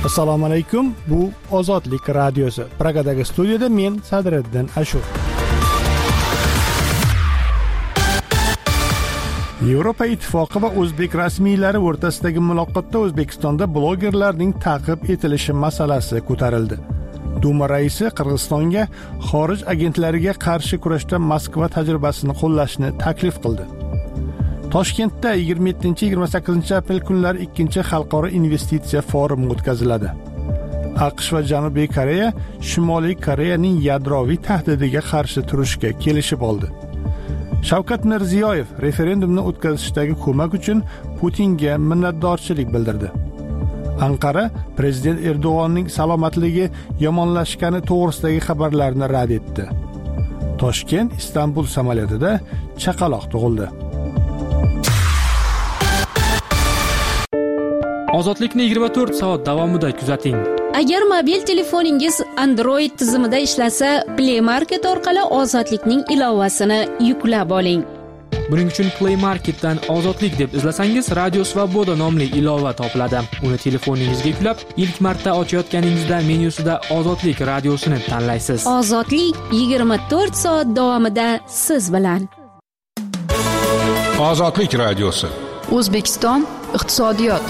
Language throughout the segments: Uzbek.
Assalomu alaykum. Bu Ozodlik radiosi. Pragadagi studiyada men Sadriddin Ashur. Yevropa Ittifoqi va o'zbek rasmiylari o'rtasidagi muloqotda O'zbekistonda blogerlarning ta'qib etilishi masalasi ko'tarildi. Duma raisi Qirg'izistonga xorij agentlariga qarshi kurashda Moskva tajribasini qo'llashni taklif qildi. Toshkentda 27-28 aprel kunlari 2 xalqaro investitsiya forumi o'tkaziladi. AQSh va Janubiy Koreya Shimoliy Koreyaning yadroviy tahdidiga qarshi turishga kelishib oldi. Shavkat Mirziyoyev referendumni o'tkazishdagi ko'mak uchun Putinga minnatdorchilik bildirdi. Anqara prezident Erdo'g'onning salomatligi yomonlashgani to'g'risidagi xabarlarni rad etdi. Toshkent Istanbul samolyotida chaqaloq tug'ildi. Ozodlikni 24 soat davomida kuzating. Agar mobil telefoningiz Android tizimida ishlasa, Play Market orqali Ozodlikning ilovasini yuklab oling. Buning uchun Play Marketdan Ozodlik deb izlasangiz, Radio Svoboda nomli ilova topiladi. Uni telefoningizga yuklab, ilk marta ochayotganingizda menyusida Ozodlik radiosini tanlaysiz. Ozodlik 24 soat davomida siz bilan. Ozodlik radiosi. O'zbekiston iqtisodiyot.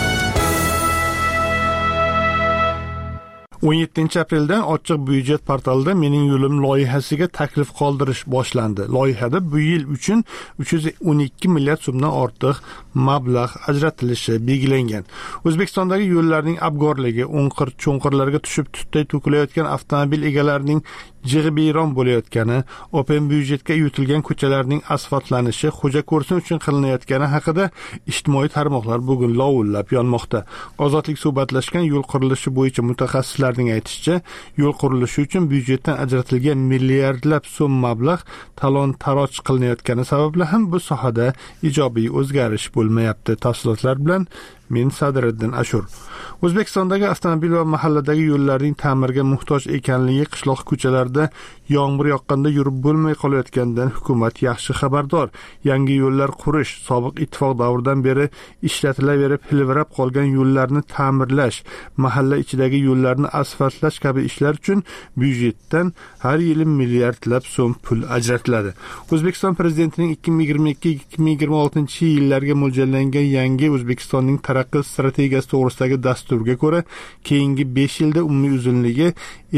17 apreldan ochiq byudjet portalida Mening yo'lim loyihasiga taklif qoldirish boshlandi. Loyihada bu yil uchun 312 milliard so'mdan ortiq mablag' ajratilishi belgilangan. O'zbekistondagi yo'llarning abgorligi, o'nqir-cho'nqirlarga tushib tutday to'kilayotgan avtomobil egalarining jig'ibiyron bo'layotgani, open byudjetga yutilgan ko'chalarning asfaltlanishi, xo'ja ko'rsin uchun qilinayotgani haqida ijtimoiy tarmoqlar bugun lovullab yonmoqda. Ozodlik suhbatlashgan yo'l qurilishi bo'yicha mutaxassislarning aytishicha, yo'l qurilishi uchun byudjetdan ajratilgan milliardlab so'm mablag' talon-taroj qilinayotgani sababli ham bu sohada ijobiy o'zgarish bo'lmayapti. Tafsilotlar bilan men Sadriddin Ashur. O'zbekistondagi avtomobil va mahalladagi yo'llarning ta'mirga muhtoj ekanligi, qishloq ko'chalarida yomg'ir yoqqanda yurib bo'lmay qolayotganidan hukumat yaxshi xabardor. Yangi yo'llar qurish, sobiq ittifoq davridan beri ishlatilaverib hilvirab qolgan yo'llarni ta'mirlash, mahalla ichidagi yo'llarni asfaltlash kabi ishlar uchun byudjetdan har yili milliardlab so'm pul ajratiladi. O'zbekiston prezidentining 2022-2026 yillarga mo'ljallangan yangi O'zbekistonning taraqqiyot strategiyasi to'g'risidagi dasturga ko'ra, keyingi 5 yilda umumiy uzunligi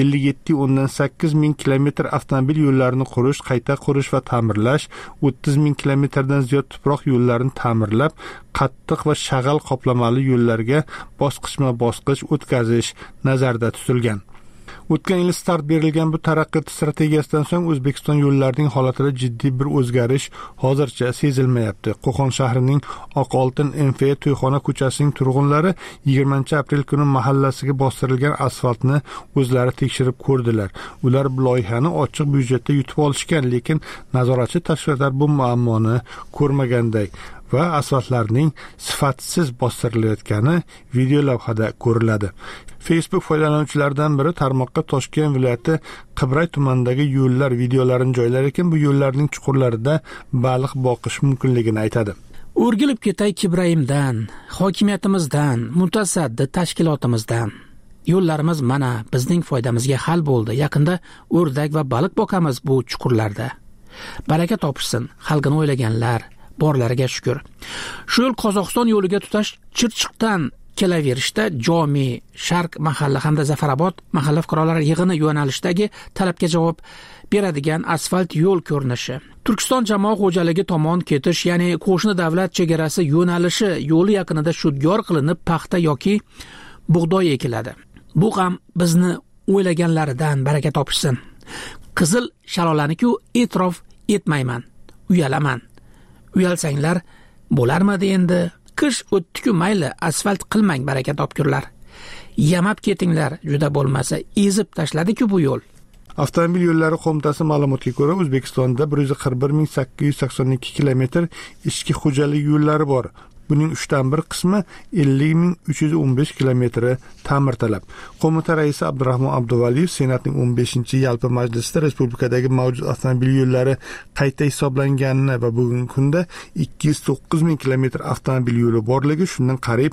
57,8 ming kilometr avtomobil yo'llarini qurish, qayta qurish va ta'mirlash, 30 ming kilometrdan ziyod tuproq yo'llarini ta'mirlab, qattiq va shag'al qoplamali yo'llarga bosqichma-bosqich o'tkazish nazarda tutilgan. O'tgan yil start berilgan bu taraqqiyot strategiyasidan so'ng O'zbekiston yo'llarining holatida jiddiy bir o'zgarish hozircha sezilmayapti. Qo'qon shahrining Oqoltin MFE To'yxona ko'chasining turg'unlari 20 aprel kuni mahallasiga bostirilgan asfaltni o'zlari tekshirib ko'rdilar. Ular bu loyihani ochiq byudjetda yutib olishgan, lekin nazoratchi tashkilotlar bu muammoni ko'rmaganday va asfaltlarning sifatsiz bostirilayotgani video lavhada ko'riladi. Facebook foydalanuvchilaridan biri tarmoqqa Toshkent viloyati Qibray tumanidagi yo'llar videolarini joylar ekan, bu yo'llarning chuqurlarida baliq boqish mumkinligini aytadi. O'rgilib ketay Kibrayimdan, hokimiyatimizdan, mutasaddi tashkilotimizdan. Yo'llarimiz mana bizning foydamizga hal bo'ldi. Yaqinda o'rdak va baliq boqamiz bu chuqurlarda. Baraka topishsin xalqini o'ylaganlar. Borlariga shukr. Shu yo'l Qozog'iston yo'liga tutash Chirchiqdan kelaverishda Jomi, Sharq mahalla hamda Zafarobod mahalla fuqarolari yig'ini yo'nalishdagi talabga javob beradigan asfalt yo'l ko'rinishi. Turkiston jamoat xo'jaligi tomon ketish, ya'ni qo'shni davlat chegarasi yo'nalishi yo'li yaqinida shudgor qilinib paxta yoki bug'doy ekiladi. Bu ham bizni o'ylaganlaridan baraka topishsin. Qizil shalolani-ku e'tirof etmayman, uyalaman. Uyalsanglar bo'larmidi endi? Qish o'tdi-ku mayli, asfalt qilmang baraka topkurlar. Yamab ketinglar, juda bo'lmasa ezib tashladi-ku bu yo'l. Avtomobil yo'llari qo'mitasi ma'lumotiga ko'ra, O'zbekistonda 141.882 kilometr ichki xo'jalik yo'llari bor. Buning 1/3 qismi 50.315 kilometri ta'mirtalab. Qo'mita raisi Abdurahmon Abduvaliyev Senatning 15-yalpi majlisida respublikadagi mavjud avtomobil yo'llari qayta hisoblanganini va bugungi kunda 209.000 kilometr avtomobil yo'li borligi, shundan qariyb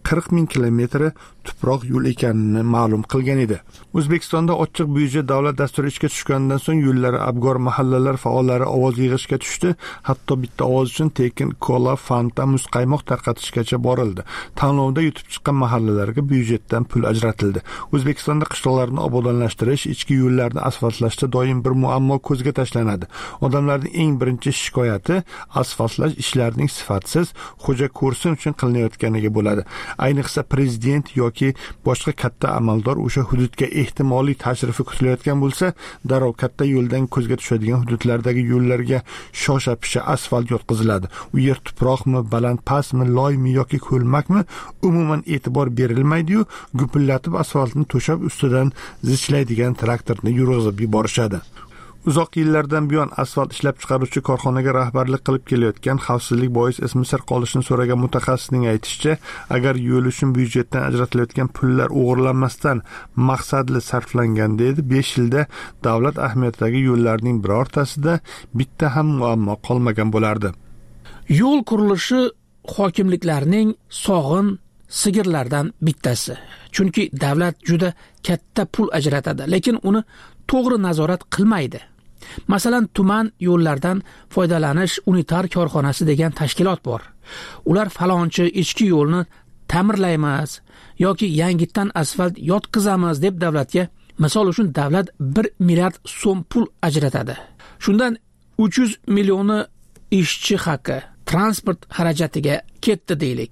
40 ming kilometri tuproq yo'l ekanini ma'lum qilgan edi. O'zbekistonda ochiq byudjet davlat dasturi ishga tushgandan so'ng yo'llar, abgor mahallalar faollari ovoz yig'ishga tushdi. Hatto bitta ovoz uchun tekin kola, fanta, muzqaymoq tarqatishgacha borildi. Tanlovda yutib chiqqan mahallalarga byudjetdan pul ajratildi. O'zbekistonda qishloqlarni obodonlashtirish, ichki yo'llarni asfaltlashda doim bir muammo ko'zga tashlanadi. Odamlarning eng birinchi shikoyati asfaltlash ishlarining sifatsiz, xo'ja ko'rsin uchun qilinayotganiga bo'ladi. Ayniqsa prezident yoki boshqa katta amaldor o'sha hududga ehtimoliy tashrifi kutilayotgan bo'lsa, darrov katta yo'ldan ko'zga tushadigan hududlardagi yo'llarga shosha-pisha asfalt yotqiziladi. U yer tuproqmi, baland pastmi, loymi yoki ko'lmakmi, umuman e'tibor berilmaydi-yu, gupillatib asfaltni to'shab ustidan zichlaydigan traktorni yurg'izib yuborishadi. Uzoq yillardan buyon asfalt ishlab chiqaruvchi korxonaga rahbarlik qilib kelayotgan, xavfsizlik bois ismi sir qolishini so'ragan mutaxassisning aytishicha, agar yo'l uchun byudjetdan ajratilayotgan pullar o'g'irlanmasdan maqsadli sarflanganda edi, 5 yilda davlat ahamiyatidagi yo'llarning birortasida bitta ham muammo qolmagan bo'lardi. Yo'l qurilishi hokimliklarning sog'in sigirlardan bittasi. Chunki davlat juda katta pul ajratadi, lekin uni to'g'ri nazorat qilmaydi. Masalan, tuman yo'llardan foydalanish unitar korxonasi degan tashkilot bor. Ular falonchi ichki yo'lni ta'mirlaymiz yoki yangitdan asfalt yotqizamiz deb davlatga, misol uchun davlat 1 milliard so'm pul ajratadi. Shundan 300 millioni ishchi haqi, transport xarajatiga ketdi deylik.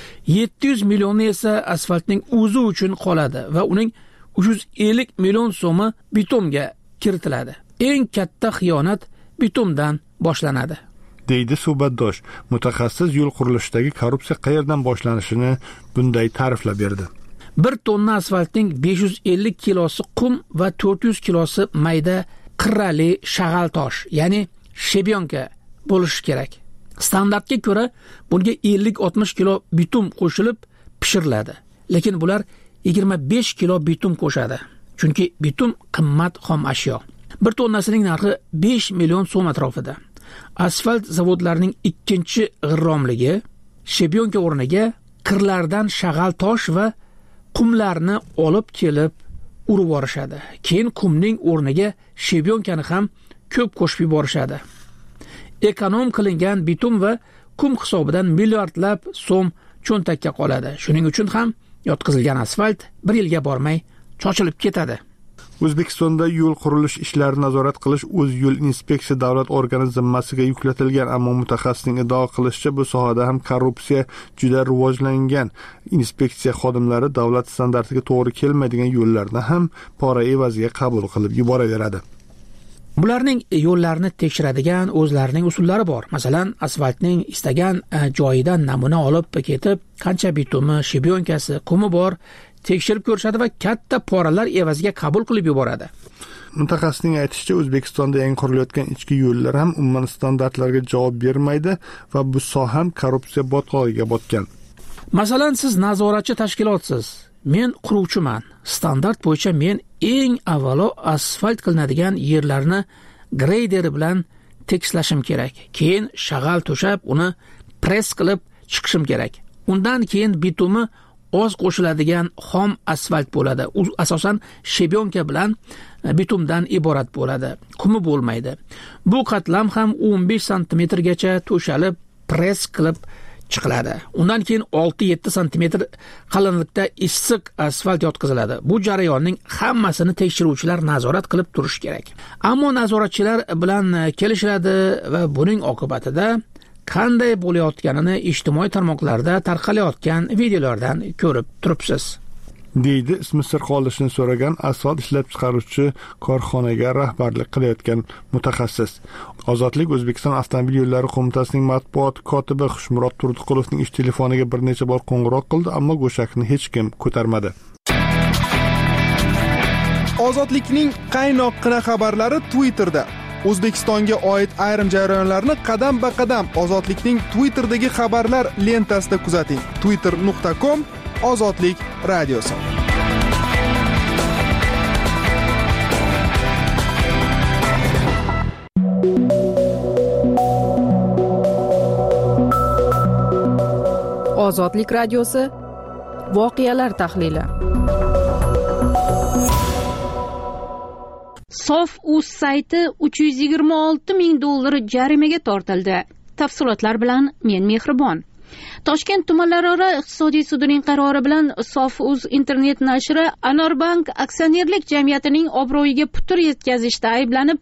700 millioni esa asfaltning o'zi uchun qoladi va uning 350 million so'mi bitumga kiritiladi. Eng katta xiyonat bitumdan boshlanadi, deydi suhbatdosh. Mutaxassis yo'l qurilishidagi korrupsiya qayerdan boshlanishini bunday ta'riflab berdi. 1 tonna asfaltning 550 kilosi qum va 400 kilosi mayda qirrali shag'al tosh, ya'ni shebyonka bo'lishi kerak. Standartga ko'ra bunga 50-60 kilo bitum qo'shilib pishiriladi. Lekin bular 25 kilo bitum qo'shadi. Chunki bitum qimmat xom ashyo. 1 tonnasining narxi 5 million so'm atrofida. Asfalt zavodlarining ikkinchi g'irromligi shebyonka o'rniga qirlardan shag'al tosh va qumlarni olib kelib urib yorishadi. Keyin qumning o'rniga shebyonkani ham ko'p qo'shib yuborishadi. Ekonom qilingan bitum va qum hisobidan milliardlab so'm cho'ntakka qoladi. Shuning uchun ham yotqizilgan asfalt 1 yilga bormay chochilib ketadi. O'zbekistonda yo'l qurilish ishlarini nazorat qilish o'z yo'l inspeksiya davlat organi zimmasiga yuklatilgan, ammo mutaxassisning iddao qilishicha, bu sohada ham korrupsiya juda rivojlangan. Inspeksiya xodimlari davlat standartiga to'g'ri kelmaydigan yo'llarni ham pora evaziga qabul qilib yuboraveradi. Bularning yo'llarni tekshiradigan o'zlarining usullari bor. Masalan, asfaltning istagan joyidan namuna olib ketib, qancha bitumi, shebyonkasi, qumi bor tekshirib ko'rishadi va katta poralar evaziga qabul qilib yuboradi. Mutaxassisning aytishicha, O'zbekistonda yangi qurilayotgan ichki yo'llar ham umuman standartlarga javob bermaydi va bu soha ham korrupsiya botqog'iga botgan. Masalan, siz nazoratchi tashkilotsiz. Men quruvchiman. Standart bo'yicha men eng avvalo asfalt qilinadigan yerlarni greyder bilan tekslashim kerak. Keyin shag'al to'shab, uni press qilib chiqishim kerak. Undan keyin bitumi oz qo'shiladigan xom asfalt bo'ladi. U asosan shebyonka bilan bitumdan iborat bo'ladi. Qumi bo'lmaydi. Bu qatlam ham 15 sm gacha to'shalib, press qilib chiqiladi. Undan keyin 6-7 sm qalinlikda issiq asfalt yotqiziladi. Bu jarayonning hammasini tekshiruvchilar nazorat qilib turish kerak. Ammo nazoratchilar bilan kelishiladi va buning oqibatida qanday bo'layotganini ijtimoiy tarmoqlarda tarqalayotgan videolardan ko'rib turibsiz, deydi ismi sir qolishini so'ragan asfalt ishlab chiqaruvchi korxonaga rahbarlik qilayotgan mutaxassis. Ozodlik O'zbekiston avtomobil yo'llari qo'mitasining matbuot kotibi Xushmurod Turdiqulovning ish telefoniga bir necha bor qo'ng'iroq qildi, ammo go'shakni hech kim ko'tarmadi. Ozodlikning qaynoqqina xabarlari Twitterda. O'zbekistonga oid ayrim jarayonlarni qadam-ba-qadam Ozodlikning Twitter'dagi xabarlar lentasida kuzating. twitter.com Ozodlik radiosi. Ozodlik radiosi voqealar tahlili. Sof.uz sayti $326,000 jarimaga tortildi. Tafsilotlar bilan men Mehribon. Toshkent tumanlararo iqtisodiy sudining qarori bilan Sof.uz internet nashri Anorbank aksionerlik jamiyatining obro'yiga putur yetkazishda ayblanib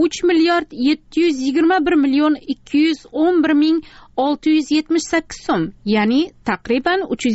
3,721,211,678 so'm, ya'ni taqriban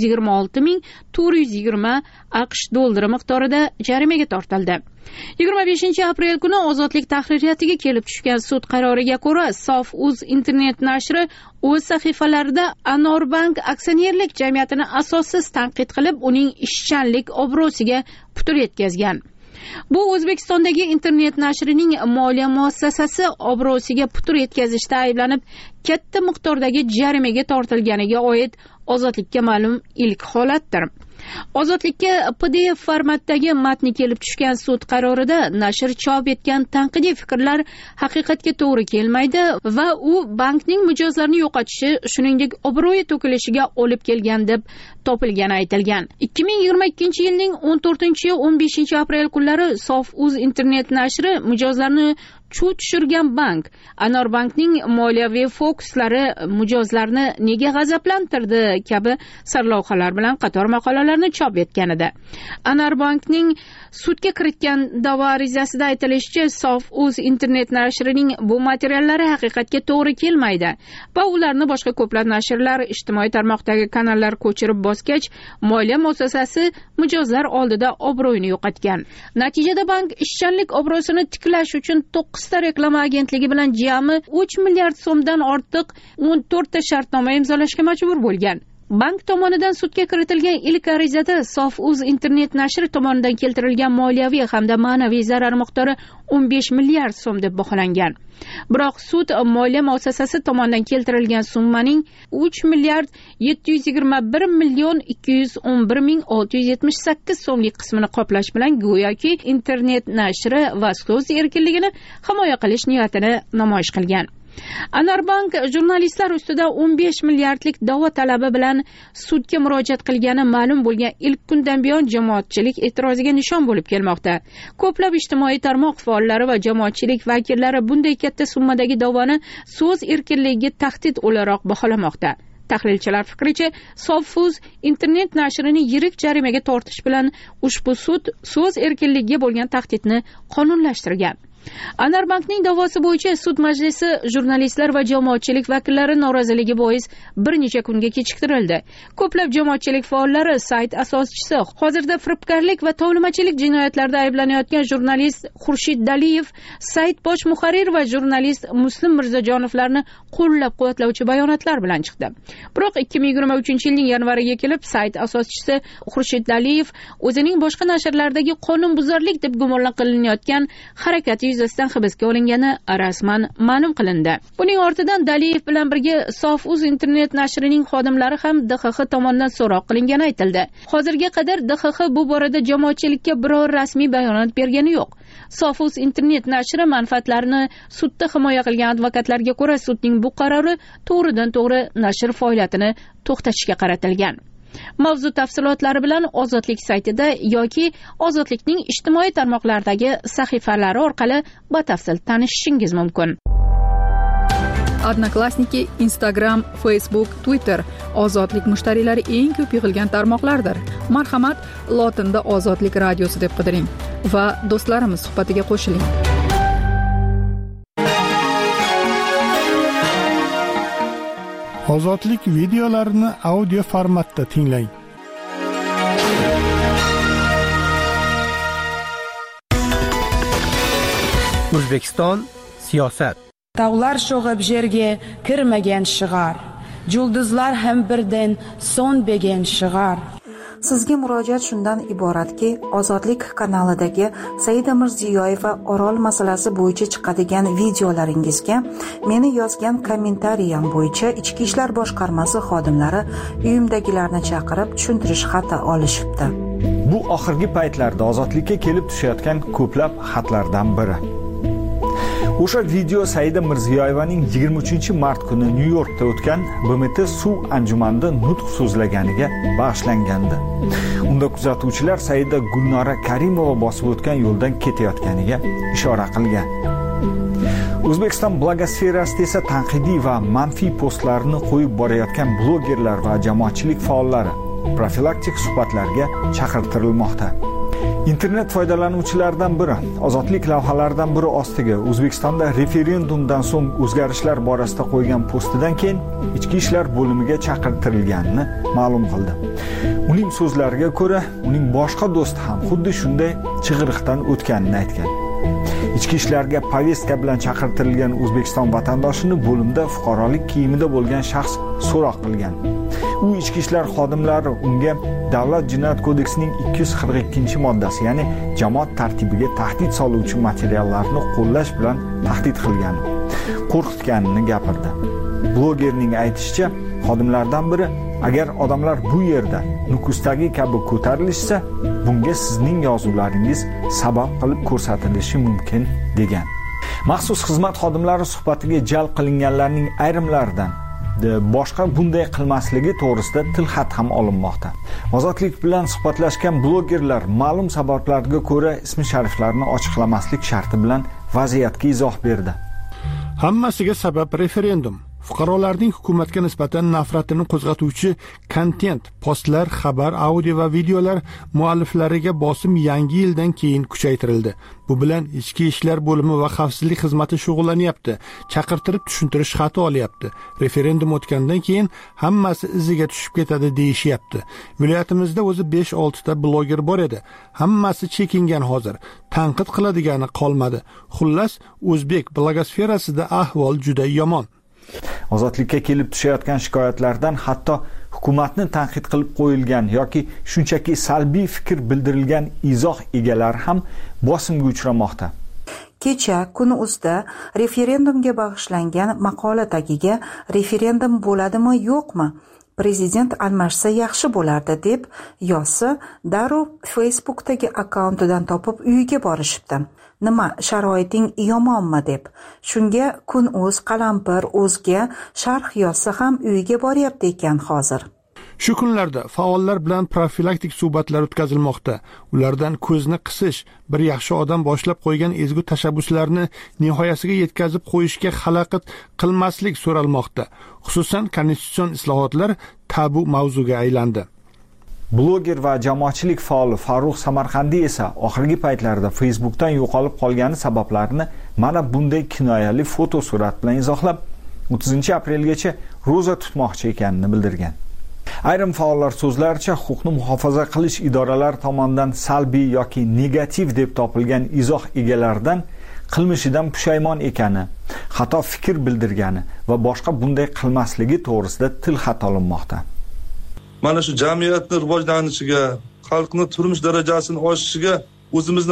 326,420 AQSh dollari miqdorida jarimaga tortildi. 25 aprel kuni Ozodlik tahririyatiga kelib tushgan sud qaroriga ko'ra, Sof.uz internet nashri o'z sahifalarida Anorbank aksionerlik jamiyatini asossiz tanqid qilib, uning ishchanlik obro'siga putur yetkazgan. Bu O'zbekistondagi internet nashrining moliya muassasasi obro'siga putur yetkazishda ayblanib, katta miqdordagi jarimaga tortilganiga oid Ozodlikka ma'lum ilk holatdir. Ozodlikka PDF formatdagi matni kelib tushgan sud qarorida nashr chop etgan tanqidiy fikrlar haqiqatga to'g'ri kelmaydi va u bankning mijozlarini yo'qotishi, shuningdek obro'yi to'kilishiga olib kelgan deb topilgani aytilgan. 2022-yilning 14-15 aprel kunlari Sof.uz internet nashri mijozlarni chuv tushirgan bank Anorbankning moliyaviy fokuslari mijozlarni nega g'azablantirdi kabi sarlavhalar bilan qator maqolalarni chop etgan edi. Anorbankning sudga kiritgan da'vo arizasida aytilishicha, Sof.uz internet nashrining bu materiallari haqiqatga to'g'ri kelmaydi va ularni boshqa ko'plab nashrlar ijtimoiy tarmoqdagi kanallar ko'chirib bosgach, moliya muassasasi mijozlar oldida obro'yini yo'qotgan. Natijada bank ishchanlik obro'sini tiklash uchun 9 ta reklama agentligi bilan jami 3 milliard so'mdan ortiq 14 ta shartnoma imzolashga majbur bo'lgan. Bank tomonidan sudga kiritilgan ilk arizada Sof.uz internet nashri tomonidan keltirilgan moliyaviy hamda ma'naviy zarar miqdori 15 milliard so'm deb baholangan. Biroq sud moliya muassasasi tomonidan keltirilgan summaning 3 milliard 721,211,678 so'mlik qismini qoplash bilan go'yoki internet nashri va so'z erkinligini himoya qilish niyatini namoyish qilgan. Anorbank jurnalistlar ustida 15 milliardlik da'vo talabi bilan sudga murojaat qilgani ma'lum bo'lgan ilk kundan buyon jamoatchilik e'tiroziga nishon bo'lib kelmoqda. Ko'plab ijtimoiy tarmoq faollari va jamoatchilik vakillari bunday katta summadagi da'voni so'z erkinligiga tahdid o'laroq baholamoqda. Tahlilchilar fikricha, Sof.uz internet nashrini yirik jarimaga tortish bilan ushbu sud so'z erkinligiga bo'lgan tahdidni qonunlashtirgan. Anorbankning da'vosi bo'yicha sud majlisi jurnalistlar va jamoatchilik vakillari noroziligi bois bir necha kunga kechiktirildi. Ko'plab jamoatchilik faollari, sayt asoschisi, hozirda firibgarlik va tovlamachilik jinoyatlarida ayblanayotgan jurnalist Xurshid Daliyev, sayt bosh muharrir va jurnalist Muslim Mirzajonovlarni qo'llab-quvvatlovchi bayonotlar bilan chiqdi. Biroq 2023-yilning yanvariga kelib, sayt asoschisi Xurshid Daliyev o'zining boshqa nashrlardagi qonunbuzarlik deb gumon qilinayotgan harakati yuzasidan hibsga olingani rasman ma'lum qilindi. Buning ortidan Daliyev bilan birga Sof.uz internet nashrining xodimlari ham DXX tomonidan so'roq qilingani aytildi. Hozirga qadar DXX bu borada jamoatchilikka biror rasmiy bayonot bergani yo'q. Sof.uz internet nashri manfaatlarini sudda himoya qilgan advokatlarga ko'ra, sudning bu qarori to'g'ridan-to'g'ri nashr faoliyatini to'xtatishga qaratilgan. Mavzu tafsilotlari bilan Ozodlik saytida yoki Ozodlikning ijtimoiy tarmoqlardagi sahifalari orqali batafsil tanishishingiz mumkin. Odnoklassniki, Instagram, Facebook, Twitter Ozodlik mushtariylari eng ko'p yig'ilgan tarmoqlardir. Marhamat, lotinda Ozodlik radiosi deb qidiring va do'stlarimiz suhbatiga qo'shiling. Ozodlik videolarini audio formatda tinglang. O'zbekiston siyosat. Tog'lar sho'g'ib yerga kirmagan shig'ar, yulduzlar ham birdan so'nmagan shig'ar. Sizga murojaat shundan iboratki, Ozodlik kanalidagi Saida Mirziyoyeva Orol masalasi bo'yicha chiqadigan videolaringizga meni yozgan kommentariyam bo'yicha Ichki ishlar boshqarmasi xodimlari uyimdagilarni chaqirib tushuntirish xati olishibdi. Bu oxirgi paytlarda Ozodlikka kelib tushayotgan ko'plab xatlardan biri. O'sha video Saida Mirziyoyevaning 23-mart kuni Nyu-Yorkda o'tgan BMT suv anjumanida nutq so'zlaganiga bag'ishlangandi. Unda kuzatuvchilar Saida Gulnora Karimova bosib o'tgan yo'ldan ketayotganiga ishora qilgan. O'zbekiston blogosferasida esa tanqidiy va manfiy postlarni qo'yib borayotgan blogerlar va jamoatchilik faollari profilaktik suhbatlarga chaqirtirilmoqda. Internet foydalanuvchilaridan biri ozodlik lavhalaridan biri ostiga O'zbekistonda referendumdan so'ng o'zgarishlar borasida qo'ygan postidan keyin Ichki ishlar bo'limiga chaqirtirilganini ma'lum qildi. Uning so'zlariga ko'ra, uning boshqa do'sti ham xuddi shunday chig'iriqdan o'tganini aytgan. Ichki ishlarga povestka bilan chaqirtirilgan O'zbekiston vatandoshini bo'limda fuqarolik kiyimida bo'lgan shaxs so'roq qilgan. U ichki ishlar xodimlari unga Davlat jinoyat kodeksining 242-moddasi, ya'ni jamoat tartibiga tahdid soluvchi materiallarni qo'llash bilan tahdid qilgan, qo'rqitganini gapirdi. Blogerning aytishicha, xodimlardan biri agar odamlar bu yerda Nukusdagi kabi ko'tarilishsa, bunga sizning yozuvlaringiz sabab qilib ko'rsatilishi mumkin degan. Maxsus xizmat xodimlari suhbatiga jalb qilinganlarning ayrimlaridan boshqa bunday qilmasligi to'g'risida tilxat ham olinmoqda. Ozodlik bilan suhbatlashgan blogerlar ma'lum sabablarga ko'ra ismi shariflarini ochiqlamaslik sharti bilan vaziyatga izoh berdi. Hammasiga sabab referendum. Fuqarolarning hukumatga nisbatan nafratini qo'zg'atuvchi kontent, postlar, xabar, audio va videolar mualliflariga bosim yangi yildan keyin kuchaytirildi. Bu bilan Ichki ishlar bo'limi va xavfsizlik xizmati shug'ullanyapti. Chaqirtirib tushuntirish xati olyapti. Referendum o'tgandan keyin hammasi iziga tushib ketadi deyishyapti. Viloyatimizda o'zi 5-6 ta bloger bor edi. Hammasi chekingan hozir. Tanqid qiladigani qolmadi. Xullas, o'zbek blogosferasida ahvol juda yomon. Ozodlikka kelib tushayotgan shikoyatlardan hatto hukumatni tanqid qilib qo'yilgan yoki shunchaki salbiy fikr bildirilgan izoh egalari ham bosimga uchramoqda. Kecha Kun.uz'da referendumga bag'ishlangan maqola tagiga referendum bo'ladimi yo'qmi? Prezident almashsa yaxshi bo'lardi deb yozsa, darrov Facebookdagi akkauntidan topib uyiga borishibdi. Nima, sharoiting yomonmi deb. Shunga Kun.uz, Qalampir, o'zga sharh yozsa ham uyiga boryapti ekan hozir. Shu kunlarda faollar bilan profilaktik suhbatlar o'tkazilmoqda. Ulardan ko'zni qisish, bir yaxshi odam boshlab qo'ygan ezgu tashabbuslarni nihoyasiga yetkazib qo'yishga xalaqit qilmaslik so'ralmoqda. Xususan, konstitutsion islohotlar tabu mavzuga aylandi. Bloger va jamoatchilik faoli Farruh Samarqandiy esa oxirgi paytlarda Facebookdan yo'qolib qolgani sabablarini mana bunday kinoyali foto surat bilan izohlab, 30-aprelgacha ro'za tutmoqchi ekanini bildirgan. Ayrim faollar so'zlaricha, huquqni muhofaza qilish idoralari tomonidan salbiy yoki negativ deb topilgan izoh egalaridan qilmishidan pushaymon ekani, xato fikr bildirgani va boshqa bunday qilmasligi to'g'risida tilxat olinmoqda. Mana shu jamiyatning rivojlanishiga, xalqni turmush darajasini oshishiga o'zimizni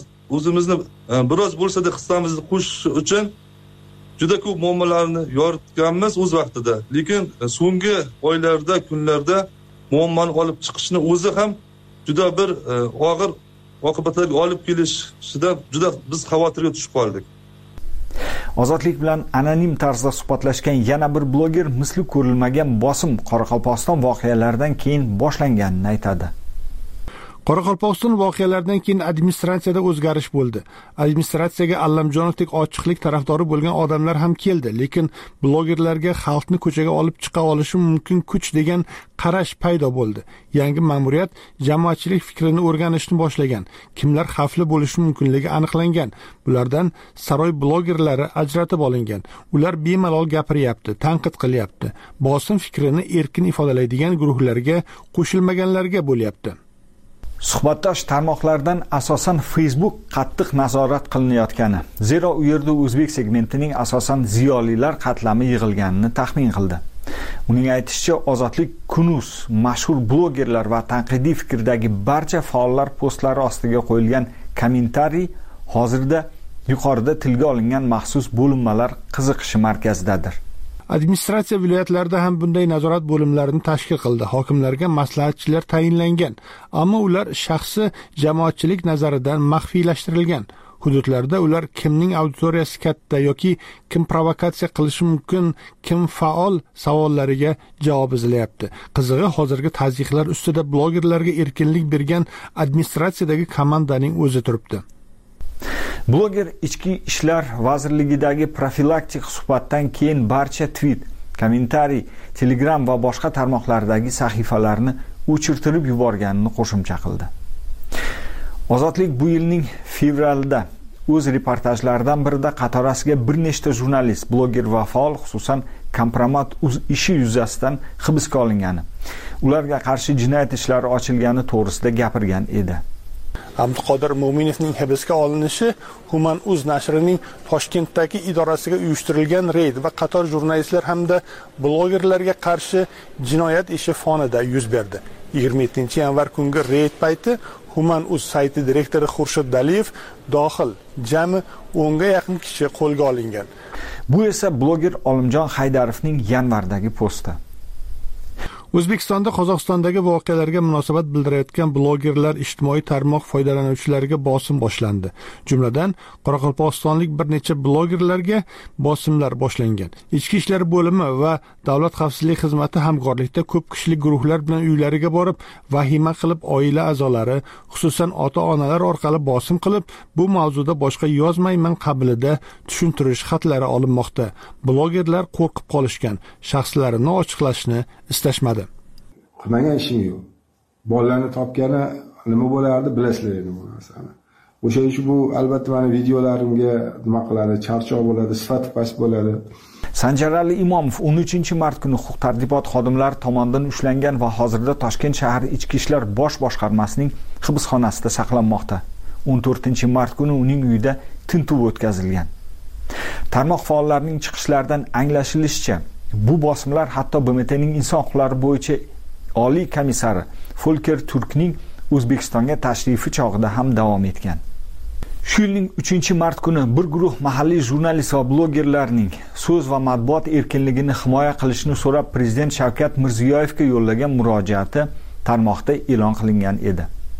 biroz bo'lsa-da hissamizni qo'shish uchun juda ko'p muammolarni yoritganmiz o'z vaqtida. Lekin so'nggi oylarda, kunlarda muammoni olib chiqishni o'zi ham juda bir og'ir oqibatlarga olib kelishida juda biz xavotirga tushib qoldik. Ozodlik bilan anonim tarzda suhbatlashgan yana bir bloger misli ko'rilmagan bosim Qoraqalpog'iston voqealaridan keyin boshlanganini aytadi. Qoraqalpog'iston voqealaridan keyin administratsiyada o'zgarish bo'ldi. Administratsiyaga Allamjonovdek ochiqlik tarafdori bo'lgan odamlar ham keldi, lekin blogerlarga xalqni ko'chaga olib chiqa olishi mumkin kuch degan qarash paydo bo'ldi. Yangi ma'muriyat jamoatchilik fikrini o'rganishni boshlagan. Kimlar xavfli bo'lishi mumkinligi aniqlangan. Bulardan saroy blogerlari ajratib olingan. Ular bemalol gapiryapti, tanqid qilyapti. Bosim fikrini erkin ifodalaydigan guruhlarga qo'shilmaganlarga bo'lyapti. Suhbatdosh tarmoqlardan asosan Facebook qattiq nazorat qilinayotgani, zero u yerda o'zbek segmentining asosan ziyolilar qatlami yig'ilganini taxmin qildi. Uning aytishicha, Ozodlik Kun.uz mashhur blogerlar va tanqidiy fikrdagi barcha faollar postlari ostiga qo'yilgan kommentariy hozirda yuqorida tilga olingan maxsus bo'linmalar qiziqishi markazidadir. Administratsiya viloyatlarida ham bunday nazorat bo'limlarini tashkil qildi. Hokimlarga maslahatchilar tayinlangan, ammo ular shaxsi jamoatchilik nazaridan maxfiylashtirilgan. hududlarda ular kimning auditoriyasi katta yoki kim provokatsiya qilishi mumkin, kim faol savollariga javob izlayapti. Qizig'i, hozirgi tazyiqlar ustida blogerlarga erkinlik bergan administratsiyadagi komandaning o'zi turibdi. Bloger Ichki ishlar vazirligidagi profilaktik suhbatdan keyin barcha tweet, kommentariy, Telegram va boshqa tarmoqlardagi sahifalarni o'chirtirib yuborganini qo'shimcha qildi. Ozodlik bu yilning fevralida o'z reportajlaridan birida qatorasiga bir nechta jurnalist, bloger va faol, xususan kompromat ishi yuzasidan hibsga olingani, ularga qarshi jinoyat ishlari ochilgani to'g'risida gapirgan edi. Abduqodir Mo'minovning hibsga olinishi Human.uz nashrining Toshkentdagi idorasiga uyushtirilgan reyd va qator jurnalistlar hamda blogerlarga qarshi jinoyat ishi fonida yuz berdi. 27-yanvar kungi reyd payti Human.uz sayti direktori Xurshid Daliyev dohil jami 10 ga yaqin kishi qo'lga olingan. Bu esa bloger Olimjon Haydarovning yanvardagi posti. O'zbekistonda Qozog'istondagi voqealarga munosabat bildirayotgan blogerlar ijtimoiy tarmoq foydalanuvchilariga bosim boshlandi. Jumladan, qoraqalpog'istonlik bir necha blogerlarga bosimlar boshlangan. Ichki ishlar bo'limi va Davlat xavfsizlik xizmati hamkorlikda ko'p kishilik guruhlar bilan uylariga borib, vahima qilib, oila a'zolari, xususan ota-onalar orqali bosim qilib, bu mavzuda boshqa yozmayman qabilida tushuntirish xatlari olinmoqda. Blogerlar qo'rqib qolishgan, shaxslarini ochiqlashni istashmadi. Qilmagan ishim yo'q. Bolalarni topgani nima bo'lardi, bilasizlar endi bu narsani. O'shaning uchun bu albatta meni videolarimga nima qiladi, charchoq bo'ladi, sifati past bo'ladi. Sanjarali Imomov 13-mart kuni huquq-tartibot xodimlari tomonidan ushlangan va hozirda Toshkent shahar Ichki ishlar bosh boshqarmasining hibsxonasida saqlanmoqda. 14-mart kuni uning uyida tintuv o'tkazilgan. Tarmoq faollarining chiqishlaridan anglashilishicha, bu bosimlar hatto BMTning inson huquqlari bo'yicha Oliy komissari Volker Turkning O'zbekistonga tashrifi chog'ida ham davom etgan. Shu yilning 3-mart kuni bir guruh mahalliy jurnalist va blogerlarning so'z va matbuot erkinligini himoya qilishni so'rab Prezident Shavkat Mirziyoyevga yo'llagan murojaati tarmoqda e'lon qilingan edi.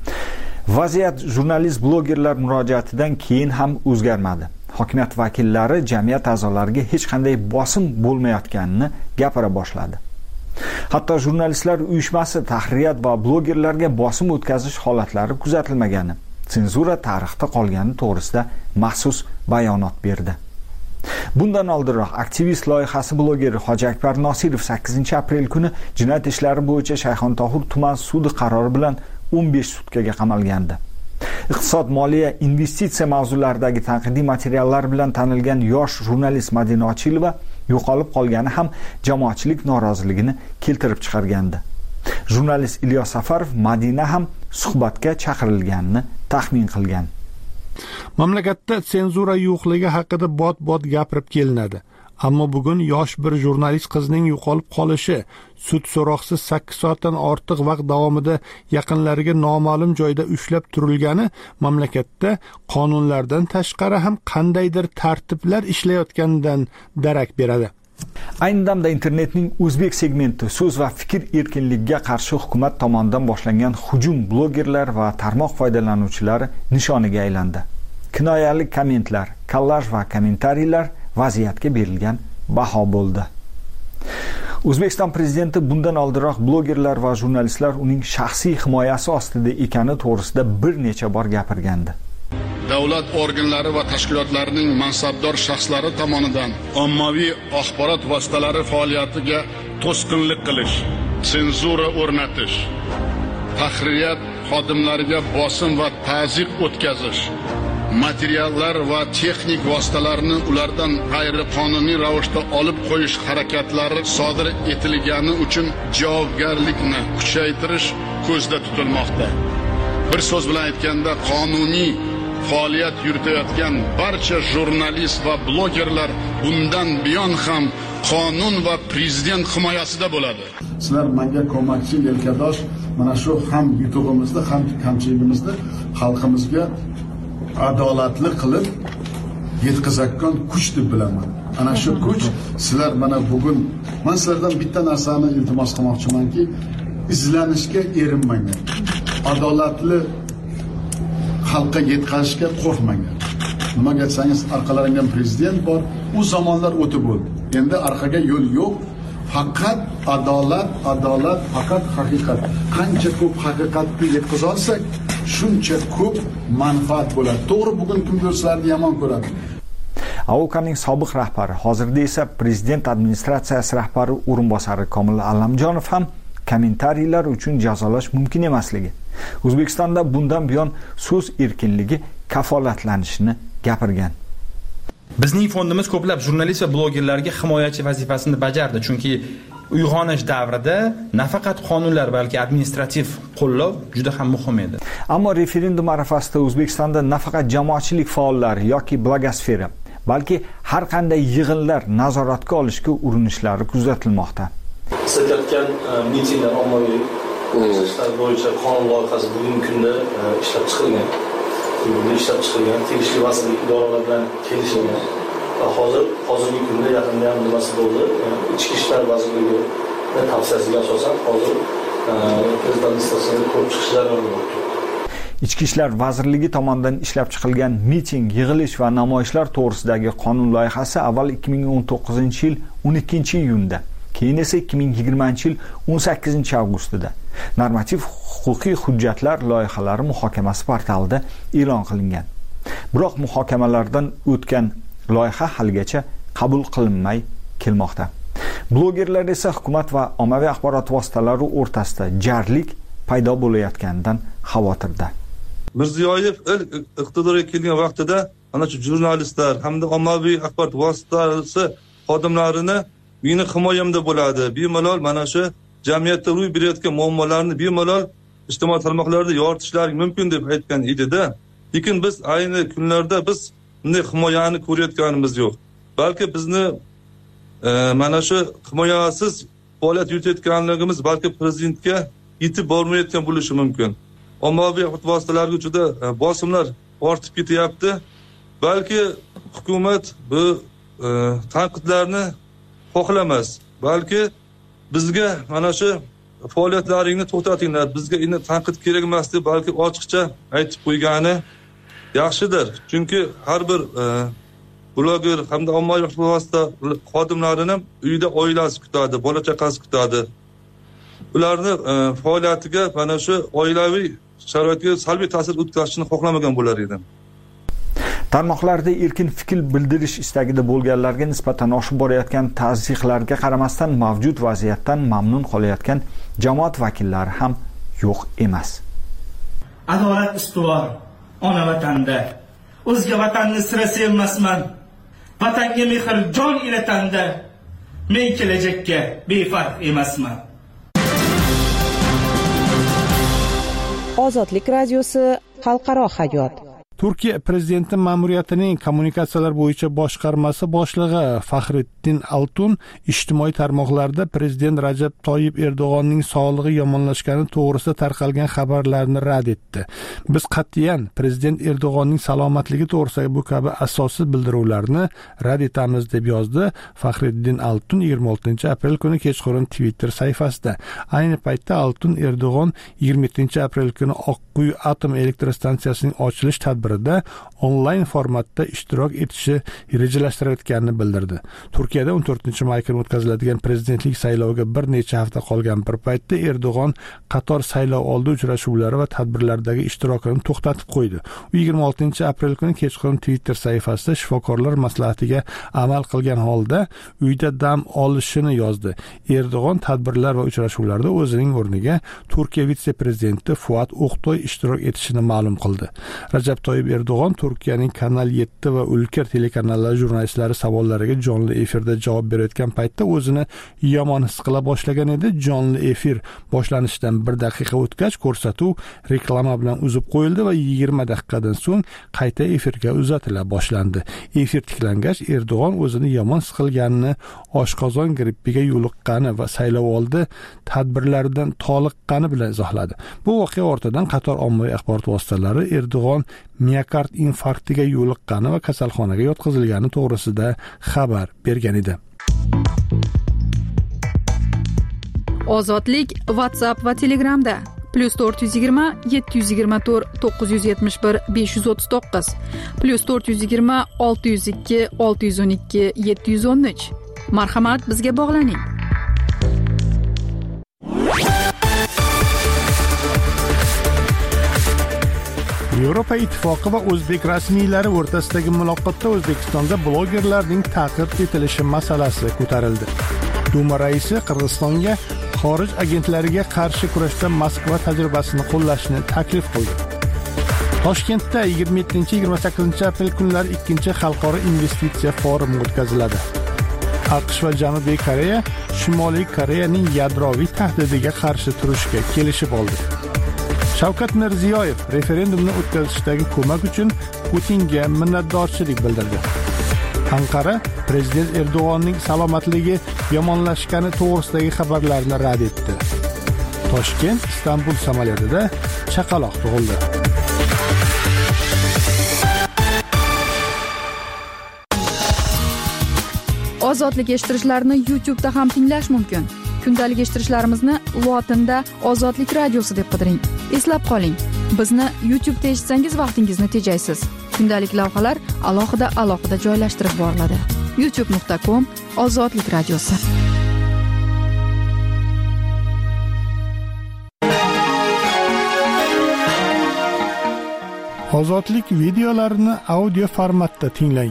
Vaziyat jurnalist blogerlar murojaatidan keyin ham o'zgarmadi. Hokimiyat vakillari jamiyat a'zolariga hech qanday bosim bo'lmayotganini gapira boshladi. Hatto jurnalistlar uyushmasi tahririyat va blogerlarga bosim o'tkazish holatlari kuzatilmagani, senzura tarixda qolgani to'g'risida maxsus bayonot berdi. Bundan oldinroq aktivist loyihasi blogeri Hoji Akbar Nosirov 8-aprel kuni jinoyat ishlari bo'yicha Shayxontohur tuman sudi qarori bilan 15 sutkaga qamalgandi. Iqtisod, moliya, investitsiya mavzularidagi tanqidiy materiallar bilan tanilgan yosh jurnalist Madina Ochilova yo'qolib qolgani ham jamoatchilik noroziligini keltirib chiqargandi. Jurnalist Ilyos Safarov Madina ham suhbatga chaqirilganini taxmin qilgan. Mamlakatda senzura yo'qligi haqida bot-bot gapirib kelinadi. Ammo bugun yosh bir jurnalist qizning yo'qolib qolishi, sud so'roqsiz 8 soatdan ortiq vaqt davomida yaqinlariga noma'lum joyda ushlab turilgani mamlakatda qonunlardan tashqari ham qandaydir tartiblar ishlayotganidan darak beradi. Ayni damda internetning o'zbek segmenti so'z va fikr erkinligiga qarshi hukumat tomonidan boshlangan hujum blogerlar va tarmoq foydalanuvchilari nishoniga aylandi. Kinoyali kommentlar, kollaj va kommentariylar vaziyatga berilgan baho bo'ldi. O'zbekiston prezidenti bundan oldinroq blogerlar va jurnalistlar uning shaxsiy himoyasi ostida ekani to'g'risida bir necha bor gapirgandi. Davlat organlari va tashkilotlarining mansabdor shaxslari tomonidan ommaviy axborot vositalari faoliyatiga to'sqinlik qilish, senzura o'rnatish, tahririyat xodimlariga bosim va ta'ziq o'tkazish, materiallar va texnik vositalarni ulardan g'ayriqonuniy ravishda olib qo'yish harakatlari sodir etilgani uchun javobgarlikni kuchaytirish ko'zda tutilmoqda. Bir so'z bilan aytganda, qonuniy faoliyat yuritayotgan barcha jurnalist va blogerlar bundan buyon ham qonun va prezident himoyasida bo'ladi. Sizlar menga ko'makchi, yelkadosh, mana shu ham yutug'imizni, ham kamchiligimizni xalqimizga adolatli qilib yetkazayotgan kuch deb bilaman. Ana shu kuch sizlar mana bugun men sizlardan bitta narsani iltimos qilmoqchimanki, izlanishga erinmanglar. Adolatli xalqqa yetkazishga qo'rqmanglar. nimaga aytsangiz orqalaringdan prezident bor, u zamonlar o'tib bo'ldi. Endi orqaga yo'l yo'q. Faqat adolat, faqat haqiqat. Qancha ko'p haqiqatni yetkaza olsak, shuncha ko'p manfaat bo'ladi. To'g'ri, bugun kim do'stlarni yomon ko'radi. AOKAning sobiq rahbari, hozirda esa prezident administratsiyasi rahbari o'rinbosari Komil Allamjonov ham kommentariyalar uchun jazolash mumkin emasligi, O'zbekistonda bundan buyon so'z erkinligi kafolatlanishini gapirgan. Bizning fondimiz ko'plab jurnalist va blogerlarga himoyachi vazifasini bajardi, chunki uyg'onish davrida nafaqat qonunlar, balki administrativ qo'llov juda ham muhim edi. Ammo referendum arafasida O'zbekistonda nafaqat jamoatchilik faollari yoki blogosfera, balki har qanday yig'inlar nazoratga olishga urinishlari kuzatilmoqda. O'tkazilgan mitinglar ommaviy ishlar bo'yicha qonun loyihasi bugungi kunda ishlab chiqilgan. Tegishli vazirlik idoralar bilan kelishilgan. Va hozirgi kunda yaqinda ham nimasi bo'ldi? Ichki ishlar vazirligi tavsiyasiga asosan hozir prezident administratsiyasiga ko'rib chiqish jarayoni bo'ldi. Ichki ishlar vazirligi tomonidan ishlab chiqilgan miting, yig'ilish va namoyishlar to'g'risidagi qonun loyihasi avval 2019-yil 12-iyunda, keyin esa 2020-yil 18-avgustida normativ huquqiy hujjatlar loyihalari muhokamasi portalida e'lon qilingan. Biroq muhokamalardan o'tgan loyiha haligacha qabul qilinmay kelmoqda. Blogerlar esa hukumat va ommaviy axborot vositalari o'rtasida jarlik paydo bo'layotganidan xavotirda. Mirziyoyev ilk iqtidorga kelgan vaqtida ana shu jurnalistlar hamda ommaviy axborot vositasi xodimlarini meni himoyamda bo'ladi, bemalol mana shu jamiyatda ro'y berayotgan muammolarni bemalol ijtimoiy tarmoqlarda yoritishlari mumkin deb aytgan edi-da. Lekin biz ayni kunlarda biz bunday himoyani ko'rayotganimiz yo'q. Balki bizni mana shu himoyasiz faoliyat yuritayotganligimiz balki prezidentga yetib bormayotgan bo'lishi mumkin. Ommaviy axborot vositalariga juda bosimlar ortib ketyapti. Balki hukumat bu tanqidlarni xohlamas. Balki bizga mana shu faoliyatlaringni to'xtatinglar, bizga endi tanqid kerak emas deb balki ochiqcha aytib qo'ygani yaxshidir. Chunki har bir bloger hamda ommaviy axborot vosita xodimlarini uyida oilasi kutadi, bola chaqasi kutadi. Ularni faoliyatiga mana shu oilaviy sharoitga salbiy ta'sir o'tkazishni xohlamagan bo'lar edim. Tarmoqlarda erkin fikr bildirish istagida bo'lganlarga nisbatan oshib borayotgan tazyiqlarga qaramasdan mavjud vaziyatdan mamnun qolayotgan jamoat vakillari ham yo'q emas. Adolat ustuvor ona vatanda. O'zga vatanni sira sevmasman. Vatanga mehr jon ilatanda. Men kelajakka befarq emasman. Ozodlik radiosi xalqaro hayot. Turkiya prezidenti ma'muriyatining kommunikatsiyalar bo'yicha boshqarmasi boshlig'i Faxriddin Altun ijtimoiy tarmoqlarda prezident Rajab Toyyib Erdo'g'onning sog'lig'i yomonlashgani to'g'risida tarqalgan xabarlarni rad etdi. Biz qat'iyan prezident Erdo'g'onning salomatligi to'g'risidagi bu kabi asossiz bildiruvlarni rad etamiz deb yozdi Faxriddin Altun 26-aprel kuni kechqurun Twitter sahifasida. Ayni paytda Altun Erdo'g'on 27-aprel kuni Oqquyi atom elektrostansiyasining ochilish tadbirida onlayn formatda ishtirok etishi rejalashtirayotganini bildirdi. Turkiyada 14-may kuni o'tkaziladigan prezidentlik sayloviga bir necha hafta qolgan bir paytda Erdo'g'on qator saylov oldi uchrashuvlari va tadbirlardagi ishtirokini to'xtatib qo'ydi. U 26-aprel kuni kechqurun Twitter sahifasida shifokorlar maslahatiga amal qilgan holda uyda dam olishini yozdi. Erdo'g'on tadbirlar va uchrashuvlarda o'zining o'rniga Turkiya vitse-prezidenti Fuat Oqtoy ishtirok etishini ma'lum qildi. Rajab Toyyib Erdo'g'on Turkiyaning Kanal 7 va Ulker telekanallari jurnalistlari savollariga jonli efirda javob berayotgan paytda o'zini yomon his qila boshlagan edi. Jonli efir boshlanishidan 1 daqiqa o'tgach ko'rsatuv reklama bilan uzib qo'yildi va 20 daqiqadan so'ng qayta efirga uzatila boshlandi. Efir tiklangach Erdo'g'on o'zini yomon his qilganini, oshqozon grippiga yo'liqqani va saylovoldi tadbirlaridan toliqqani bilan izohladi. Bu voqea ortidan qator ommaviy axborot vositalari Erdo'g'on miokard infarktiga yo'liqqani va kasalxonaga yotqizilgani to'g'risida xabar bergan edi. Ozodlik WhatsApp va Telegramda. +420 724 971 539 +420 602 612 713. Marhamat, bizga bog'laning. Yevropa Ittifoqi va o'zbek rasmiylari o'rtasidagi muloqotda O'zbekistonda blogerlarning ta'qib etilishi masalasi ko'tarildi. Duma raisi Qirg'izistonga xorij agentlariga qarshi kurashda Moskva tajribasini qo'llashni taklif qildi. Toshkentda 27-28 aprel kunlari 2-chi xalqaro investitsiya forumi o'tkaziladi. AQSh va Janubiy Koreya Shimoliy Koreyaning yadroviy tahdidiga qarshi turishga kelishib oldi. Shavkat Mirziyoyev referendumni o'tkazishdagi ko'mak uchun Putinga minnatdorchilik bildirdi. Anqara prezident Erdo'g'onning salomatligi yomonlashgani to'g'risidagi xabarlarni rad etdi. Toshkent Istanbul samolyotida chaqaloq tug'ildi. Ozodlik eshittirishlarni YouTube'da ham tinglash mumkin. Kundalik eshittirishlarimizni lotinda Ozodlik radiosi deb qidiring. Eslab qoling, bizni YouTube'da eshitsangiz vaqtingizni tejaysiz. Kundalik lavhalar alohida joylashtirib boriladi. youtube.com/Ozodlik radiosi. Ozodlik videolarini audio formatda tinglang.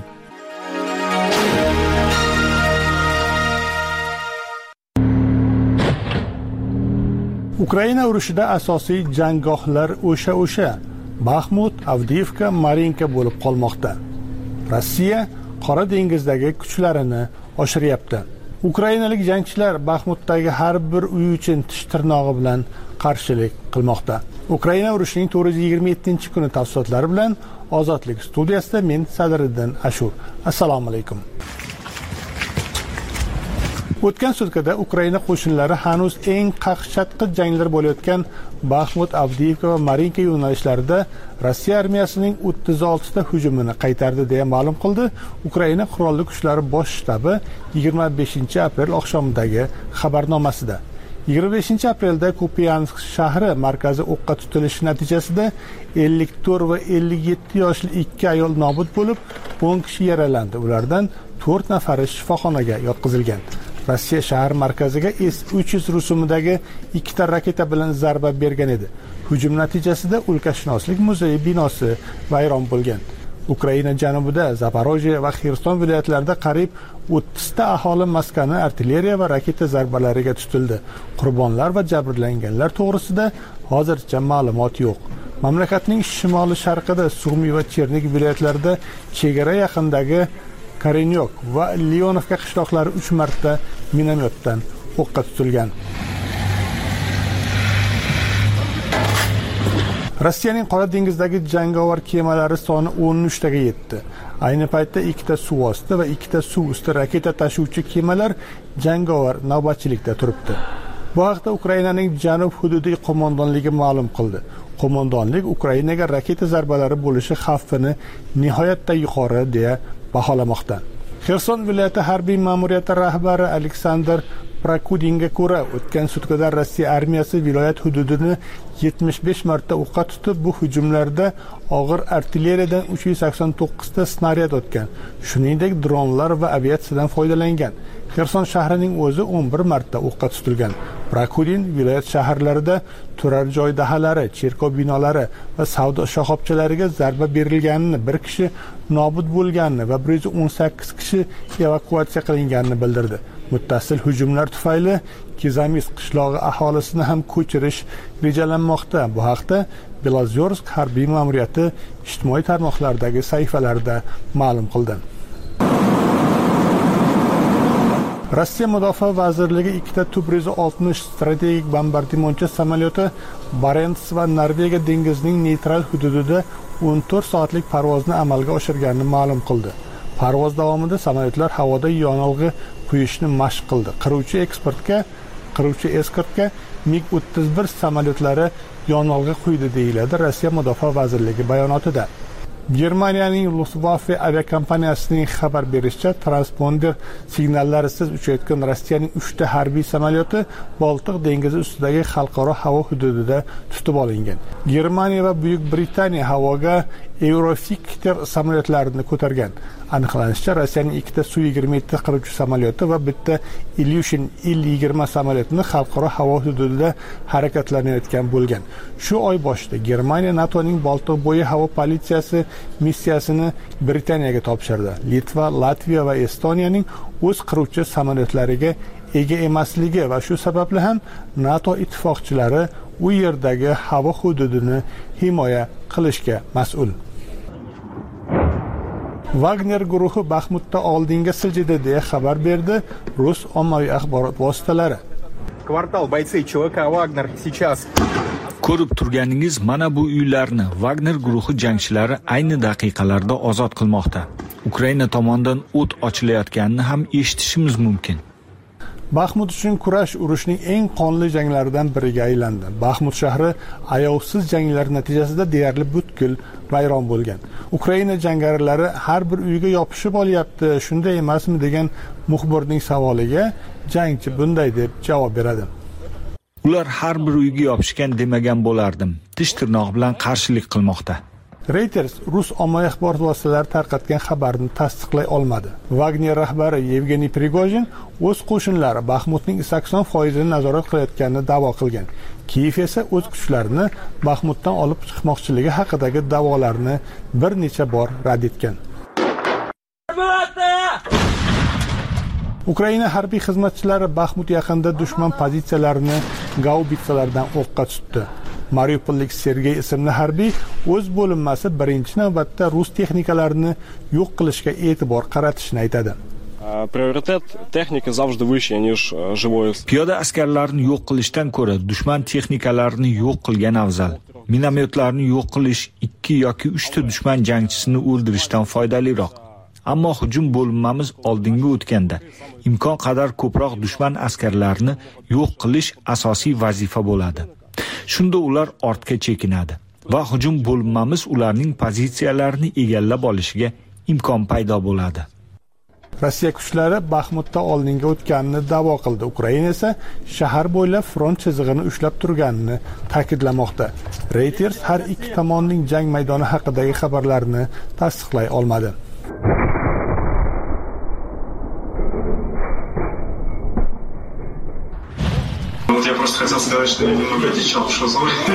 Ukraina urushida asosiy janggohlar o'sha Baxmut, Avdiivka, Marinka bo'lib qolmoqda. Rossiya Qora dengizdagi kuchlarini oshiryapti. Ukrainalik jangchilar Baxmutdagi har bir uy uchun tish tirnog'i bilan qarshilik qilmoqda. Ukraina urushining 427-kuni tafsilotlari bilan Ozodlik studiyasida men Sadriddin Ashur. Assalomu alaykum. O'tgan sutkada Ukraina qo'shinlari hanuz eng qaqshatqich janglar bo'layotgan Baxmut, Avdiivka va Marinka yo'nalishlarida Rossiya armiyasining 36 ta hujumini qaytardi deya ma'lum qildi Ukraina qurolli kuchlari bosh shtabi 25-aprel oqshomidagi xabarnomasida. 25-aprelda Kupiansk shahri markazi o'qqa tutilishi natijasida 54 va 57 yoshli 2 ayol nobud bo'lib, 10 kishi yaralandi. Ulardan 4 nafari shifoxonaga yotqizilgan. Rossiya shahar markaziga S-300 rusumidagi 2 ta raketa bilan zarba bergan edi. Hujum natijasida O'lkashunoslik muzeyi binosi vayron bo'lgan. Ukraina janubida Zaporojye va Xerson viloyatlarida qariyb 30 ta aholi maskani artilleriya va raketa zarbalariga tutildi. Qurbonlar va jabrlanganlar to'g'risida hozircha ma'lumot yo'q. Mamlakatning shimoli-sharqida Sumy va Chernig viloyatlarida chegara yaqinidagi Karenyok va Leonovka qishloqlari 3 marta minomyotdan o'qqa tutilgan. Rossiyaning Qora dengizdagi jangovar kemalari soni 13 taga yetdi. Ayni paytda 2 ta suv osti va 2 ta suv usti raketa tashuvchi kemalar jangovar navbatchilikda turibdi. Bu haqda Ukrainaning janub hududiy qo'mondonligi ma'lum qildi. Qo'mondonlik Ukrainaga raketa zarbalari bo'lishi xavfini nihoyatda yuqori deya baholamoqda. Xerson viloyati harbiy ma'muriyati rahbari Aleksandr Prakudinga ko'ra, o'tgan sutkada Rossiya armiyasi viloyat hududini 75 marta o'qqa tutib, bu hujumlarda og'ir artilleriyadan 389 ta snaryad o'tgan. Shuningdek, dronlar va aviatsiyadan foydalangan. Xerson shahrining o'zi 11 marta o'qqa tutilgan. Prakudin viloyat shaharlarida turar joy dahalari, cherkov binolari va savdo shoxobchalariga zarba berilganini, bir kishi nobud bo'lganini va 118 kishi evakuatsiya qilinganini bildirdi. Muttasil hujumlar tufayli Kizamis qishlog'i aholisini ham ko'chirish rejalanmoqda. Bu haqda Belozorsk harbiy ma'muriyati ijtimoiy tarmoqlardagi sahifalarida ma'lum qildi. Rossiya Mudofaa vazirligi 2 ta Tu-160 strategik bombardimonchi samolyoti Barents va Norvegiya dengizining neytral hududida 14 soatlik parvozni amalga oshirganini ma'lum qildi. Parvoz davomida samolyotlar havoda yonilg'i quyishni mashq qildi. Qiruvchi eskortga MiG-31 samolyotlari yonilg'i quydi deyiladi Rossiya Mudofaa vazirligi bayonotida. Germaniyaning Luftwaffe aviakompaniyasining xabar berishicha, transponder signallarisiz uchayotgan Rossiyaning 3 ta harbiy samolyoti Boltiq dengizi ustidagi xalqaro havo hududida tutib olingan. Germaniya va Buyuk Britaniya havoga Eurofighter samolyotlarini ko'targan. Aniqlanishicha, Rossiyaning 2 ta Su-27 qiruvchi samolyoti va bitta Ilyushin Il-20 samolyotini xalqaro havo hududida harakatlanayotgan bo'lgan. Shu oy boshida Germaniya NATOning Boltiq bo'yi havo politsiyasi missiyasini Britaniyaga topshirdi. Litva, Latviya va Estoniyaning o'z qiruvchi samolyotlariga ega emasligi va shu sababli ham NATO ittifoqchilari u yerdagi havo hududini himoya qilishga mas'ul. Wagner guruhi Baxmutda oldinga siljidi deya xabar berdi rus ommaviy axborot vositalari. Kvartal бойцы ЧВК Wagner сейчас. Ko'rib turganingiz mana bu uylarni Wagner guruhi jangchilari ayni daqiqalarda ozod qilmoqda. Ukraina tomonidan o't ochilayotganini ham eshitishimiz mumkin. Baxmut uchun kurash urushning eng qonli janglaridan biriga aylandi. Baxmut shahri ayovsiz janglar natijasida deyarli butkul vayron bo'lgan. Ukraina jangarilari har bir uyga yopishib olyapti, shunday emasmi degan muxbirning savoliga jangchi bunday deb javob beradi. Ular har bir uyga yopishgan demagan bo'lardim. Tish-tirnoq bilan qarshilik qilmoqda. Reuters rus ommaviy axborot vositalari tarqatgan xabarni tasdiqlay olmadi. Wagner rahbari Yevgeniy Prigojin o'z qo'shinlari Baxmutning 80% nazorat qilayotganini da'vo qilgan. Kiyev esa o'z kuchlarini Baxmutdan olib chiqmoqchiligi haqidagi da'volarni bir necha bor rad etgan. Ukraina harbiy xizmatchilari Baxmut yaqinida dushman pozitsiyalarini gaubitsalardan o'qqa tutdi. Mariupollik Sergey ismli harbiy o'z bo'linmasi birinchi navbatda rus texnikalarini yo'q qilishga e'tibor qaratishni aytadi. Prioritet texnika завжди выше, ниж живое. Piyoda askarlarni yo'q qilishdan ko'ra dushman texnikalarini yo'q qilgan afzal. Minomyotlarni yo'q qilish 2 yoki 3 ta dushman jangchisini o'ldirishdan foydaliroq. Ammo hujum bo'linmamiz oldinga o'tganda imkon qadar ko'proq dushman askarlarini yo'q qilish asosiy vazifa bo'ladi. Shunda ular ortga chekinadi va hujum bo'linmamiz ularning pozitsiyalarini egallab olishiga imkon paydo bo'ladi. Rossiya kuchlari Baxmutda oldinga o'tganini da'vo qildi. Ukraina esa shahar bo'ylab front chizig'ini ushlab turganini ta'kidlamoqda. Reuters har ikki tomonning jang maydoni haqidagi xabarlarni tasdiqlay olmadi. Я просто хотел сказать, что я немного дичал, что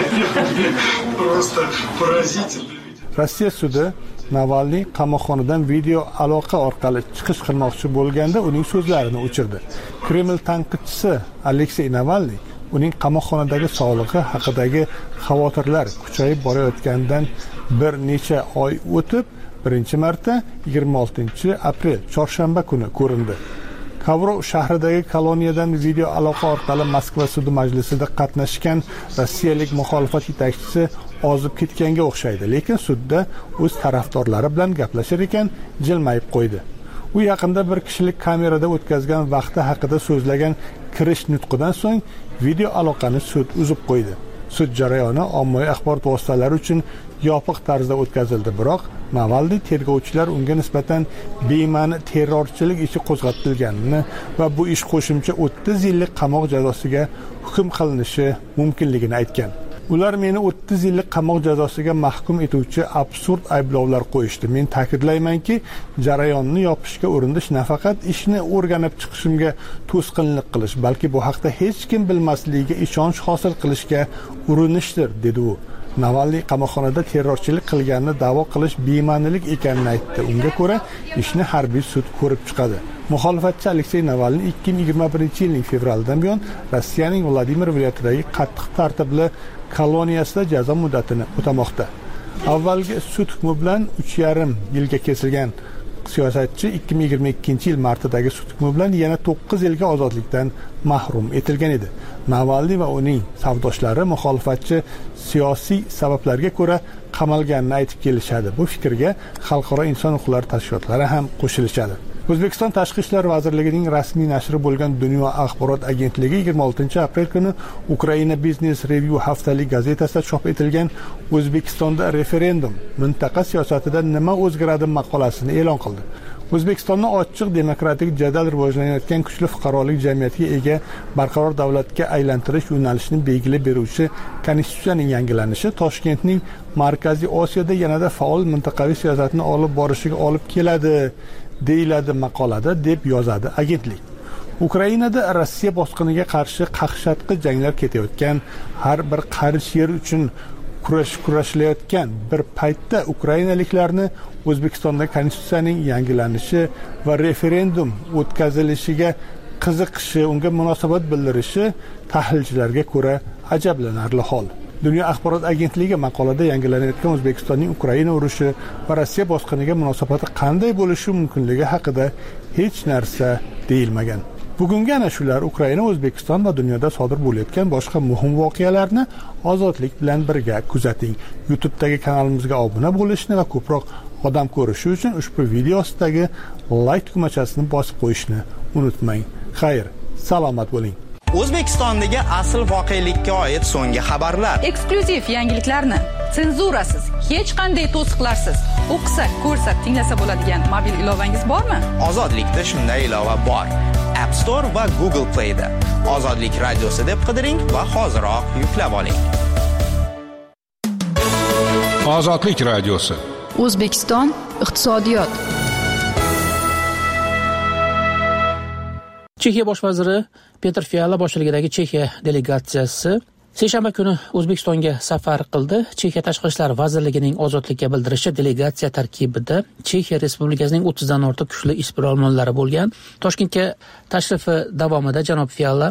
просто поразительно. Rossiya sudi Navalniy qamoqxonadan video aloqa orqali chiqish qilmoqchi bo'lganda uning so'zlarini o'chirdi. Kreml tanqidchisi Aleksey Navalniy uning qamoqxonadagi sog'lig'i haqidagi xavotirlar kuchayib borayotganidan bir necha oy o'tib, birinchi marta 26 aprel chorshanba kuni ko'rindi. Kavrov shahridagi koloniyadan video aloqa orqali Moskva sudi majlisida qatnashgan rossiyalik muxolifat yetakchisi ozib ketganga o'xshaydi, lekin sudda o'z tarafdorlari bilan gaplashar ekan jilmayib qo'ydi. U yaqinda bir kishilik kamerada o'tkazgan vaqti haqida so'zlagan kirish nutqidan so'ng video aloqani sud uzib qo'ydi. Sud jarayoni ommaviy axborot vositalari uchun yopiq tarzda o'tkazildi, biroq Navalniy tergovchilar unga nisbatan bema'ni terrorchilik ishi qo'zg'atilganini va bu ish qo'shimcha 30 yillik qamoq jazosiga hukm qilinishi mumkinligini aytgan. Ular meni 30 yillik qamoq jazosiga mahkum etuvchi absurd ayblovlar qo'yishdi. Men ta'kidlaymanki, jarayonni yopishga urinish nafaqat ishni o'rganib chiqishimga to'sqinlik qilish, balki bu haqda hech kim bilmasligiga ishonch hosil qilishga urinishdir, dedi u. Navalniy qamoqxonada terrorchilik qilganini da'vo qilish bema'nilik ekanini aytdi. Unga ko'ra, ishni harbiy sud ko'rib chiqadi. Muxolifatchi Aleksey Navalniy 2021-yilning fevralidan buyon Rossiyaning Vladimir viloyatidagi qattiq tartibli koloniyasida jazo muddatini o'tamoqda. Avvalgi sud hukmi bilan 3,5 yilga kesilgan siyosatchi 2022-yil martidagi sud hukmi bilan yana 9 yilga ozodlikdan mahrum etilgan edi. Navalniy va uning savdoshlari muxolifatchi siyosiy sabablarga ko'ra qamalganini aytib kelishadi. Bu fikrga xalqaro inson huquqlari tashkilotlari ham qo'shilishadi. O'zbekiston Tashqi ishlar vazirligining rasmiy nashri bo'lgan Dunyo axborot agentligi 26 aprel kuni Ukraina Business Review haftalik gazetasida chop etilgan O'zbekistonda referendum, mintaqa siyosatida nima o'zgaradi maqolasini e'lon qildi. O'zbekistonni ochiq demokratik jadal rivojlanayotgan kuchli fuqarolik jamiyatiga ega barqaror davlatga aylantirish yo'nalishini belgilab beruvchi konstitutsiyaning yangilanishi Toshkentning Markaziy Osiyoda yanada faol mintaqaviy siyosatni olib borishiga olib keladi, deyiladi maqolada, deb yozadi agentlik. Ukrainada Rossiya bosqiniga qarshi qaqshatqi janglar ketayotgan, har bir qarich yer uchun kurashilayotgan bir paytda ukrainaliklarni O'zbekistonda konstitutsiyaning yangilanishi va referendum o'tkazilishiga qiziqishi, unga munosabat bildirishi tahlilchilarga ko'ra ajablanarli hol. Dunyo axborot agentligi maqolada yangilanayotgan O'zbekistonning Ukraina urushi va Rossiya bosqiniga munosabati qanday bo'lishi mumkinligi haqida hech narsa deyilmagan. Bugungi ana shular Ukraina, O'zbekiston va dunyoda sodir bo'layotgan boshqa muhim voqealarni ozodlik bilan birga kuzating. YouTube'dagi kanalimizga obuna bo'lishni va ko'proq odam ko'rishi uchun ushbu video ostidagi like tugmachasini bosib qo'yishni unutmang. Xayr, salomat bo'ling. O'zbekistondagi asl voqelikka oid so'nggi xabarlar, eksklyuziv yangiliklarni senzurasiz, hech qanday to'siqlarsiz o'qisa, ko'rsa, tinglasa bo'ladigan mobil ilovangiz bormi? Ozodlikda shunday ilova bor. App Store va Google Play da Ozodlik radiosi deb qidiring va hoziroq yuklab oling. Ozodlik radiosi. O'zbekiston iqtisodiyot. Chexiya bosh vaziri Petr Fiala boshchiligidagi Chexiya delegatsiyasi seshanba kuni O'zbekistonga safar qildi. Chexiya Tashqi ishlar vazirligining ozodlikka bildirishicha delegatsiya tarkibida Chexiya Respublikasining 30 dan ortiq kuchli ishbilarmonlari bo'lgan. Toshkentga tashrifi davomida janob Fiala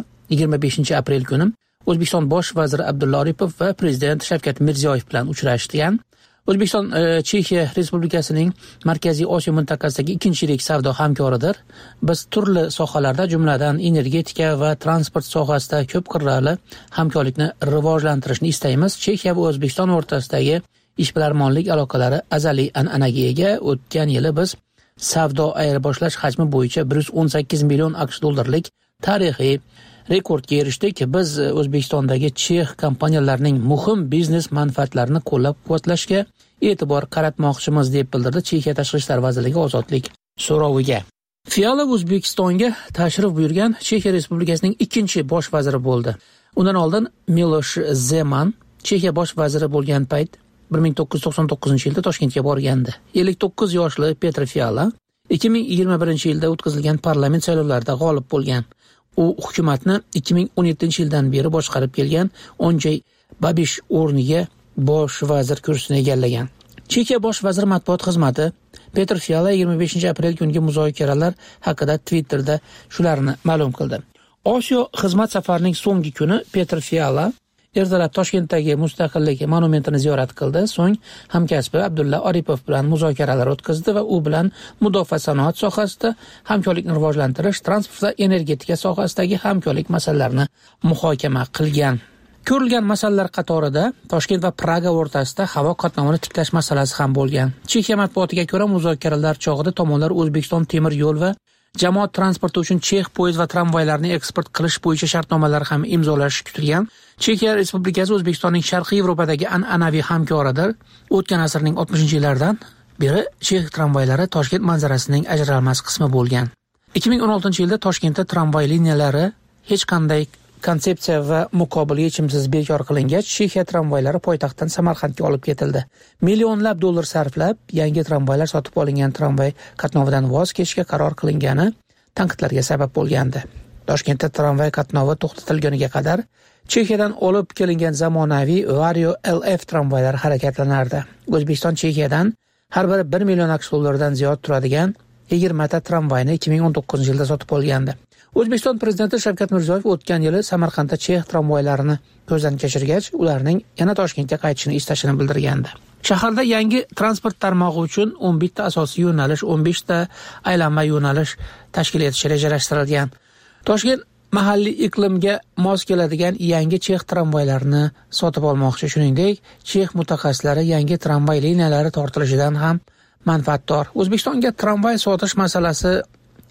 25 aprel kuni O'zbekiston bosh vaziri Abdulla Aripov va prezident Shavkat Mirziyoyev bilan uchrashgan. O'zbekiston Chexiya Respublikasining Markaziy Osiyo mintaqasidagi ikkinchi yirik savdo hamkoridir. Biz turli sohalarda, jumladan energetika va transport sohasida ko'p qirrali hamkorlikni rivojlantirishni istaymiz. Chexiya va O'zbekiston o'rtasidagi ishbilarmonlik aloqalari azaliy an'anaga ega. O'tgan yili biz savdo ayirboshlash hajmi bo'yicha 118 million AQSh dollarlik tarixiy rekordga erishdik. Biz O'zbekistondagi chex kompaniyalarining muhim biznes manfaatlarini qo'llab-quvvatlashga e'tibor qaratmoqchimiz, deb bildirdi Chexiya Tashqi ishlar vazirligi ozodlik so'roviga. Fiala O'zbekistonga tashrif buyurgan Chexiya Respublikasining ikkinchi bosh vaziri bo'ldi. Undan oldin Milosh Zeman Chexiya bosh vaziri bo'lgan payt 1999-yilda Toshkentga borgandi. 59 yoshli Petr Fiala 2021-yilda o'tkazilgan parlament saylovlarida g'olib bo'lgan. U hukumatni 2017-yildan beri boshqarib kelgan Onjay Babish o'rniga bosh vazir kursini egallagan. Chexiya bosh vazir matbuot xizmati Petr Fiala 25 aprel kungi muzokaralar haqida Twitterda shularni ma'lum qildi. Osiyo xizmat safarining so'nggi kuni Petr Fiala ertalab Toshkentdagi Mustaqillik monumentini ziyorat qildi. So'ng hamkasbi Abdulla Aripov bilan muzokaralar o'tkazdi va u bilan mudofaa sanoat sohasida hamkorlikni rivojlantirish, transport va energetika sohasidagi hamkorlik masalalarini muhokama qilgan. Ko'rilgan masalalar qatorida Toshkent va Praga o'rtasida havo qatnovini tiklash masalasi ham bo'lgan. Chexiya matbuotiga ko'ra, muzokaralar chog'ida tomonlar O'zbekiston temir yo'l va jamoat transporti uchun chex poyezd va tramvaylarni eksport qilish bo'yicha shartnomalar ham imzolashi kutilgan. Chexiya Respublikasi O'zbekistonning Sharqiy Yevropadagi an'anaviy hamkoridir. O'tgan asrning 60-yillaridan beri chex tramvaylari Toshkent manzarasining ajralmas qismi bo'lgan. 2016-yilda Toshkentda tramvay liniyalari hech qanday konsepsiya va muqobil yechimsiz bekor qilingach, Chexiya tramvaylari poytaxtdan Samarqandga olib ketildi. Millionlab dollar sarflab yangi tramvaylar sotib olingan, tramvay qatnovidan voz kechishga qaror qilingani tanqidlarga sabab bo'lgandi. Toshkentda tramvay qatnovi to'xtatilganiga qadar Chexiyadan olib kelingan zamonaviy Vario LF tramvaylar harakatlanardi. O'zbekiston Chexiyadan har biri 1 million AQSh dollaridan ziyod turadigan 20 ta tramvayni 2019-yilda sotib olgandi. O'zbekiston prezidenti Shavkat Mirziyoyev o'tgan yili Samarqandda chex tramvaylarini ko'zdan kechirgach, ularning yana Toshkentga qaytishini istashini bildirgandi. Shaharda yangi transport tarmog'i uchun 11 ta asosiy yo'nalish, 15 ta aylanma yo'nalish tashkil etish rejalashtirilgan. Toshkent mahalliy iqlimga mos keladigan yangi chex tramvaylarini sotib olmoqchi. Shuningdek, chex mutaxassislari yangi tramvay liniyalari tortilishidan ham manfaatdor. O'zbekistonga tramvay sotish masalasi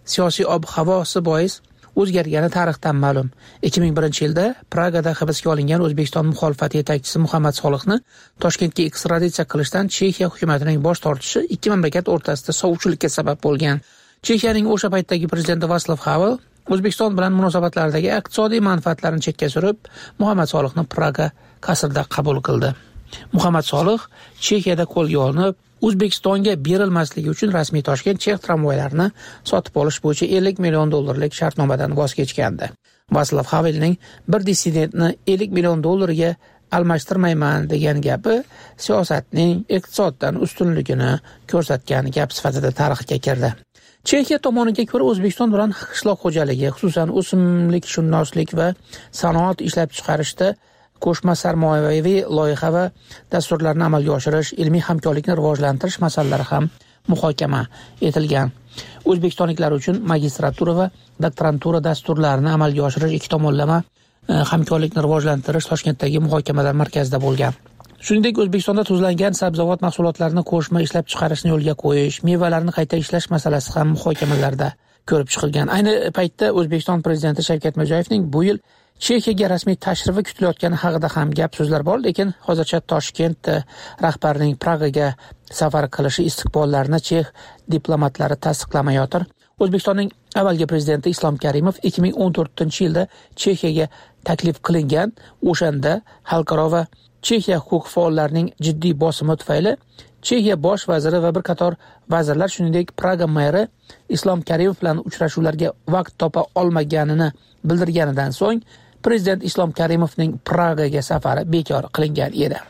siyosiy ob-havosi bois o'zgargani tarixdan ma'lum. 2001-yilda Pragada hibsga olingan O'zbekiston muxolifati yetakchisi Muhammad Solihni Toshkentga ekstraditsiya qilishdan Chexiya hukumatining bosh tortishi ikki mamlakat o'rtasida sovuvchilikka sabab bo'lgan. Chexiyaning o'sha paytdagi prezidenti Václav Havel O'zbekiston bilan munosabatlardagi iqtisodiy manfaatlarni chetga surib, Muhammad Solihni Praga qasrida qabul qildi. Muhammad Solih Chexiyada qo'lga olinib, O'zbekistonga berilmasligi uchun rasmiy Toshkent Chex tramvaylarini sotib olish bo'yicha $50 million shartnomadan voz kechgandi. Václav Havelning bir dissidentni $50 million almashtirmayman degan gapi siyosatning iqtisoddan ustunligini ko'rsatgan gap sifatida tarixga kirdi. Chexiya tomoniga ko'ra O'zbekiston bilan qishloq xo'jaligi, xususan o'simlikshunoslik va sanoat ishlab chiqarishda qo'shma sarmoyaviy loyiha va dasturlarni amalga oshirish, ilmiy hamkorlikni rivojlantirish masalalari ham muhokama etilgan. O'zbekistonliklar uchun magistratura va doktorantura dasturlarini amalga oshirish ikki tomonlama hamkorlikni rivojlantirish Toshkentdagi muhokamalar markazida bo'lgan. Shuningdek, O'zbekistonda tuzlangan sabzavot mahsulotlarini qo'shma ishlab chiqarishni yo'lga qo'yish, mevalarni qayta ishlash masalasi ham muhokamalarda ko'rib chiqilgan. Ayni paytda O'zbekiston prezidenti Shavkat Mirziyoyevning bu yil Chexiyaga rasmiy tashrifi kutilayotgani haqida ham gap so'zlar bor, lekin hozircha Toshkent rahbarining Pragaga safar qilishi istiqbollarini Chex diplomatlari tasdiqlamayotir. O'zbekistonning avvalgi prezidenti Islom Karimov 2014-yilda Chexiyaga taklif qilingan, o'shanda xalqaro va Chexiya huquq faollarining jiddiy bosimi tufayli Chexiya bosh vaziri va bir qator vazirlar, shuningdek Praga meri Islom Karimov bilan uchrashuvlarga vaqt topa olmaganini bildirganidan so'ng prezident Islom Karimovning Pragaga safari bekor qilingan edi.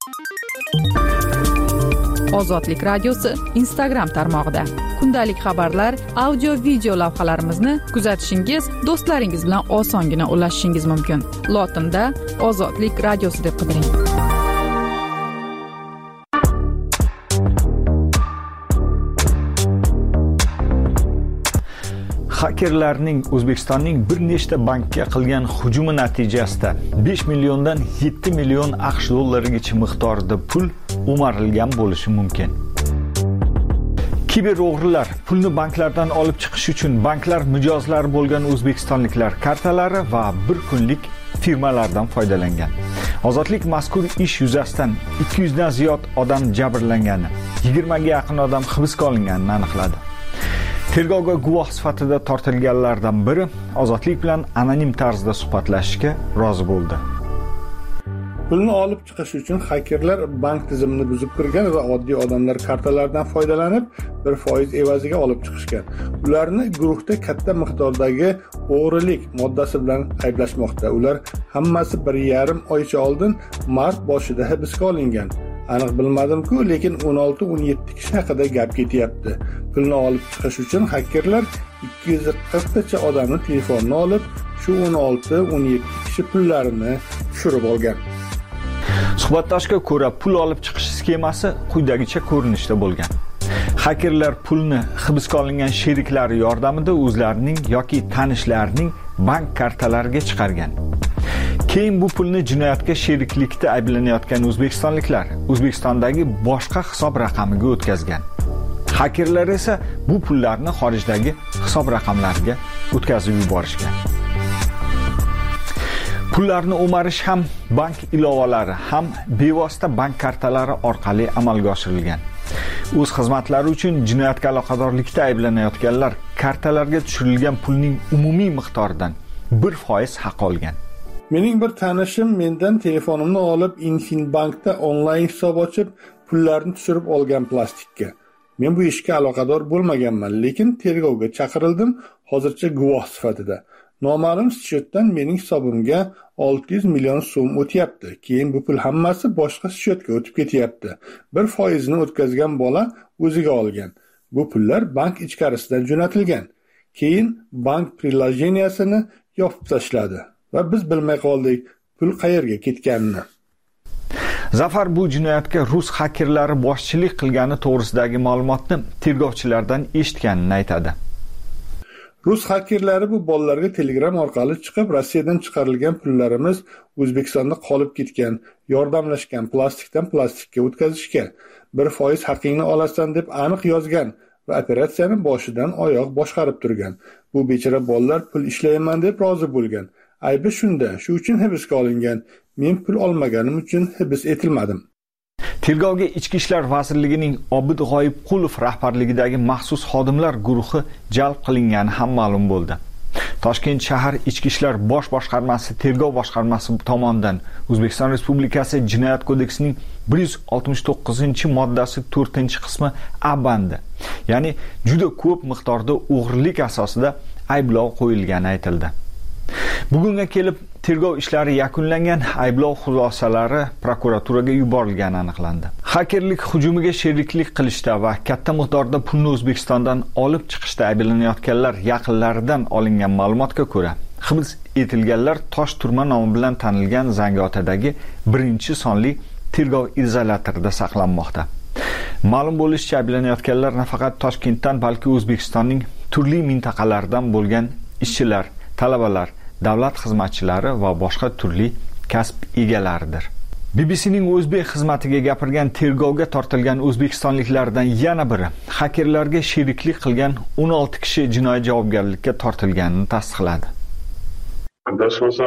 Ozodlik radiosi Instagram tarmog'ida kundalik xabarlar, audio video lavhalarimizni kuzatishingiz, do'stlaringiz bilan osongina ulashishingiz mumkin. Lotinda Ozodlik radiosi deb qidiring. Hakerlarning O'zbekistonning bir nechta bankka qilgan hujumi natijasida 5 milliondan 7 million AQSh dollarigacha miqdorida pul o'marilgan bo'lishi mumkin. Kiber o'g'rilar pulni banklardan olib chiqish uchun banklar mijozlari bo'lgan o'zbekistonliklar kartalari va bir kunlik firmalardan foydalangan. Ozodlik mazkur ish yuzasidan 200 dan ziyod odam jabrlangani, 20 ga yaqin odam hibsga olinganini aniqladi. Tergovga guvoh sifatida tortilganlardan biri Ozodlik bilan anonim tarzda suhbatlashishga rozi bo'ldi. Pulni olib chiqish uchun hakerlar bank tizimini buzib kirgan va oddiy odamlar kartalaridan foydalanib 1% evaziga olib chiqishgan. Ularni guruhda katta miqdordagi o'g'rilik moddasi bilan ayblashmoqda. Ular hammasi 1,5 oycha oldin mart boshida hibsga olingan. Aniq bilmadim-ku, lekin 16-17 kishi haqida gap ketyapti. Pulni olib chiqish uchun hakerlar 240 tacha odamning telefonini olib, shu 16-17 kishi pullarini tushirib olgan. Suhbatdoshga ko'ra, pul olib chiqish sxemasi quyidagicha ko'rinishda bo'lgan. Hakerlar pulni hibsga olingan sheriklari yordamida o'zlarining yoki tanishlarining bank kartalariga chiqargan. Keyin bu pulni jinoyatga sheriklikda ayblanayotgan o'zbekistonliklar O'zbekistondagi boshqa hisob raqamiga o'tkazgan. Hakerlar esa bu pullarni xorijdagi hisob raqamlariga o'tkazib yuborishgan. Pullarni o'marish ham bank ilovalari, ham bevosita bank kartalari orqali amalga oshirilgan. O'z xizmatlari uchun jinoyatga aloqadorlikda ayblanayotganlar kartalarga tushirilgan pulning umumiy miqdoridan 1% haq olgan. Mening bir tanishim mendan telefonimni olib Infinbankda onlayn hisob ochib, pullarni tushirib olgan plastikka. Men bu ishga aloqador bo'lmaganman, lekin tergovga chaqirildim, hozircha guvoh sifatida. Noma'lum счетdan mening hisobimga 600 million so'm o'tyapti. Keyin bu pul hammasi boshqa счетga o'tib ketyapti. 1%ni o'tkazgan bola o'ziga olgan. Bu pullar bank ichkarisidan jo'natilgan. Keyin bank prilojeniyasini yopib tashladi va biz bilmay qoldik pul qayerga ketganini. Zafar bu jinoyatga rus hakerlari boshchilik qilgani to'g'risidagi ma'lumotni tergovchilardan eshitganini aytadi. Rus hakerlari bu bolalarga Telegram orqali chiqib, Rossiyadan chiqarilgan pullarimiz O'zbekistonda qolib ketgan, yordamlashgan, plastikdan plastikka o'tkazishga, 1% haqingni olasan deb aniq yozgan va operatsiyani boshidan oyoq boshqarib turgan. Bu bechora bolalar pul ishlayman deb rozi bo'lgan. Aybi shunda, shu uchun hibsga olingan. Men pul olmaganim uchun hibs etilmadim. Tergovga Ichki ishlar vazirligining Obid G'oyibqulov rahbarligidagi maxsus xodimlar guruhi jalb qilingani ham ma'lum bo'ldi. Toshkent shahar Ichki ishlar bosh boshqarmasi tergov boshqarmasi tomonidan O'zbekiston Respublikasi Jinoyat kodeksining 169-moddasi 4-qismi A bandi, ya'ni juda ko'p miqdorda o'g'rilik asosida ayblov qo'yilgani aytildi. Bugunga kelib tergov ishlari yakunlangan, ayblov xulosalari prokuraturaga yuborilgani aniqlandi. Hakerlik hujumiga sheriklik qilishda va katta miqdorda pulni O'zbekistondan olib chiqishda ayblanayotganlar yaqinlaridan olingan ma'lumotga ko'ra, hibs etilganlar Tosh turma nomi bilan tanilgan Zangiotadagi 1-sonli tergov izolyatorida saqlanmoqda. Ma'lum bo'lishicha, ayblanayotganlar nafaqat Toshkentdan, balki O'zbekistonning turli mintaqalaridan bo'lgan ishchilar, talabalar, davlat xizmatchilari va boshqa turli kasb egalaridir. BBCning o'zbek xizmatiga gapirgan tergovga tortilgan o'zbekistonliklardan yana biri hakerlarga sheriklik qilgan 16 kishi jinoiy javobgarlikka tortilganini tasdiqladi. Adashmasam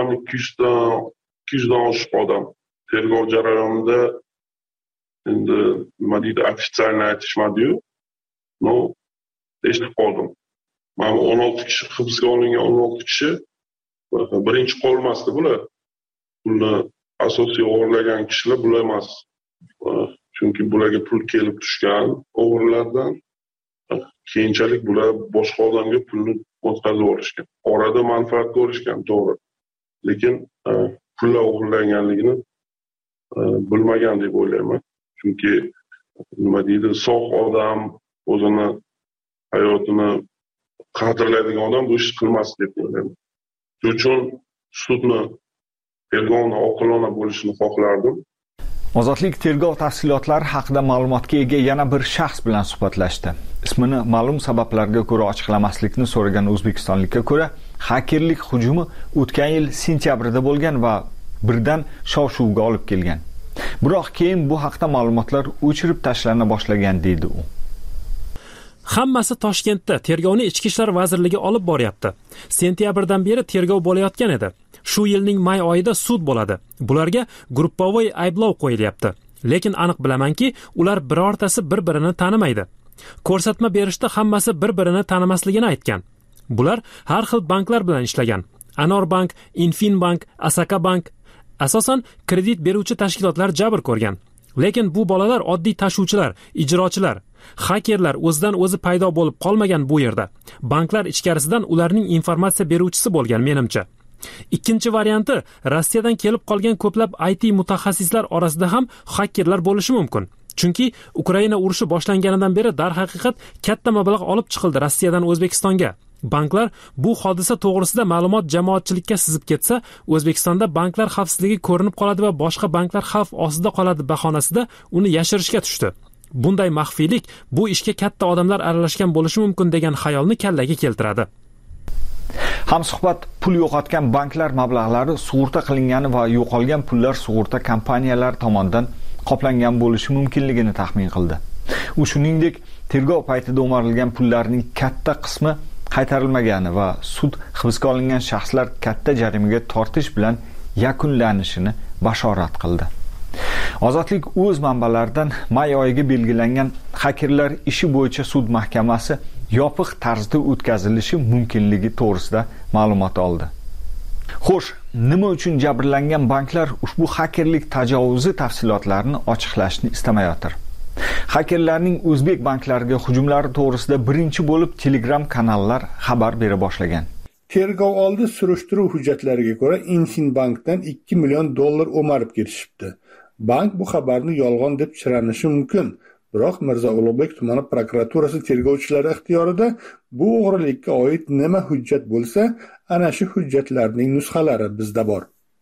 200 dan oshiq odam tergov jarayonida, endi nima deydi, ofitsialni aytishmadi-yu, eshitib qoldim. Mana 16 kishi hibsga olingan, 16 kishi birinchi qolmasdi bular. Pulni asosiy o'g'irlagan kishilar bular emas. Chunki bularga pul kelib tushgan o'g'irlardan. Keyinchalik bular boshqa odamga pulni o'tkazib olishgan. Orada manfaat ko'rishgan, to'g'ri. Lekin pullar o'g'irlanganligini bilmagan deb o'ylayman. Chunki nima deydi, sog' odam, o'zini hayotini qadrlaydigan odam bu ishni qilmas deb o'ylayman. Shuning uchun sudni tergovni oqilona bo'lishini xohlardim. Ozodlik tergov tafsilotlari haqida ma'lumotga ega yana bir shaxs bilan suhbatlashdi. Ismini ma'lum sabablarga ko'ra ochiqlamaslikni so'ragan o'zbekistonlikka ko'ra, hakerlik hujumi o'tgan yil sentyabrda bo'lgan va birdan shov-shuvga olib kelgan. Biroq keyin bu haqda ma'lumotlar o'chirib tashlana boshlagan deydi u. Hammasi Toshkentda tergovni Ichki ishlar vazirligi olib boryapti. Sentyabrdan beri tergov bo'layotgan edi. Shu yilning may oyida sud bo'ladi. Bularga gruppovoy ayblov qo'yilyapti. Lekin aniq bilamanki, ular birortasi bir-birini tanimaydi. Ko'rsatma berishda hammasi bir-birini tanimasligini aytgan. Bular har xil banklar bilan ishlagan. Anor bank, Infinbank, Asaka bank, asosan kredit beruvchi tashkilotlar jabr ko'rgan. Lekin bu bolalar oddiy tashuvchilar, ijrochilar. Hakerlar o'zidan o'zi paydo bo'lib qolmagan bu yerda. Banklar ichkarisidan ularning informatsiya beruvchisi bo'lgan, menimcha. Ikkinchi varianti, Rossiyadan kelib qolgan ko'plab IT mutaxassislar orasida ham hakerlar bo'lishi mumkin. Chunki Ukraina urushi boshlanganidan beri darhaqiqat katta mablag' olib chiqildi Rossiyadan O'zbekistonga. Banklar bu hodisa to'g'risida ma'lumot jamoatchilikka sizib ketsa, O'zbekistonda banklar xavfsizligi ko'rinib qoladi va boshqa banklar xavf ostida qoladi bahonasida uni yashirishga tushdi. Bunday maxfiylik bu ishga katta odamlar aralashgan bo'lishi mumkin degan xayolni kallaga keltiradi. Hamsuhbat pul yo'qotgan banklar mablag'lari sug'urta qilingani va yo'qolgan pullar sug'urta kompaniyalari tomonidan qoplangan bo'lishi mumkinligini taxmin qildi. U shuningdek, tergov paytida o'marilgan pullarning katta qismi qaytarilmagani va sud hibsga olingan shaxslar katta jarimaga tortish bilan yakunlanishini bashorat qildi. Ozodlik o'z manbalaridan may oyiga belgilangan hakerlar ishi bo'yicha sud mahkamasi yopiq tarzda o'tkazilishi mumkinligi to'g'risida ma'lumot oldi. Xo'sh, nima uchun jabrlangan banklar ushbu hakerlik tajovuzi tafsilotlarini ochiqlashni istamayotir? Hakerlarning o'zbek banklariga hujumlari to'g'risida birinchi bo'lib Telegram kanallar xabar bera boshlagan. Tergov oldi surishtiruv hujjatlariga ko'ra Infinbankdan $2 million o'marib ketishibdi. Bank bu xabarni yolg'on deb chiranishi mumkin. Biroq Mirzo Ulug'bek tumani prokuraturasi tergovchilari ixtiyorida bu o'g'rilikka oid nima hujjat bo'lsa, ana shu hujjatlarning nusxalari bizda bor.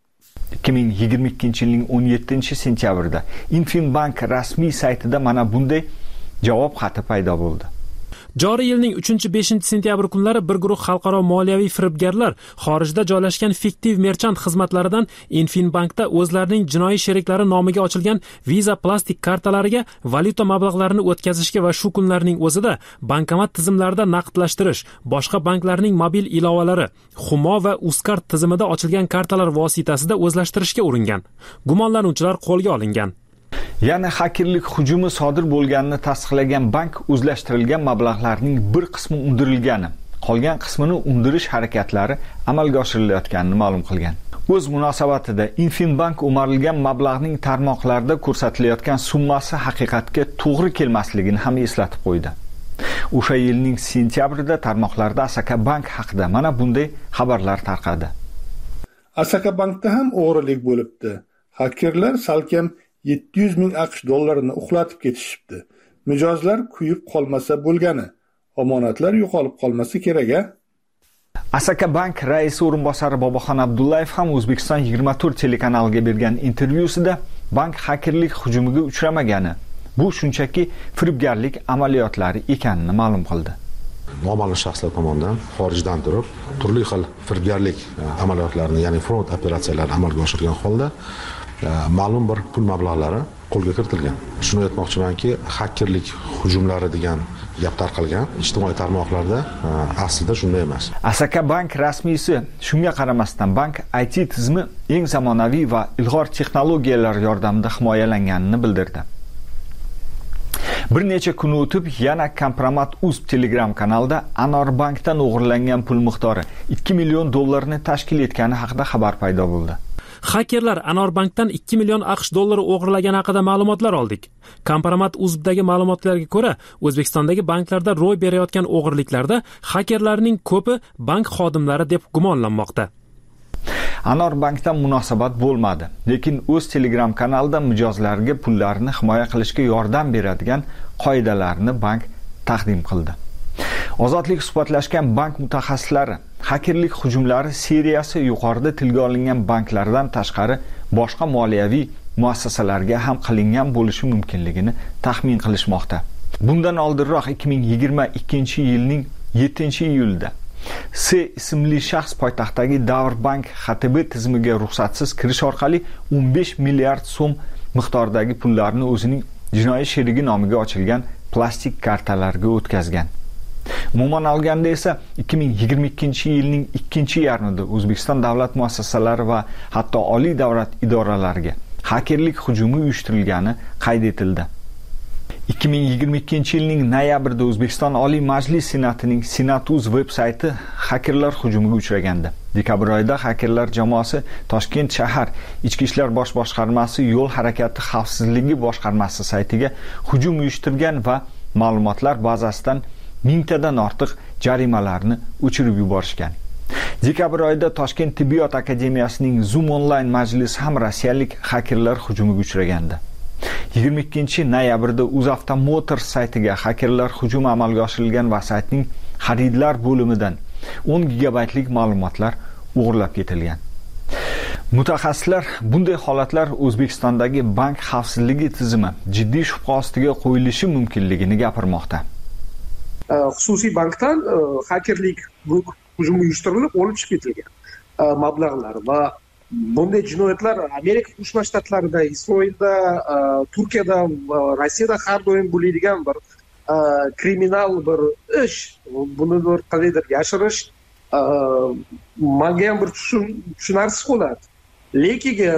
2022-yilning 17-sentyabrida Infinbank rasmiy saytida mana bunday javob xati paydo bo'ldi. Joriy yilning 3-5 sentyabr kunlari bir guruh xalqaro moliyaviy firibgarlar xorijda joylashgan fiktiv merchant xizmatlaridan Infinbankda o'zlarining jinoiy sheriklari nomiga ochilgan Visa plastik kartalariga valyuta mablag'larini o'tkazishga va shu kunlarning o'zida bankomat tizimlarida naqdlashtirish, boshqa banklarning mobil ilovalari, Humo va Uzcard tizimida ochilgan kartalar vositasida o'zlashtirishga uringan. Gumonlanuvchilar qo'lga olingan. Yana xakerlik hujumi sodir bo'lganini tasdiqlagan bank o'zlashtirilgan mablag'larning bir qismi undirilgani, qolgan qismini undirish harakatlari amalga oshirilayotganini ma'lum qilgan. O'z munosabatida Infinbank o'marilgan mablag'ning tarmoqlarda ko'rsatilayotgan summasi haqiqatga to'g'ri kelmasligini ham eslatib qo'ydi. O'sha yilning sentyabrida tarmoqlarda Asaka Bank haqida mana bunday xabarlar tarqadi. Asaka Bankda ham o'g'rilik bo'libdi. Hakerlar salkam 700 ming AQSh dollarini uxlatib ketishibdi. Mijozlar kuyib qolmasa bo'lgani, omonatlar yo'qolib qolmasa kerak-a? Asaka Bank raisi o'rinbosari Boboxon Abdullayev ham O'zbekiston 24 telekanaliga bergan intervyusida bank hakerlik hujumiga uchramagani, bu shunchaki firibgarlik amaliyotlari ekanini ma'lum qildi. Noma'lum shaxslar tomonidan xorijdan turib turli xil firibgarlik amaliyotlarini, ya'ni front operatsiyalarini amalga oshirgan holda ma'lum bir pul mablag'lari qo'lga kiritilgan. Shuni aytmoqchimanki, hakerlik hujumlari degan gap tarqalgan ijtimoiy tarmoqlarda aslida shunday emas. Asaka Bank rasmiysi shunga qaramasdan bank IT tizimi eng zamonaviy va ilg'or texnologiyalar yordamida himoyalanganini bildirdi. Bir necha kun o'tib yana Kompromat.uz Telegram kanalida Anor Bankdan o'g'irlangan pul miqdori 2 million dollarni tashkil etgani haqida xabar paydo bo'ldi. Hakerlar Anor Bankdan 2 million AQSh dollari o'g'irlagani haqida ma'lumotlar oldik. Kompromat.uz'dagi ma'lumotlarga ko'ra, O'zbekistondagi banklarda ro'y berayotgan o'g'irliklarda hakerlarning ko'pi bank xodimlari deb gumonlanmoqda. Anor Bankdan munosabat bo'lmadi, lekin o'z Telegram kanalida mijozlarga pullarini himoya qilishga yordam beradigan qoidalarni bank taqdim qildi. Ozodlik suhbatlashgan bank mutaxassislari hakerlik hujumlari seriyasi yuqorida tilga olingan banklardan tashqari boshqa moliyaviy muassasalarga ham qilingan bo'lishi mumkinligini taxmin qilishmoqda. Bundan oldinroq 2022-yilning 7-iyulida S ismli shaxs poytaxtdagi Davr Bank XTB tizimiga ruxsatsiz kirish orqali 15 milliard so'm miqdordagi pullarni o'zining jinoiy sherigi nomiga ochilgan plastik kartalarga o'tkazgan. Umuman olganda esa 2022-yilning 2-yarmida O'zbekiston davlat muassasalari va hatto oliy davlat idoralariga hakerlik hujumi uyushtirilgani qayd etildi. 2022-yilning noyabrida O'zbekiston Oliy Majlis Senatining Senat.uz veb-sayti hakerlar hujumiga uchragandi. Dekabr oyida hakerlar jamoasi Toshkent shahar Ichki ishlar bosh boshqarmasi yo'l harakati xavfsizligi boshqarmasi saytiga hujum uyushtirgan va ma'lumotlar bazasidan 1000 tadan ortiq jarimalarni o'chirib yuborishgan. Dekabr oyida Toshkent tibbiyot akademiyasining Zoom onlayn majlisi ham rossiyalik hakerlar hujumiga uchragandi. 22-noyabrda UzAvto Motors saytiga hakerlar hujumi amalga oshirilgan va saytning xaridlar bo'limidan 10 gigabaytlik ma'lumotlar o'g'irlab ketilgan. Mutaxassislar bunday holatlar O'zbekistondagi bank xavfsizligi tizimi jiddiy shubha ostiga qo'yilishi mumkinligini gapirmoqda. Xususiy bankdan hakerlik hujumi uyushtirilib olib chiqib ketilgan mablag'lar va bunday jinoyatlar Amerika Qo'shma Shtatlarida, Isroilda, Turkiyada va Rossiyada har doim bo'ladigan bir kriminal bir ish. Buni bir qanaqadir yashirish menga ham bir tushunarsiz bo'ladi. Lekin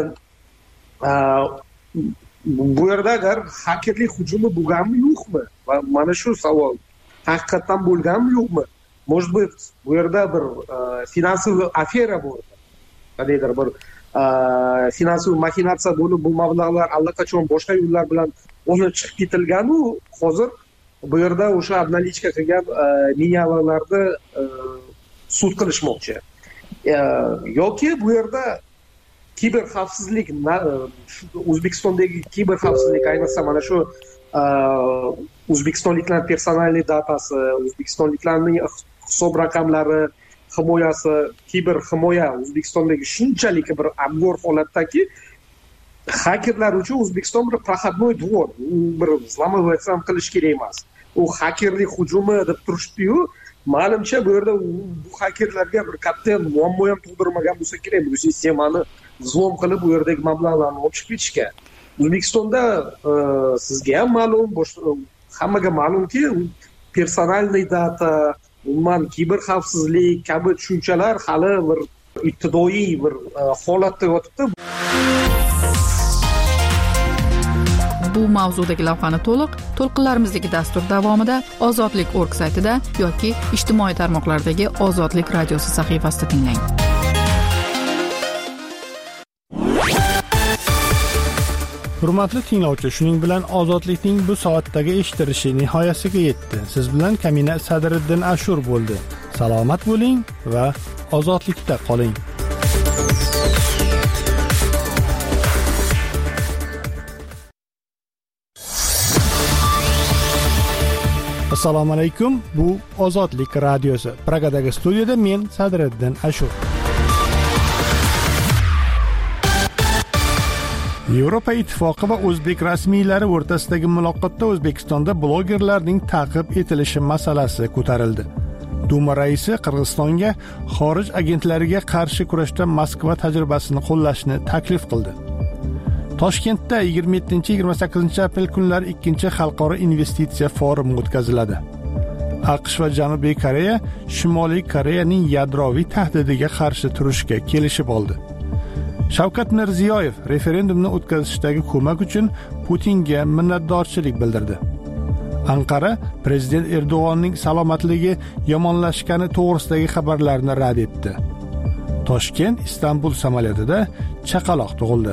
bu yerda agar hakerlik hujumi bo'lganmi yo'qmi? Va mana shu savol haqiqatan bo'lganmi yo'qmi? Может быть, bu yerda bir finansiy afera bor. Qanaqadir bir finansiy maxinatsiya bo'lib, bu mablag'lar allaqachon boshqa yo'llar bilan olib chiqib ketilgan-u, hozir bu yerda o'sha obnalichka qilgan miniyalarni sud qilishmoqchi. Yoki bu yerda kiber xavfsizlik, O'zbekistondagi kiber xavfsizlik, ayniqsa mana shu o'zbekistonliklar personalniy datasi, o'zbekistonliklarning hisob raqamlari himoyasi, kiber himoya O'zbekistondagi shunchalik bir abgor holatdaki, hakerlar uchun O'zbekiston bir proходной двор, bir zlamovatsam qilish kerak emas. u xakerlik hujumi deb turishdi-yu, ma'lumcha bu yerda bu xakerlarga bir katta muammo ham tug'dirmagan bo'lsa kerak, bu sistemani zlom qilib u yerdagi mablag'larni olib chiqib ketishgan. O'zbekistonda sizga ham ma'lum, hammaga ma'lumki, personalniy data, umuman kiber xavfsizlik kabi tushunchalar hali bir ibtidoiy bir holatda yotibdi. Bu mavzudagi lavhani to'lqinlarimizdagi dastur davomida ozodlik.org saytida yoki ijtimoiy tarmoqlardagi Ozodlik radiosi sahifasida tinglang. Hurmatli tinglovchi, shuning bilan Ozodlikning bu soatdagi eshitilishi nihoyasiga yetdi. Siz bilan Kamina Sadriddin Ashur bo'ldi. Salomat bo'ling va ozodlikda qoling. Assalomu alaykum. Bu Ozodlik radiosi. Pragadagi studiyada men Sadriddin Ashur. Yevropa Ittifoqi va o'zbek rasmiylari o'rtasidagi muloqotda O'zbekistonda blogerlarning ta'qib etilishi masalasi ko'tarildi. Duma raisi Qirg'izistonga xorij agentlariga qarshi kurashda Moskva tajribasini qo'llashni taklif qildi. Toshkentda 27-28 aprel kunlari 2 xalqaro investitsiya forumi o'tkaziladi. AQSh va Janubiy Koreya Shimoliy Koreyaning yadroviy tahdidiga qarshi turishga kelishib oldi. Shavkat Mirziyoyev referendumni o'tkazishdagi ko'mak uchun Putinga minnatdorchilik bildirdi. Anqara prezident Erdo'g'onning salomatligi yomonlashgani to'g'risidagi xabarlarni rad etdi. Toshkent Istanbul samolyotida chaqaloq tug'ildi.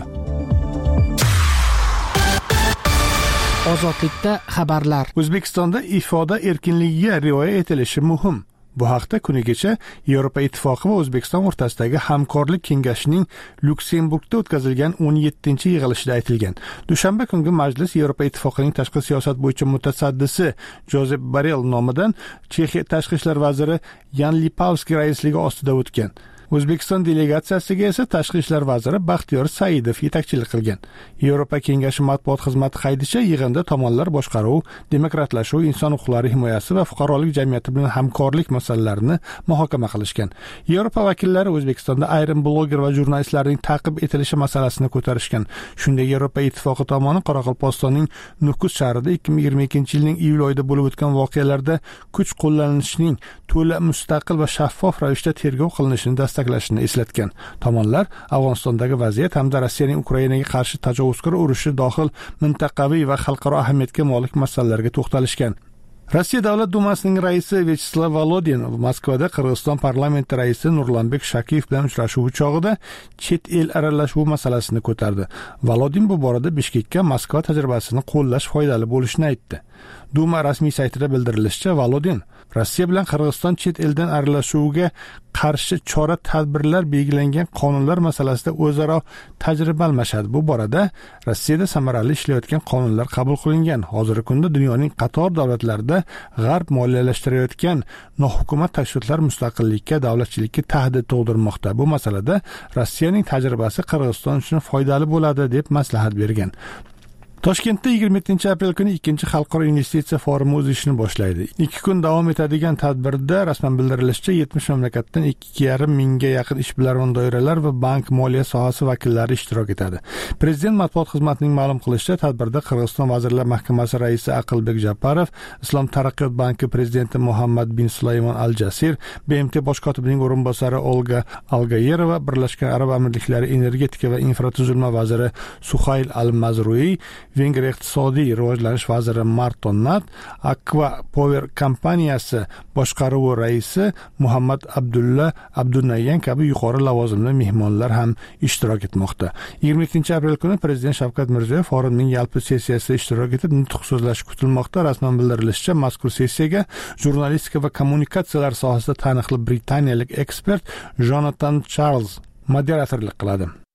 Ozodlikda xabarlar. O'zbekistonda ifoda erkinligiga rioya etilishi muhim. Bu haqda kunigacha Yevropa Ittifoqi va O'zbekiston o'rtasidagi hamkorlik kengashining Lyuksemburgda o'tkazilgan 17-yig'ilishida aytilgan. Dushanba kungi majlis Yevropa Ittifoqining tashqi siyosat bo'yicha mutasaddisi Jozef Borrell nomidan Chexiya tashqi ishlar vaziri Yan Lipavskiy raisligi ostida o'tgan. O'zbekiston delegatsiyasiga esa tashqi ishlar vaziri Baxtiyor Saidov yetakchilik qilgan. Yevropa kengashi matbuot xizmati qaydicha yig'inda tomonlar boshqaruv, demokratlashuv, inson huquqlari himoyasi va fuqarolik jamiyati bilan hamkorlik masalalarini muhokama qilishgan. Yevropa vakillari O'zbekistonda ayrim bloger va jurnalistlarning ta'qib etilishi masalasini ko'tarishgan. Shunday Yevropa Ittifoqi tomoni Qoraqalpog'istonning Nukus shahrida 2022-yilning iyul oyida bo'lib o'tgan voqealarda kuch qo'llanishining to'la mustaqil va shaffof ravishda tergov qilinishini taklashini eslatgan. Tomonlar Afg'onistondagi vaziyat hamda Rossiyaning Ukrainaga qarshi tajovuzkor urushi dohil mintaqaviy va xalqaro ahamiyatga molik masalalarga to'xtalishgan. Rossiya Davlat Dumasining raisi Vyacheslav Volodin Moskvada Qirg'iziston parlamenti raisi Nurlanbek Shakiyev bilan uchrashuvi chog'ida chet el aralashuvi masalasini ko'tardi. Volodin bu borada Bishkekka Moskva tajribasini qo'llash foydali bo'lishini aytdi. Duma rasmiy saytida bildirilishicha, Volodin Rossiya bilan Qirg'iziston chet eldan aralashuviga qarshi chora-tadbirlar belgilangan qonunlar masalasida o'zaro tajriba almashadi. Bu borada Rossiyada samarali ishlayotgan qonunlar qabul qilingan. Hozirgi kunda dunyoning qator davlatlarida g'arb moliyalashtirayotgan nohukumat tashkilotlar mustaqillikka, davlatchilikka tahdid tug'dirmoqda. Bu masalada Rossiyaning tajribasi Qirg'iziston uchun foydali bo'ladi deb maslahat bergan. Toshkentda 27 aprel kuni 2 xalqaro investitsiya forumi o'z ishini boshlaydi. 2 kun davom etadigan tadbirda rasman bildirilishicha 70 mamlakatdan 2,5 mingga yaqin ishbilarmon doiralar va bank moliya sohasi vakillari ishtirok etadi. Prezident matbuot xizmatining ma'lum qilishicha, tadbirda Qirg'iziston Vazirlar Mahkamasi raisi Aqilbek Japarov, Islom taraqqiyot banki prezidenti Muhammad bin Sulaymon Al-Jasir, BMT bosh kotibining o'rinbosari Olga Algayerova, Birlashgan Arab Amirliklari energetika va infratuzilma vaziri Suhayl Al-Mazrui, Vengriya iqtisodiy rivojlanish vaziri Marton Nat, Aqua Power kompaniyasi boshqaruvi raisi Muhammad Abdulla Abdunayyan kabi yuqori lavozimli mehmonlar ham ishtirok etmoqda. 22 aprel kuni Prezident Shavkat Mirziyoyev forumning yalpi sessiyasida ishtirok etib, nutq so'zlashi kutilmoqda. Rasman bildirilishicha, mazkur sessiyaga jurnalistika va kommunikatsiyalar sohasida taniqli britaniyalik ekspert Jonathan Charles moderatorlik qiladi.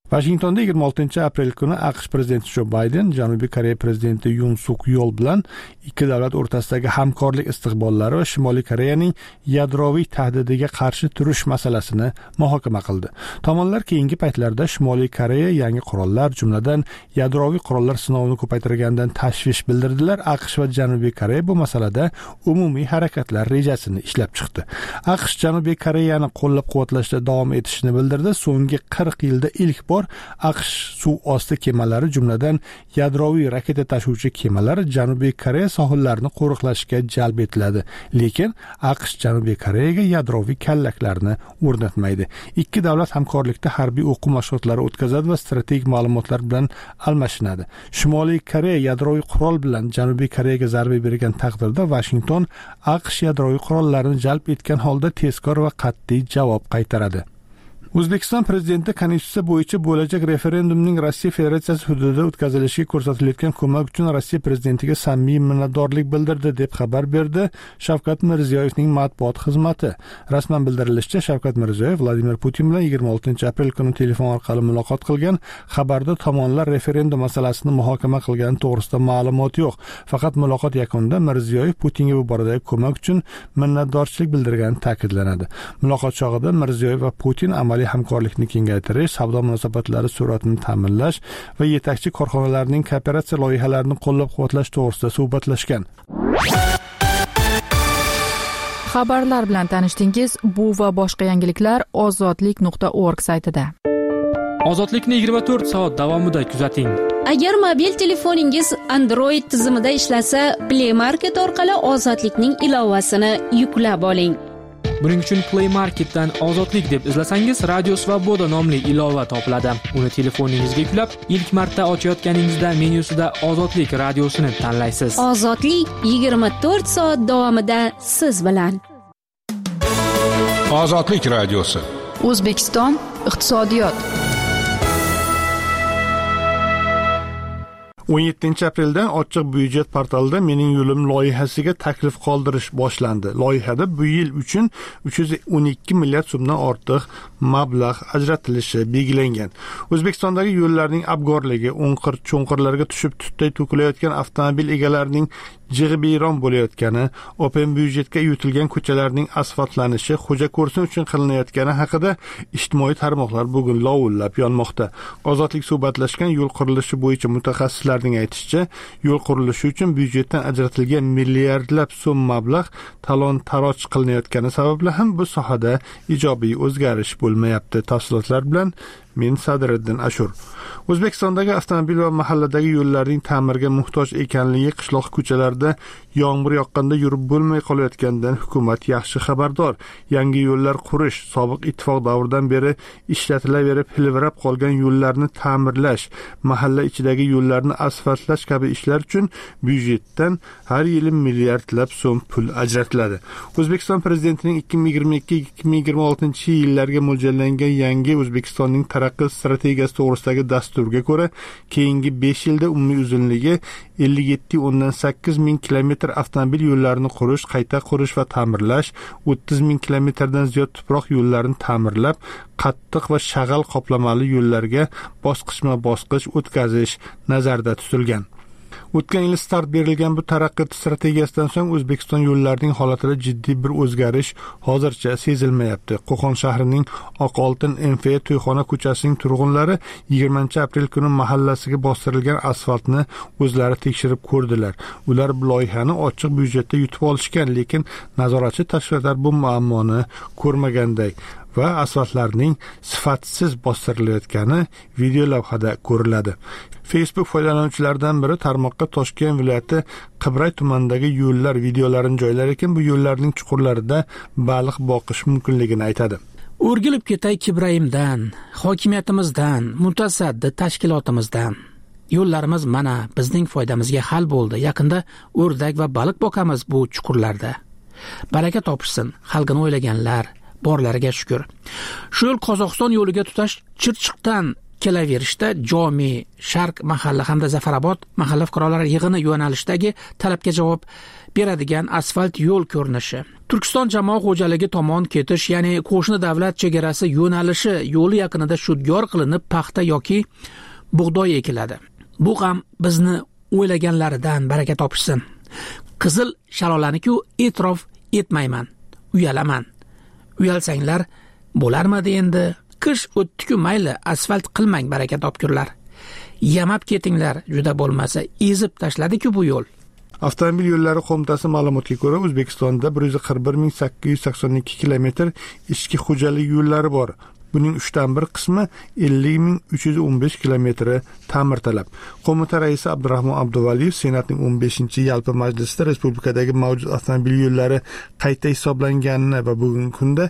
Washingtonda 26 aprel kuni AQSh prezidenti Jo Bayden Janubiy Koreya prezidenti Yoon Suk Yeol bilan ikki davlat o'rtasidagi hamkorlik istiqbollari va Shimoliy Koreyaning yadroviy tahdidiga qarshi turish masalasini muhokama qildi. Tomonlar keyingi paytlarda Shimoliy Koreya yangi qurollar, jumladan yadroviy qurollar sinovini ko'paytirgandan tashvish bildirdilar. AQSh va Janubiy Koreya bu masalada umumiy harakatlar rejasini ishlab chiqdi. AQSh Janubiy Koreyani qo'llab-quvvatlashda davom etishini bildirdi. So'nggi 40 yilda ilk bor AQSh suv osti kemalari, jumladan yadroviy raketa tashuvchi kemalari Janubiy Koreya sohillarini qo'riqlashga jalb etiladi. Lekin AQSh Janubiy Koreyaga yadroviy kallaklarni o'rnatmaydi. Ikki davlat hamkorlikda harbiy o'quv mashg'ulotlari o'tkazadi va strategik ma'lumotlar bilan almashinadi. Shimoliy Koreya yadroviy qurol bilan Janubiy Koreyaga zarba bergan taqdirda Washington AQSh yadroviy qurollarini jalb etgan holda tezkor va qat'iy javob qaytaradi. O'zbekiston prezidenti konstitutsiya bo'yicha bo'lajak referendumning Rossiya Federatsiyasi hududida o'tkazilishiga ko'rsatilayotgan ko'mak uchun Rossiya prezidentiga samimiy minnatdorlik bildirdi deb xabar berdi Shavkat Mirziyoyevning matbuot xizmati. Rasman bildirilishicha, Shavkat Mirziyoyev Vladimir Putin bilan 26 aprel kuni telefon orqali muloqot qilgan. Xabarda tomonlar referendum masalasini muhokama qilgani to'g'risida ma'lumot yo'q. Faqat muloqot yakunida Mirziyoyev Putinga bu boradagi ko'mak uchun minnatdorchilik bildirgani ta'kidlanadi. Muloqot chog'ida Mirziyoyev va Putin hamkorlikni kengaytirish, savdo munosabatlari sur'atini ta'minlash va yetakchi korxonalarning kooperatsiya loyihalarini qo'llab-quvvatlash to'g'risida suhbatlashgan. Xabarlar bilan tanishdingiz. Bu va boshqa yangiliklar ozodlik.org saytida. Ozodlikni 24 soat davomida kuzating. Agar mobil telefoningiz Android tizimida ishlasa, Play Market orqali Ozodlikning ilovasini yuklab oling. Buning uchun Play Marketdan Ozodlik deb izlasangiz, Radio Svoboda nomli ilova topiladi. Uni telefoningizga yuklab, ilk marta ochayotganingizda menyusida Ozodlik radiosini tanlaysiz. Ozodlik 24 soat davomida siz bilan. Ozodlik radiosi. O'zbekiston iqtisodiyot. 17 apreldan ochiq byudjet portalida Mening yo'lim loyihasiga taklif qoldirish boshlandi. Loyihada bu yil uchun 312 milliard so'mdan ortiq mablag' ajratilishi belgilangan. O'zbekistondagi yo'llarning abgorligi, o'nqir-cho'nqirlarga tushib tutday to'kilayotgan avtomobil egalarining jig'ibiyron bo'layotgani, open byudjetga yutilgan ko'chalarning asfaltlanishi, xo'ja ko'rsin uchun qilinayotgani haqida ijtimoiy tarmoqlar bugun lovullab yonmoqda. Ozodlik suhbatlashgan yo'l qurilishi bo'yicha mutaxassislarning aytishicha, yo'l qurilishi uchun byudjetdan ajratilgan milliardlab so'm mablag' talon-taroj qilinayotgani sababli ham bu sohada ijobiy o'zgarish bo'lmayapti. Tafsilotlar bilan men Sadriddin Ashur. O'zbekistondagi avtomobil va mahalladagi yo'llarning ta'mirga muhtoj ekanligi, qishloq ko'chalarida yomg'ir yoqqanda yurib bo'lmay qolayotganidan hukumat yaxshi xabardor. Yangi yo'llar qurish, sobiq ittifoq davridan beri ishlatilaverib hilvirab qolgan yo'llarni ta'mirlash, mahalla ichidagi yo'llarni asfaltlash kabi ishlar uchun byudjetdan har yili milliardlab so'm pul ajratiladi. O'zbekiston prezidentining 2022-2026 yillarga mo'ljallangan yangi O'zbekistonning taraqqi strategiyasi to'g'risidagi dasturga ko'ra, keyingi 5 yilda umumiy uzunligi 57,8 ming kilometr avtomobil yo'llarini qurish, qayta qurish va ta'mirlash, 30 ming kilometrdan ziyod tuproq yo'llarini ta'mirlab, qattiq va shag'al qoplamali yo'llarga bosqichma-bosqich o'tkazish nazarda tutilgan. O'tgan yil start berilgan bu taraqqiyot strategiyasidan so'ng O'zbekiston yo'llarining holatida jiddiy bir o'zgarish hozircha sezilmayapti. Qo'qon shahrining Oqoltin MFA to'yxona ko'chasining turg'unlari 20 aprel kuni mahallasiga bostirilgan asfaltni o'zlari tekshirib ko'rdilar. Ular bu loyihani ochiq byudjetda yutib olishgan, lekin nazoratchi tashkilotlar bu muammoni ko'rmaganday va asfaltlarning sifatsiz bostirilayotgani video lavhada ko'riladi. Facebook foydalanuvchilaridan biri tarmoqqa Toshkent viloyati Qibray tumanidagi yo'llar videolarini joylar ekan, bu yo'llarning chuqurlarida baliq boqish mumkinligini aytadi. O'rgilib ketay Kibrayimdan, hokimiyatimizdan, mutasaddi tashkilotimizdan. Yo'llarimiz mana bizning foydamizga hal bo'ldi. Yaqinda o'rdak va baliq boqamiz bu chuqurlarda. Baraka topishsin xalqini o'ylaganlar. Borlariga shukr. Shu yil Qozog'iston yo'liga tutash Chirchiqdan kelaverishda Jomi, Sharq mahalla hamda Zafarobod mahalla fuqarolari yig'ini yo'nalishidagi talabga javob beradigan asfalt yo'l ko'rinishi. Turkiston jamoat xo'jaligi tomon ketish, ya'ni qo'shni davlat chegarasi yo'nalishi yo'li yaqinida shudgor qilinib paxta yoki bug'doy ekiladi. Bu ham bizni o'ylaganlaridan baraka topishsin. Qizil shalolani-ku e'tirof etmayman, uyalaman. Uyalsanglar bo'larmidi endi? Qish o'tdi-ku mayli, asfalt qilmang baraka topkurlar. Yamab ketinglar, juda bo'lmasa ezib tashladi-ku bu yo'l. Avtomobil yo'llari qo'mitasi ma'lumotiga ko'ra, O'zbekistonda 141.882 kilometr ichki xo'jalik yo'llari bor. Buning 1/3 qismi 50.315 kilometri ta'mirtalab. Qo'mita raisi Abdurahmon Abduvaliyev Senatning 15-yalpi majlisida respublikadagi mavjud avtomobil yo'llari qayta hisoblanganini va bugungi kunda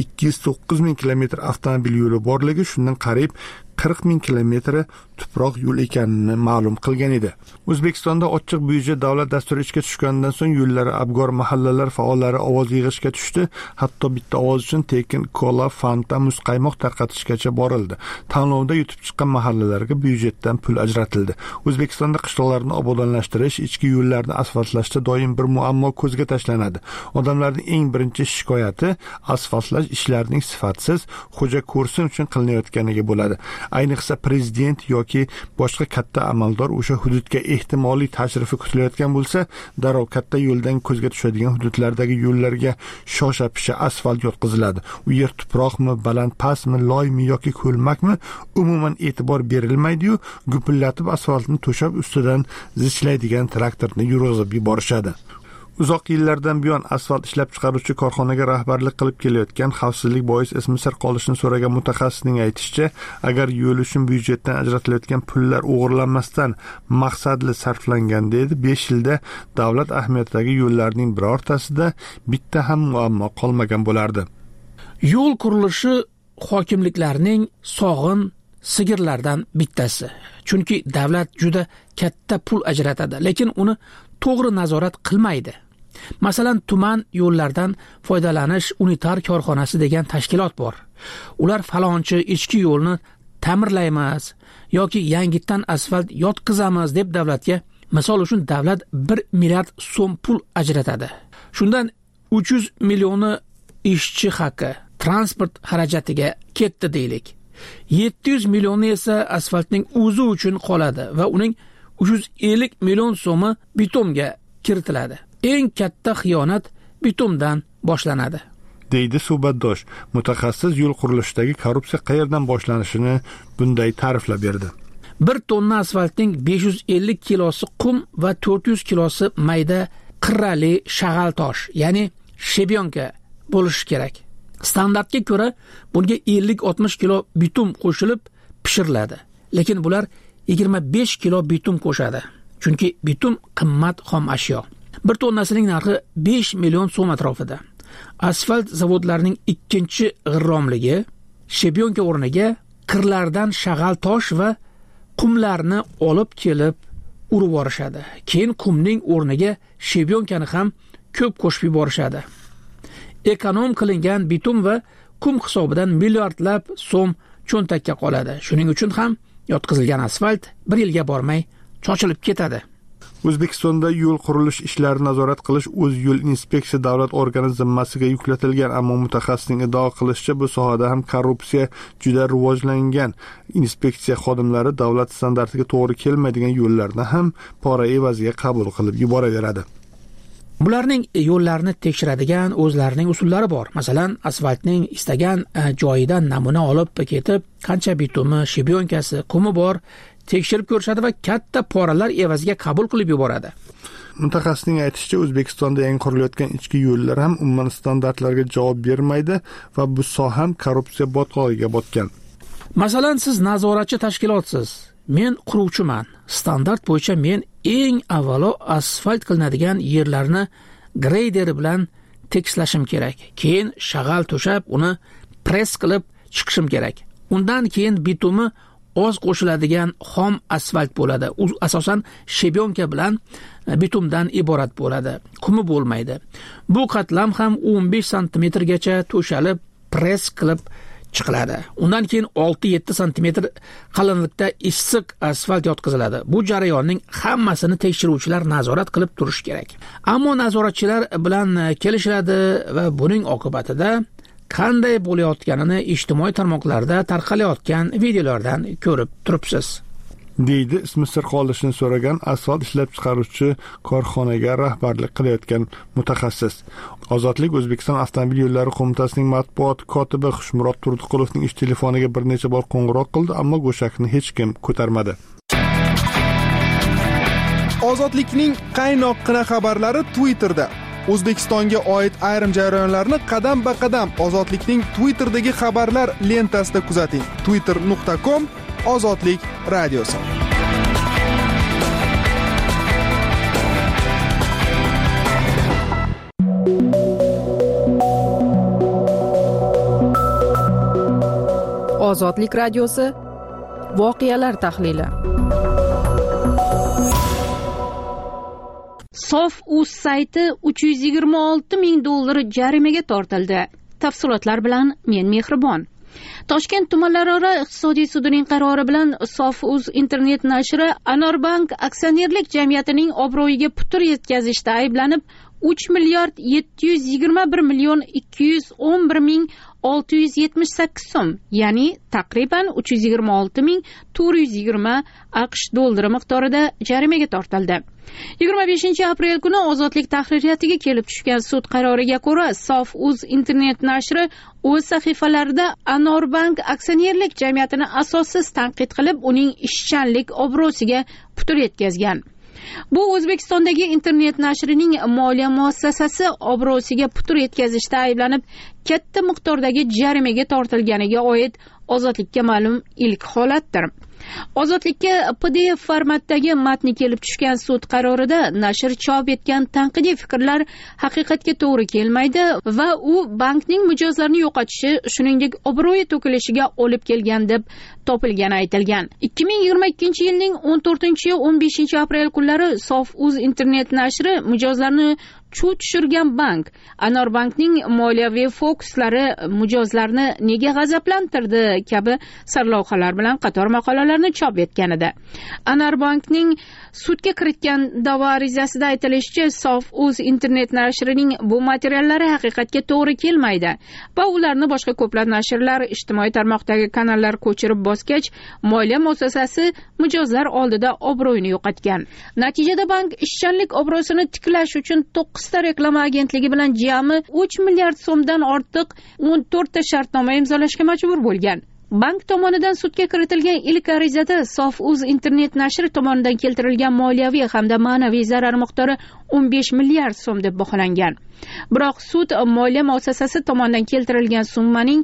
209.000 kilometr avtomobil yo'li borligi, shundan qariyb 40.000 kilometri tuproq yo'l ekanini ma'lum qilgan edi. O'zbekistonda ochiq byudjet davlat dasturi ishga tushgandan so'ng yo'llari abgor mahallalar faollari ovoz yig'ishga tushdi. Hatto bitta ovoz uchun tekin kola, fanta, muzqaymoq tarqatishgacha borildi. Tanlovda yutib chiqqan mahallalarga byudjetdan pul ajratildi. O'zbekistonda qishloqlarni obodonlashtirish, ichki yo'llarni asfaltlashda doim bir muammo ko'zga tashlanadi. Odamlarning eng birinchi shikoyati asfaltlash ishlarining sifatsiz, xo'ja ko'rsin uchun qilinayotganiga bo'ladi. Ayniqsa prezident yoki boshqa katta amaldor o'sha hududga ehtimoliy tashrifi kutilayotgan bo'lsa, darrov katta yo'ldan ko'zga tushadigan hududlardagi yo'llarga shosha-pisha asfalt yotqiziladi. U yer tuproqmi, baland pastmi, loymi yoki ko'lmakmi, umuman e'tibor berilmaydi-yu, gupillatib asfaltni to'shab ustidan zichlaydigan traktorni yurg'izib yuborishadi. Uzoq yillardan buyon asfalt ishlab chiqaruvchi korxonaga rahbarlik qilib kelayotgan, xavfsizlik bois ismi sir qolishini so'ragan mutaxassisning aytishicha, agar yo'l uchun byudjetdan ajratilayotgan pullar o'g'irlanmasdan maqsadli sarflanganda edi, 5 yilda davlat ahamiyatidagi yo'llarning birortasida bitta ham muammo qolmagan bo'lardi. Yo'l qurilishi hokimliklarning sog'in sigirlardan bittasi. Chunki davlat juda katta pul ajratadi, lekin uni to'g'ri nazorat qilmaydi. Masalan, tuman yo'llardan foydalanish unitar korxonasi degan tashkilot bor. Ular falonchi ichki yo'lni ta'mirlaymiz yoki yangitdan asfalt yotqizamiz deb davlatga, misol uchun davlat 1 milliard so'm pul ajratadi. Shundan 300 millioni ishchi haqi, transport xarajatiga ketdi deylik. 700 millioni esa asfaltning o'zi uchun qoladi va uning 350 million so'mi bitumga kiritiladi. Eng katta xiyonat bitumdan boshlanadi, deydi suhbatdosh. Mutaxassis yo'l qurilishidagi korrupsiya qayerdan boshlanishini bunday ta'riflab berdi. 1 tonna asfaltning 550 kilosi qum va 400 kilosi mayda qirrali shag'al tosh, ya'ni shebyonka bo'lishi kerak. Standartga ko'ra bunga 50-60 kilo bitum qo'shilib pishiriladi. Lekin bular 25 kilo bitum qo'shadi. Chunki bitum qimmat xom ashyo. 1 tonnasining narxi 5 million so'm atrofida. Asfalt zavodlarining ikkinchi g'irromligi shebyonka o'rniga qirlardan shag'al tosh va qumlarni olib kelib urib yorishadi. Keyin qumning o'rniga shebyonkani ham ko'p qo'shib yuborishadi. Ekonom qilingan bitum va qum hisobidan milliardlab so'm cho'ntakka qoladi. Shuning uchun ham yotqizilgan asfalt 1 yilga bormay chochilib ketadi. O'zbekistonda yo'l qurilish ishlarini nazorat qilish o'z yo'l inspeksiya davlat organi zimmasiga yuklatilgan, ammo mutaxassisning iddao qilishicha bu sohada ham korrupsiya juda rivojlangan. Inspeksiya xodimlari davlat standartiga to'g'ri kelmaydigan yo'llarni ham pora evaziga qabul qilib yuboraveradi. Bularning yo'llarni tekshiradigan o'zlarining usullari bor. Masalan, asfaltning istagan joyidan namuna olib ketib, qancha bitumi, shebyonkasi, qumi bor tekshirib ko'rishadi va katta poralar evaziga qabul qilib yuboradi. Mutaxassisning aytishicha, O'zbekistonda yangi qurilayotgan ichki yo'llar ham umuman standartlarga javob bermaydi va bu soha ham korrupsiya botqog'iga botgan. Masalan, siz nazoratchi tashkilotsiz. Men quruvchiman. Standart bo'yicha men eng avvalo asfalt qilinadigan yerlarni greyder bilan tekslashim kerak. Keyin shag'al to'shab, uni press qilib chiqishim kerak. Undan keyin bitumi oz qo'shiladigan xom asfalt bo'ladi. U asosan shebyonka bilan bitumdan iborat bo'ladi. Qumi bo'lmaydi. Bu qatlam ham 15 sm gacha to'shalib, press qilib chiqiladi. Undan keyin 6-7 sm qalinlikda issiq asfalt yotqiziladi. Bu jarayonning hammasini tekshiruvchilar nazorat qilib turish kerak. Ammo nazoratchilar bilan kelishiladi va buning oqibatida qanday bo'layotganini ijtimoiy tarmoqlarda tarqalayotgan videolardan ko'rib turibsiz. deydi ismi sir qolishini so'ragan asfalt ishlab chiqaruvchi korxonaga rahbarlik qilayotgan mutaxassis. Ozodlik O'zbekiston avtomobil yo'llari qo'mitasining matbuot kotibi Xushmurod Turdiqulovning ish telefoniga bir necha bor qo'ng'iroq qildi, ammo go'shakni hech kim ko'tarmadi. Ozodlikning qaynoqqina xabarlari Twitterda. O'zbekistonga oid ayrim jarayonlarni qadam-ba-qadam Ozodlikning Twitterdagi xabarlar lentasida kuzating. twitter.com Ozodlik radiosi. Ozodlik radiosi voqealar tahlili. Sof.uz sayti $326,000 jarimaga tortildi. Tafsilotlar bilan men Mehribon. Toshkent tumanlararo iqtisodiy sudining qarori bilan Sof.uz internet nashri Anorbank aksionerlik jamiyatining obro'yiga putur yetkazishda ayblanib 3,221,211,678 so'm, ya'ni taqriban 326,420 AQSh dollari miqdorida jarimaga tortildi. 25-aprel kuni Ozodlik tahririyatiga kelib tushgan sud qaroriga ko'ra, Sof.uz internet nashri o'z sahifalarida Anorbank aksionerlik jamiyatini asossiz tanqid qilib, uning ishchanlik obro'siga putur yetkazgan. Bu O'zbekistondagi internet nashrining moliya muassasasi obro'siga putur yetkazishda ayblanib, katta miqdordagi jarimaga tortilganiga oid Ozodlikka ma'lum ilk holatdir. Ozodlikka PDF formatdagi matni kelib tushgan sud qarorida nashr chop etgan tanqidiy fikrlar haqiqatga to'g'ri kelmaydi va u bankning mijozlarini yo'qotishi, shuningdek obro'yi to'kilishiga olib kelgan deb topilgani aytilgan. 2022-yilning 14-15 kunlari Sof.uz internet nashri mijozlarni chuv tushirgan bank Anorbankning moliyaviy fokuslari mijozlarni nega g'azablantirdi kabi sarlavhalar bilan qator maqolalarni chop etgan edi. Anorbankning sudga kiritgan da'vo arizasida aytilishicha, Sof.uz internet nashrining bu materiallari haqiqatga to'g'ri kelmaydi va ularni boshqa ko'plab nashrlar ijtimoiy tarmoqdagi kanallar ko'chirib bosgach, moliya muassasasi mijozlar oldida obro'yini yo'qotgan. Natijada bank ishchanlik obro'sini tiklash uchun 9 ta reklama agentligi bilan jami 3 milliard so'mdan ortiq 14 ta shartnoma imzolashga majbur bo'lgan. Bank tomonidan sudga kiritilgan ilk arizada Sof.uz internet nashri tomonidan keltirilgan moliyaviy hamda ma'naviy zarar miqdori 15 milliard so'm deb baholangan. Biroq sud moliya muassasasi tomonidan keltirilgan summaning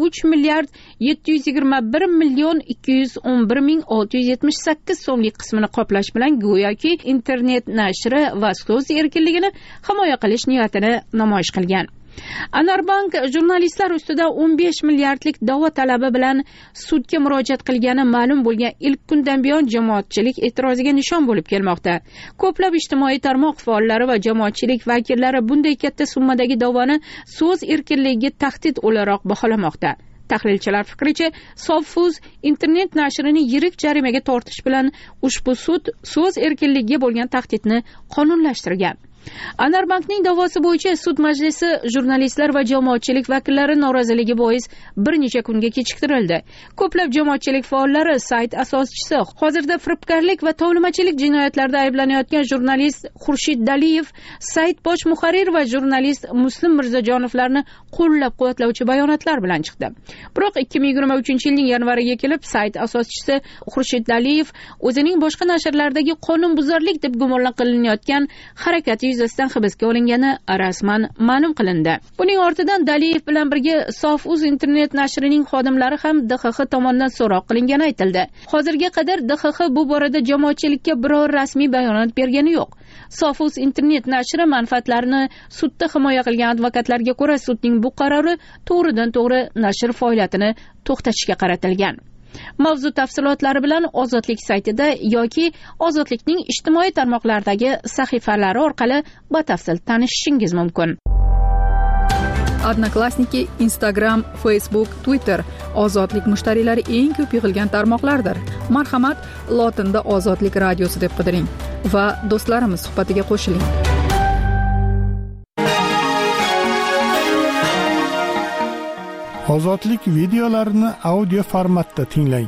3,721,211,678 so'mlik qismini qoplash bilan go'yoki internet nashri va so'z erkinligini himoya qilish niyatini namoyish qilgan. Anorbank jurnalistlar ustida 15 milliardlik da'vo talabi bilan sudga murojaat qilgani ma'lum bo'lgan ilk kundan buyon jamoatchilik e'tiroziga nishon bo'lib kelmoqda. Ko'plab ijtimoiy tarmoq faollari va jamoatchilik vakillari bunday katta summadagi da'voni so'z erkinligiga tahdid o'laroq baholamoqda. Tahlilchilar fikricha, Sof.uz internet nashrini yirik jarimaga tortish bilan ushbu sud so'z erkinligiga bo'lgan tahdidni qonunlashtirgan. Anorbankning da'vosi bo'yicha sud majlisi jurnalistlar va jamoatchilik vakillari noroziligi bois bir necha kunga kechiktirildi. Ko'plab jamoatchilik faollari, sayt asoschisi, hozirda firibgarlik va tovlimachilik jinoyatlarida ayblanayotgan jurnalist Xurshid Daliyev, sayt bosh muharrir va jurnalist Muslim Mirzajonovlarni qo'llab-quvvatlovchi bayonotlar bilan chiqdi. Biroq 2023-yilning yanvariga kelib, sayt asoschisi Xurshid Daliyev o'zining boshqa nashrlardagi qonunbuzarlik deb gumon qilinayotgan harakati yuzasidan hibsga olingani rasman ma'lum qilindi. Buning ortidan Daliyev bilan birga Sof.uz internet nashrining xodimlari ham DXX tomonidan so'roq qilingani aytildi. Hozirga qadar DXX bu borada jamoatchilikka biror rasmiy bayonot bergani yo'q. Sof.uz internet nashri manfaatlarini sudda himoya qilgan advokatlarga ko'ra, sudning bu qarori to'g'ridan-to'g'ri nashr faoliyatini to'xtatishga qaratilgan. Mavzu tafsilotlari bilan Ozodlik saytida yoki Ozodlikning ijtimoiy tarmoqlardagi sahifalari orqali batafsil tanishishingiz mumkin. Odnoklassniki, Instagram, Facebook, Twitter ozodlik mushtariylari eng ko'p yig'ilgan tarmoqlardir. Marhamat, lotinda ozodlik radiosi deb qidiring va do'stlarimiz suhbatiga qo'shiling. Ozodlik videolarini audio formatda tinglang.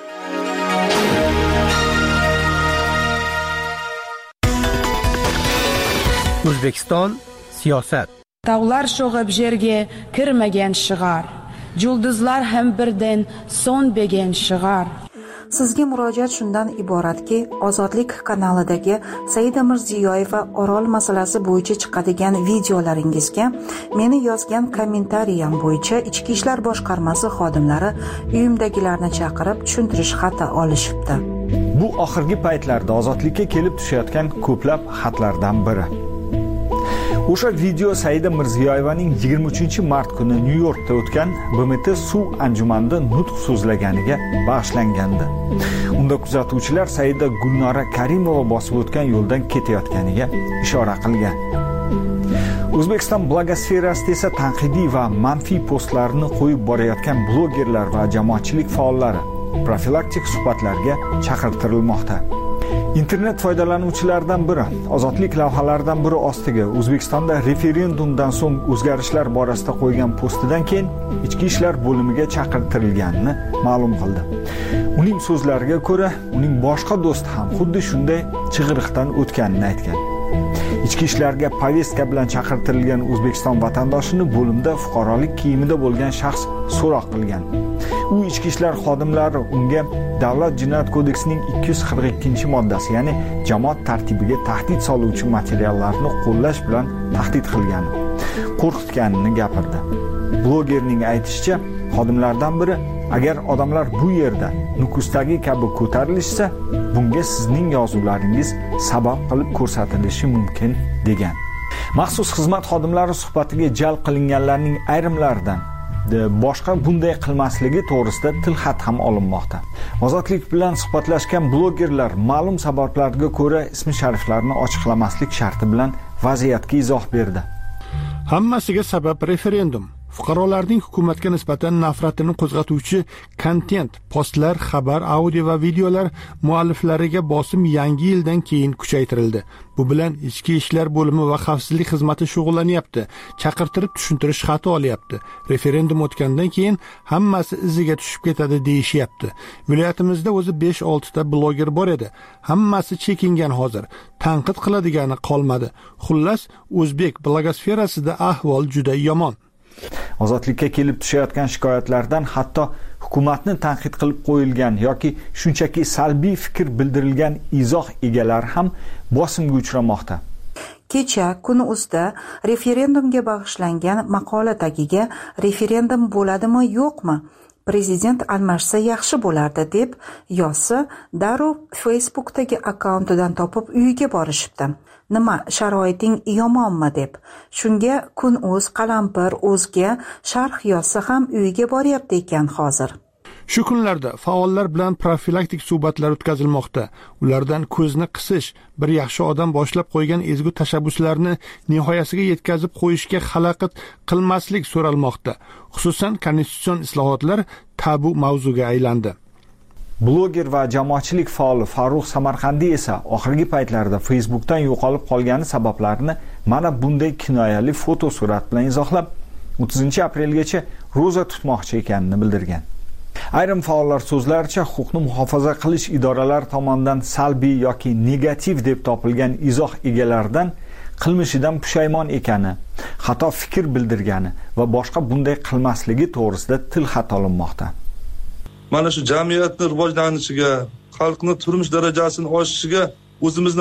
O'zbekiston siyosat. Tog'lar sho'g'ib yerga kirmagan shig'ar, yulduzlar ham birdan so'nmagan shig'ar. Sizga murojaat shundan iboratki, Ozodlik kanalidagi Saida Mirziyoyeva Orol masalasi bo'yicha chiqadigan videolaringizga meni yozgan kommentariyam bo'yicha Ichki ishlar boshqarmasi xodimlari uyimdagilarni chaqirib tushuntirish xati olishibdi. Bu oxirgi paytlarda Ozodlikka kelib tushayotgan ko'plab xatlardan biri. O'sha video Saida Mirziyoyevaning 23-mart kuni Nyu-Yorkda o'tgan BMT suv anjumanida nutq so'zlaganiga bag'ishlangandi. Unda kuzatuvchilar Saida Gulnora Karimova bosib o'tgan yo'ldan ketayotganiga ishora qilgan. O'zbekiston blogosferasida esa tanqidiy va manfiy postlarni qo'yib borayotgan blogerlar va jamoatchilik faollari profilaktik suhbatlarga chaqirtirilmoqda. Internet foydalanuvchilaridan biri ozodlik lavhalaridan biri ostiga O'zbekistonda referendumdan so'ng o'zgarishlar borasida qo'ygan postidan keyin Ichki ishlar bo'limiga chaqirtirilganini ma'lum qildi. Uning so'zlariga ko'ra, uning boshqa do'sti ham xuddi shunday chig'iriqdan o'tganini aytgan. Ichki ishlarga povestka bilan chaqirtirilgan O'zbekiston vatandoshini bo'limda fuqarolik kiyimida bo'lgan shaxs so'roq qilgan. U ichki ishlar xodimlari unga Davlat jinoyat kodeksining 242-moddasi, ya'ni jamoat tartibiga tahdid soluvchi materiallarni qo'llash bilan tahdid qilgani, qo'rqitganini gapirdi. Blogerning aytishicha, xodimlardan biri agar odamlar bu yerda Nukusdagi kabi ko'tarilishsa, bunga sizning yozuvlaringiz sabab qilib ko'rsatilishi mumkin degan. Maxsus xizmat xodimlari suhbatiga jalb qilinganlarning ayrimlaridan boshqa bunday qilmasligi to'g'risida tilxat ham olinmoqda. Ozodlik bilan suhbatlashgan blogerlar ma'lum sabablarga ko'ra ismi shariflarini ochiqlamaslik sharti bilan vaziyatga izoh berdi. Hammasiga sabab referendum. Fuqarolarning hukumatga nisbatan nafratini qo'zg'atuvchi kontent, postlar, xabar, audio va videolar mualliflariga bosim yangi yildan keyin kuchaytirildi. Bu bilan Ichki ishlar bo'limi va xavfsizlik xizmati shug'ullanyapti. Chaqirtirib tushuntirish xati olyapti. Referendum o'tgandan keyin hammasi iziga tushib ketadi deyishyapti. Viloyatimizda o'zi 5-6 ta bloger bor edi. Hammasi chekingan hozir. Tanqid qiladigani qolmadi. Xullas, o'zbek blogosferasida ahvol juda yomon. Ozodlikka kelib tushayotgan shikoyatlardan hatto hukumatni tanqid qilib qo'yilgan yoki shunchaki salbiy fikr bildirilgan izoh egalari ham bosimga uchramoqda. Kecha Kun.uz'da referendumga bag'ishlangan maqola tagiga referendum bo'ladimi yo'qmi? Prezident almashsa yaxshi bo'lardi deb yozsa, darrov Facebookdagi akkauntidan topib uyiga borishibdi. Nima, sharoiting yomonmi deb. Shunga Kun.uz, Qalampir, O'zga sharh yozsa ham uyiga boryapti ekan hozir. Shu kunlarda faollar bilan profilaktik suhbatlar o'tkazilmoqda. Ulardan ko'zni qisish, bir yaxshi odam boshlab qo'ygan ezgu tashabbuslarni nihoyasiga yetkazib qo'yishga xalaqit qilmaslik so'ralmoqda. Xususan, konstitutsion islohotlar tabu mavzuga aylandi. Bloger va jamoatchilik faoli Farruh Samarqandiy esa oxirgi paytlarda Facebookdan yo'qolib qolgani sabablarini mana bunday kinoyali foto surat bilan izohlab, 30-aprelgacha ro'za tutmoqchi ekanini bildirgan. Ayrim faollar so'zlaricha, huquqni muhofaza qilish idoralari tomonidan salbiy yoki negativ deb topilgan izoh egalaridan qilmishidan pushaymon ekani, xato fikr bildirgani va boshqa bunday qilmasligi to'g'risida tilxat olinmoqda. Mana shu jamiyatning rivojlanishiga, xalqni turmush darajasini oshishiga o'zimizni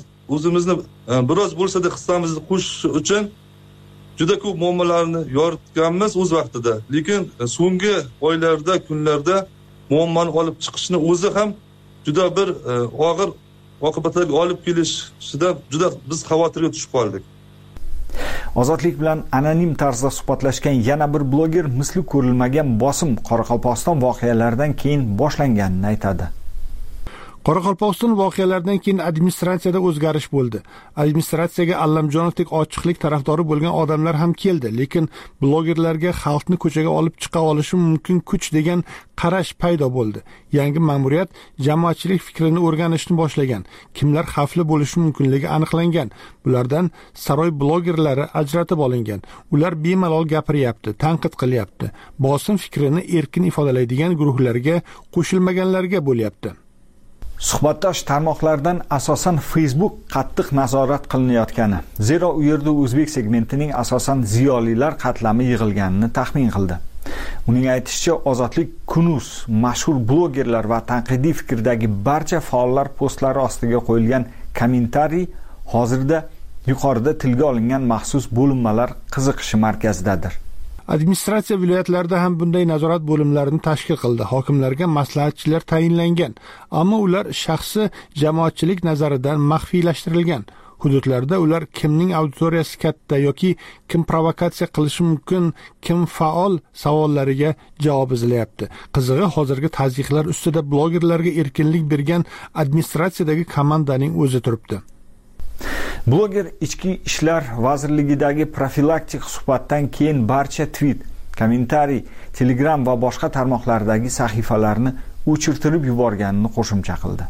biroz bo'lsa-da hissamizni qo'shish uchun juda ko'p muammolarni yoritganmiz o'z vaqtida. Lekin so'nggi oylarda, kunlarda muammoni olib chiqishni o'zi ham juda bir og'ir oqibatlarga olib kelishida juda biz xavotirga tushib qoldik. Ozodlik bilan anonim tarzda suhbatlashgan yana bir bloger misli ko'rilmagan bosim Qoraqalpog'iston voqealaridan keyin boshlanganini aytadi. Qoraqalpog'iston voqealaridan keyin administratsiyada o'zgarish bo'ldi. Administratsiyaga Allamjonovdek ochiqlik tarafdori bo'lgan odamlar ham keldi, lekin blogerlarga xalqni ko'chaga olib chiqa olishi mumkin kuch degan qarash paydo bo'ldi. Yangi ma'muriyat jamoatchilik fikrini o'rganishni boshlagan. Kimlar xavfli bo'lishi mumkinligi aniqlangan. Bulardan saroy blogerlari ajratib olingan. Ular bemalol gapiryapti, tanqid qilyapti. Bosim fikrini erkin ifodalaydigan guruhlarga qo'shilmaganlarga bo'lyapti. Suhbatdosh tarmoqlardan asosan Facebook qattiq nazorat qilinayotgani, zero u yerda o'zbek segmentining asosan ziyolilar qatlami yig'ilganini taxmin qildi. Uning aytishicha, Ozodlik Kunuz mashhur blogerlar va tanqidiy fikrdagi barcha faollar postlari ostiga qo'yilgan kommentariy hozirda yuqorida tilga olingan maxsus bo'linmalar qiziqishi markazidadir. Administratsiya viloyatlarida ham bunday nazorat bo'limlarini tashkil qildi. Hokimlarga maslahatchilar tayinlangan, ammo ular shaxsi jamoatchilik nazaridan maxfiylashtirilgan. Hududlarda ular kimning auditoriyasi katta yoki kim provokatsiya qilishi mumkin, kim faol savollariga javob izlayapti. Qizig'i, hozirgi tazyiqlar ustida blogerlarga erkinlik bergan administratsiyadagi komandaning o'zi turibdi. Bloger Ichki ishlar vazirligidagi profilaktik suhbatdan keyin barcha tweet, kommentariy, Telegram va boshqa tarmoqlardagi sahifalarni o'chirtirib yuborganini qo'shimcha qildi.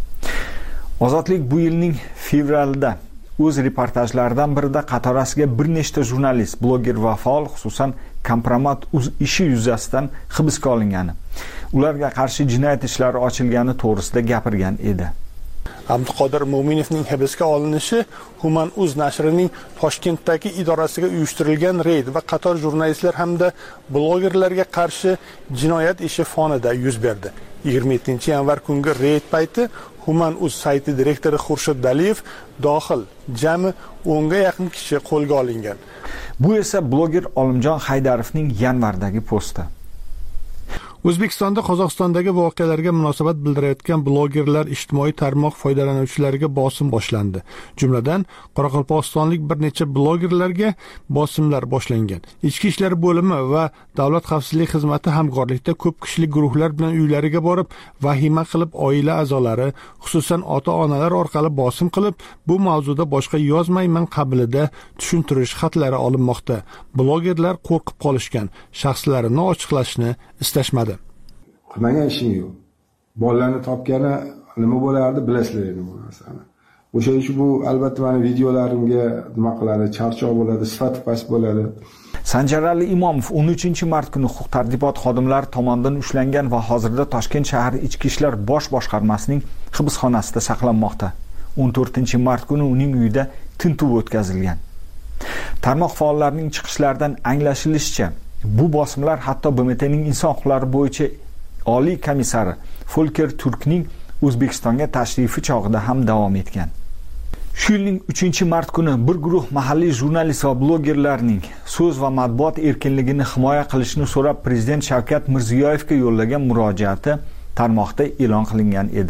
Ozodlik bu yilning fevralida o'z reportajlaridan birida qatorasiga bir nechta jurnalist, bloger va faol, xususan kompromat ishi yuzasidan hibsga olingani, ularga qarshi jinoyat ishlari ochilgani to'g'risida gapirgan edi. Abduqodir Mo'minovning hibsga olinishi Human.uz nashrining Toshkentdagi idorasiga uyushtirilgan reyd va qator jurnalistlar hamda blogerlarga qarshi jinoyat ishi fonida yuz berdi. 27-yanvar kungi reyd payti Human.uz sayti direktori Xurshid Daliyev dohil jami 10 ga yaqin kishi qo'lga olingan. Bu esa bloger Olimjon Haydarovning yanvardagi posti. O'zbekistonda Qozog'istondagi voqealarga munosabat bildirayotgan blogerlar ijtimoiy tarmoq foydalanuvchilariga bosim boshlandi. Jumladan, qoraqalpog'istonlik bir necha blogerlarga bosimlar boshlangan. Ichki ishlar bo'limi va Davlat xavfsizlik xizmati hamkorlikda ko'p kishilik guruhlar bilan uylariga borib, vahima qilib oila a'zolari, xususan ota-onalar orqali bosim qilib, bu mavzuda boshqa yozmayman qabilida tushuntirish xatlari olinmoqda. Blogerlar qo'rqib qolishgan, shaxslarini ochiqlashni istashmadi. Qilmagan ishim yo'q. Bolalarni topgani nima bo'lardi, bilasizlar endi bu narsani. O'sha uchun bu albatta meni videolarimga nima qiladi, charchoq bo'ladi, sifati past bo'ladi. Sanjarali Imomov 13-mart kuni huquq-tartibot xodimlari tomonidan ushlangan va hozirda Toshkent shahar Ichki ishlar bosh boshqarmasining hibsxonasida saqlanmoqda. 14-mart kuni uning uyida tintuv o'tkazilgan. Tarmoq faollarining chiqishlaridan anglashilishicha, bu bosimlar hatto BMTning inson huquqlari bo'yicha Oliy komissari Volker Turkning O'zbekistonga tashrifi chog'ida ham davom etgan. Shu yilning 3-mart kuni bir guruh mahalliy jurnalist va blogerlarning so'z va matbuot erkinligini himoya qilishni so'rab Prezident Shavkat Mirziyoyevga yo'llagan murojaati tarmoqda e'lon qilingan edi.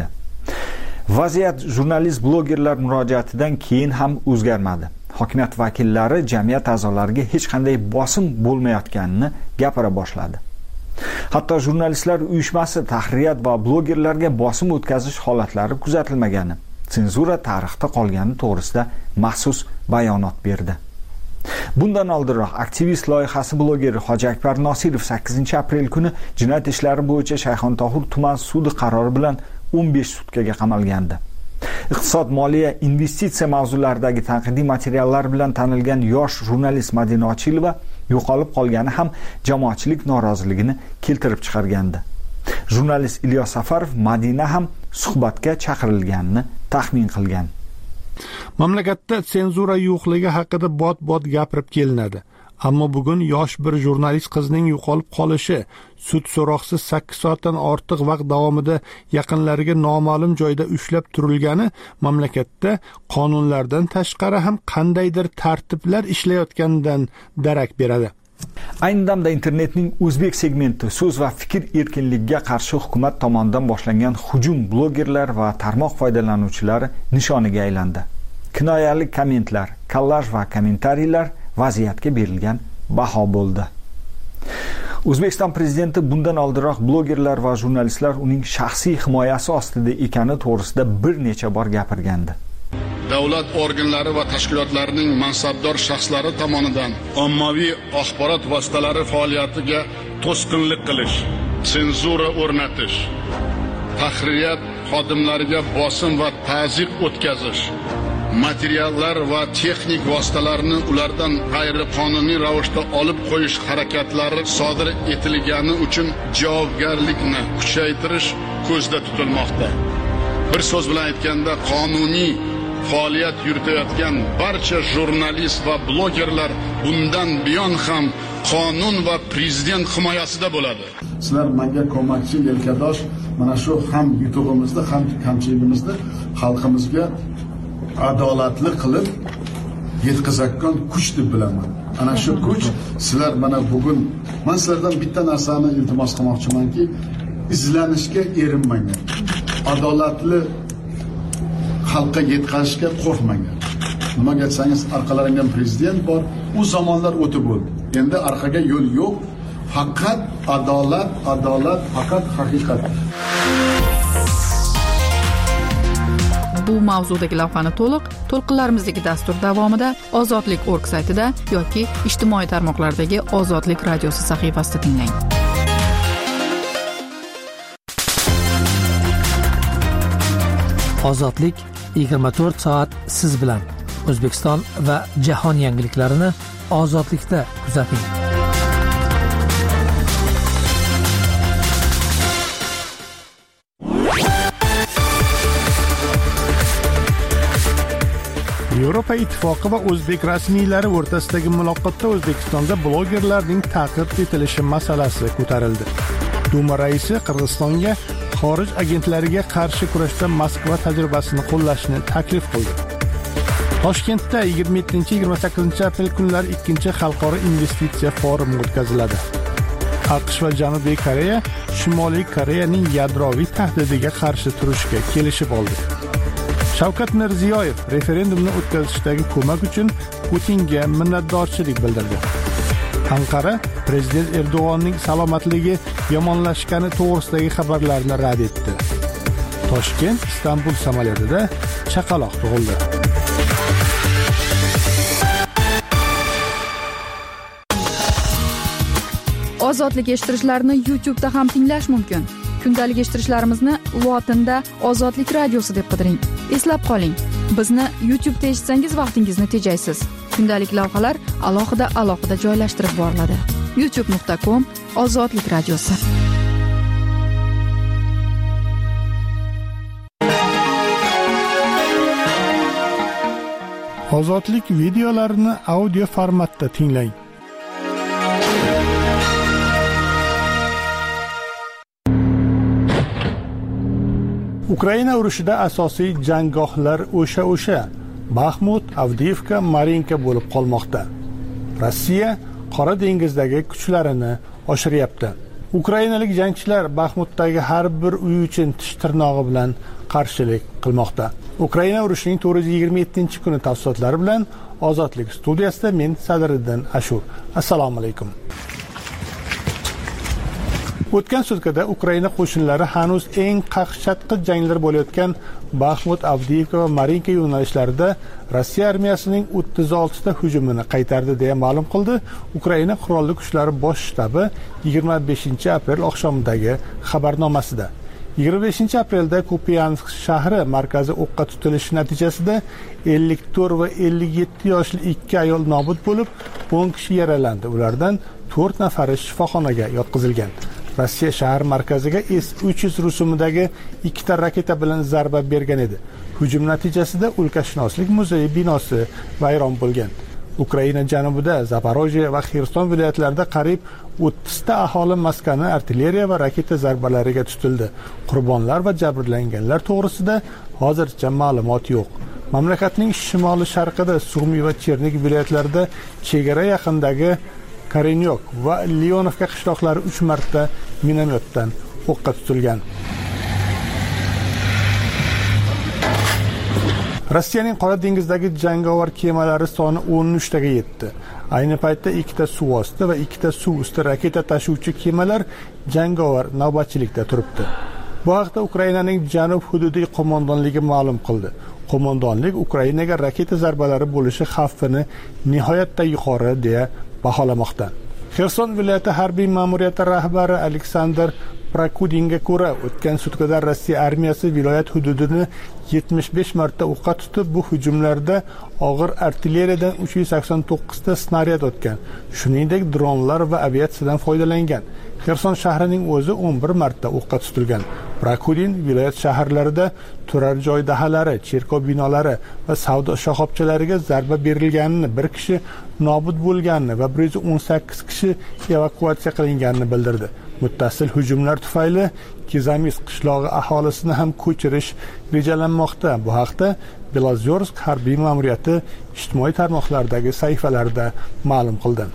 Vaziyat jurnalist blogerlar murojaatidan keyin ham o'zgarmadi. Hokimiyat vakillari jamiyat a'zolariga hech qanday bosim bo'lmayotganini gapira boshladi. Hatto jurnalistlar uyushmasi tahririyat va blogerlarga bosim o'tkazish holatlari kuzatilmagani, senzura tarixda qolgani to'g'risida maxsus bayonot berdi. Bundan oldinroq aktivist loyihasi blogeri Hoji Akbar Nosirov 8-aprel kuni jinoyat ishlari bo'yicha Shayxontohur tuman sudi qarori bilan 15 sutkaga qamalgandi. Iqtisod, moliya, investitsiya mavzularidagi tanqidiy materiallar bilan tanilgan yosh jurnalist Madina Ochilova yo'qolib qolgani ham jamoatchilik noroziligini keltirib chiqargandi. Jurnalist Ilyos Safarov Madina ham suhbatga chaqirilganini taxmin qilgan. Mamlakatda senzura yo'qligi haqida bot-bot gapirib kelinadi. Ammo bugun yosh bir jurnalist qizning yo'qolib qolishi, sud so'roqsiz 8 soatdan ortiq vaqt davomida yaqinlariga noma'lum joyda ushlab turilgani mamlakatda qonunlardan tashqari ham qandaydir tartiblar ishlayotganidan darak beradi. Ayni damda internetning o'zbek segmenti so'z va fikr erkinligiga qarshi hukumat tomonidan boshlangan hujum blogerlar va tarmoq foydalanuvchilari nishoniga aylandi. Kinoyali kommentlar, kollaj va kommentariylar vaziyatga berilgan baho bo'ldi. O'zbekiston prezidenti bundan oldinroq blogerlar va jurnalistlar uning shaxsiy himoyasi ostida ekani to'g'risida bir necha bor gapirgandi. Davlat organlari va tashkilotlarining mansabdor shaxslari tomonidan ommaviy axborot vositalari faoliyatiga to'sqinlik qilish, senzura o'rnatish, tahririyat xodimlariga bosim va ta'ziq o'tkazish, materiallar va texnik vositalarni ulardan g'ayriqonuniy ravishda olib qo'yish harakatlari sodir etilgani uchun javobgarlikni kuchaytirish ko'zda tutilmoqda. Bir so'z bilan aytganda, qonuniy faoliyat yuritayotgan barcha jurnalist va blogerlar bundan buyon ham qonun va prezident himoyasida bo'ladi. Sizlar menga ko'makchi, yelkadosh, mana shu ham yutug'imizni, ham kamchiligimizni xalqimizga adolatli qilib yetkazayotgan kuch deb bilaman. Ana shu kuch sizlar mana bugun men sizlardan bitta narsani iltimos qilmoqchimanki, izlanishga erinmanglar. Adolatli xalqqa yetkazishga qo'rqmanglar. Nimaga aytsangiz, orqalaringdan prezident bor, u zamonlar o'tib bo'ldi. Endi orqaga yo'l yo'q. Faqat adolat, faqat haqiqat. Bu mavzudagi lavhani to'lqinlarimizdagi dastur davomida ozodlik.org saytida yoki ijtimoiy tarmoqlardagi Ozodlik radiosi sahifasida tinglang. Ozodlik 24 soat siz bilan. O'zbekiston va jahon yangiliklarini ozodlikda kuzating. Yevropa Ittifoqi va o'zbek rasmiylari o'rtasidagi muloqotda O'zbekistonda blogerlarning ta'qib etilishi masalasi ko'tarildi. Duma raisi Qirg'izistonga xorij agentlariga qarshi kurashda Moskva tajribasini qo'llashni taklif qildi. Toshkentda 27-28 aprel kunlari 2-chi xalqaro investitsiya forumi o'tkaziladi. AQSh va Janubiy Koreya Shimoliy Koreyaning yadroviy tahdidiga qarshi turishga kelishib oldi. Shavkat Mirziyoyev referendumni o'tkazishdagi ko'mak uchun Putinga minnatdorchilik bildirdi. Anqara prezident Erdo'g'onning salomatligi yomonlashgani to'g'risidagi xabarlarni rad etdi. Toshkent Istanbul samolyotida chaqaloq tug'ildi. Ozodlik eshittirishlarni YouTube'da ham tinglash mumkin. Kundalik eshittirishlarimizni lotinda Ozodlik radiosi deb qidiring. Eslab qoling, bizni YouTube'da eshitsangiz vaqtingizni tejaysiz. Kundalik lavhalar alohida joylashtirib boriladi. youtube.com/Ozodlik radiosi. Ozodlik videolarini audio formatda tinglang. Ukraina urushida asosiy janggohlar o'sha Baxmut, Avdiivka, Marinka bo'lib qolmoqda. Rossiya Qora dengizdagi kuchlarini oshiryapti. Ukrainalik jangchilar Baxmutdagi har bir uy uchun tish tirnog'i bilan qarshilik qilmoqda. Ukraina urushining 427-kuni tafsilotlari bilan Ozodlik studiyasida men Sadriddin Ashur. Assalomu alaykum. O'tgan sutkada Ukraina qo'shinlari hanuz eng qaqshatqich janglar bo'layotgan Baxmut, Avdiivka va Marinka yo'nalishlarida Rossiya armiyasining 36 ta hujumini qaytardi deya ma'lum qildi Ukraina qurolli kuchlari bosh shtabi 25 aprel oqshomidagi xabarnomasida. 25 aprelda Kupiansk shahri markazi o'qqa tutilishi natijasida 54 va 57 yoshli ikki ayol nobud bo'lib, 10 kishi yaralandi. Ulardan 4 nafari shifoxonaga yotqizilgan. Rossiya shahar markaziga S-300 rusumidagi 2 ta raketa bilan zarba bergan edi. Hujum natijasida O'lkashunoslik muzeyi binosi vayron bo'lgan. Ukraina janubida Zaporojye va Xerson viloyatlarida qariyb 30 ta aholi maskani artilleriya va raketa zarbalariga tutildi. Qurbonlar va jabrlanganlar to'g'risida hozircha ma'lumot yo'q. Mamlakatning shimoli-sharqida Sumy va Chernig viloyatlarida chegara yaqinidagi Karenyok va Leonovka qishloqlari 3 marta minomyotdan o'qqa tutilgan. Rossiyaning Qora dengizdagi jangovar kemalari soni 13 taga yetdi. Ayni paytda 2 ta suv osti va 2 ta suv usti raketa tashuvchi kemalar jangovar navbatchilikda turibdi. Bu haqda Ukrainaning janub hududiy qo'mondonligi ma'lum qildi. Qo'mondonlik Ukrainaga raketa zarbalari bo'lishi xavfini nihoyatda yuqori deya baholamoqda. Xerson viloyati harbiy ma'muriyati rahbari Aleksandr Prakudinga ko'ra, o'tgan sutkada Rossiya armiyasi viloyat hududini 75 marta o'qqa tutib, bu hujumlarda og'ir artilleriyadan 389 ta snaryad o'tgan. Shuningdek, dronlar va aviatsiyadan foydalangan. Xerson shahrining o'zi 11 marta o'qqa tutilgan. Prakudin viloyat shaharlarida turar joy dahalari, cherkov binolari va savdo shoxobchalariga zarba berilganini, bir kishi nobud bo'lganini va 118 kishi evakuatsiya qilinganini bildirdi. Muttasil hujumlar tufayli Kizamis qishlog'i aholisini ham ko'chirish rejalanmoqda. Bu haqda Belozorsk harbiy ma'muriyati ijtimoiy tarmoqlardagi sahifalarida ma'lum qildi.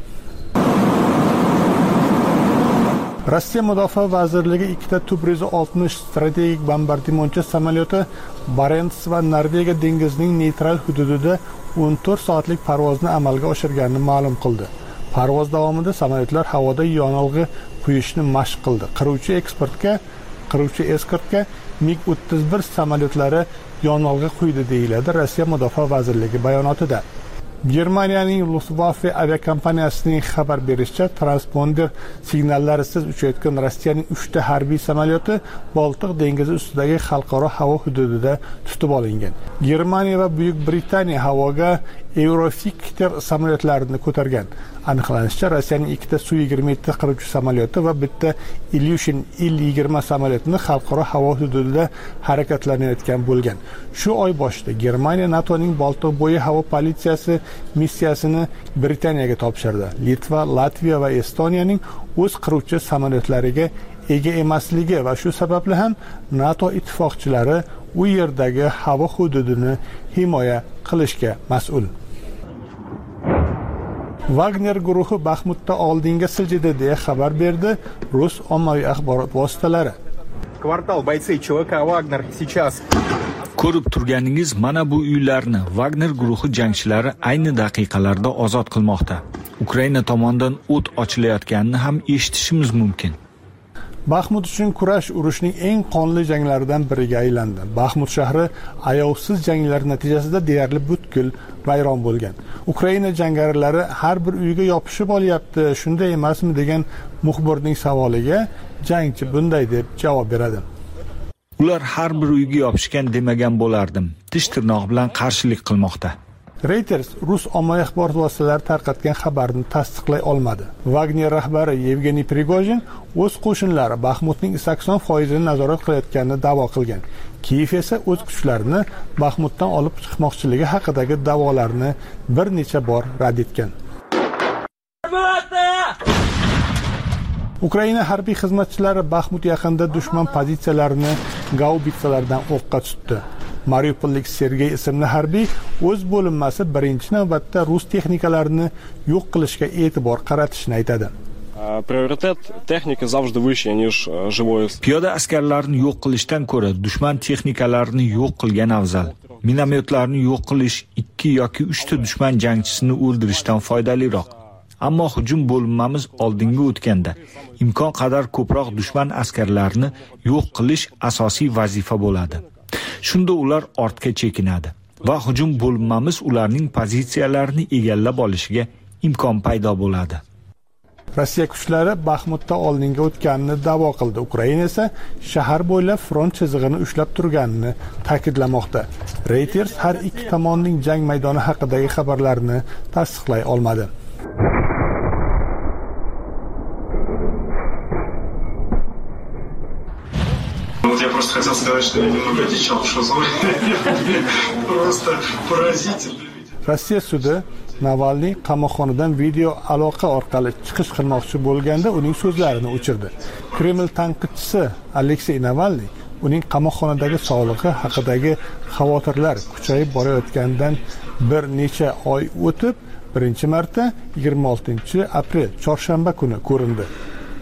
Rossiya Mudofaa vazirligi 2 ta Tu-160 strategik bombardimonchi samolyoti Barents va Norvegiya dengizining neytral hududida 14 soatlik parvozni amalga oshirganini ma'lum qildi. Parvoz davomida samolyotlar havoda yonilg'i quyishni mashq qildi. Qiruvchi eskortga MiG-31 samolyotlari yonilg'i quydi deyiladi Rossiya Mudofaa vazirligi bayonotida. Germaniyaning Luftwaffe aviakompaniyasining xabar berishicha, transponder signallarisiz uchayotgan Rossiyaning 3 ta harbiy samolyoti Boltiq dengizi ustidagi xalqaro havo hududida tutib olingan. Germaniya va Buyuk Britaniya havoga Eurofighter samolyotlarini ko'targan. Aniqlanishicha, Rossiyaning 2 ta Su-27 qiruvchi samolyoti va bitta Ilyushin Il-20 samolyotini xalqaro havo hududida harakatlanayotgan bo'lgan. Shu oy boshida Germaniya NATOning Boltiq bo'yi havo politsiyasi missiyasini Britaniyaga topshirdi. Litva, Latviya va Estoniyaning o'z qiruvchi samolyotlariga ega emasligi va shu sababli ham NATO ittifoqchilari u yerdagi havo hududini himoya qilishga mas'ul. Wagner guruhi Baxmutda oldinga siljidi deya xabar berdi Rus ommaviy axborot vositalari. Kvartal бойцы ЧВК Wagner сейчас. Ko'rib turganingiz mana bu uylarni Wagner guruhi jangchilari ayni daqiqalarda ozod qilmoqda. Ukraina tomonidan o't ochilayotganini ham eshitishimiz mumkin. Baxmut uchun kurash urushning eng qonli janglaridan biriga aylandi. Baxmut shahri ayovsiz janglar natijasida deyarli butkul vayron bo'lgan. Ukraina jangarilari har bir uyga yopishib olyapti, shunday emasmi degan muxbirning savoliga jangchi bunday deb javob beradi. Ular har bir uyga yopishgan demagan bo'lardim. Tish-tirnoq bilan qarshilik qilmoqda. Reuters Rus ommaviy axborot vositalari tarqatgan xabarni tasdiqlay olmadi. Wagner rahbari Yevgeniy Prigozhin o'z qo'shinlari Baxmutning 80% nazorat qilayotganini da'vo qilgan. Kiyev esa o'z kuchlarini Baxmutdan olib chiqmoqchiligi haqidagi da'volarni bir necha bor rad etgan. Ukraina harbiy xizmatchilari Baxmut yaqinida dushman pozitsiyalarini gaubitsalardan o'qqa tutdi. Mariupollik Sergey ismli harbiy o'z bo'linmasi birinchi navbatda rus texnikalarini yo'q qilishga e'tibor qaratishni aytadi. Prioritet texnika завжди выше, ниж живое. Piyoda askarlarni yo'q qilishdan ko'ra dushman texnikalarini yo'q qilgan afzal. Minomyotlarni yo'q qilish 2 yoki 3 ta dushman jangchisini o'ldirishdan foydaliroq. Ammo hujum bo'linmamiz oldinga o'tganda imkon qadar ko'proq dushman askarlarini yo'q qilish asosiy vazifa bo'ladi. Shunda ular ortga chekinadi va hujum bo'linmamiz ularning pozitsiyalarini egallab olishiga imkon paydo bo'ladi. Rossiya kuchlari Baxmutda oldinga o'tganini da'vo qildi. Ukraina esa shahar bo'ylab front chizig'ini ushlab turganini ta'kidlamoqda. Reuters har ikki tomonning jang maydoni haqidagi xabarlarni tasdiqlay olmadi. Я просто хотел сказать, что я немного дичал, что за просто поразительно. Rossiya sudi Navalniy qamoqxonadan video aloqa orqali chiqish qilmoqchi bo'lganda uning so'zlarini o'chirdi. Kreml tanqidchisi Aleksey Navalniy uning qamoqxonadagi sog'lig'i haqidagi xavotirlar kuchayib borayotganidan bir necha oy o'tib, birinchi marta 26 aprel chorshanba kuni ko'rindi.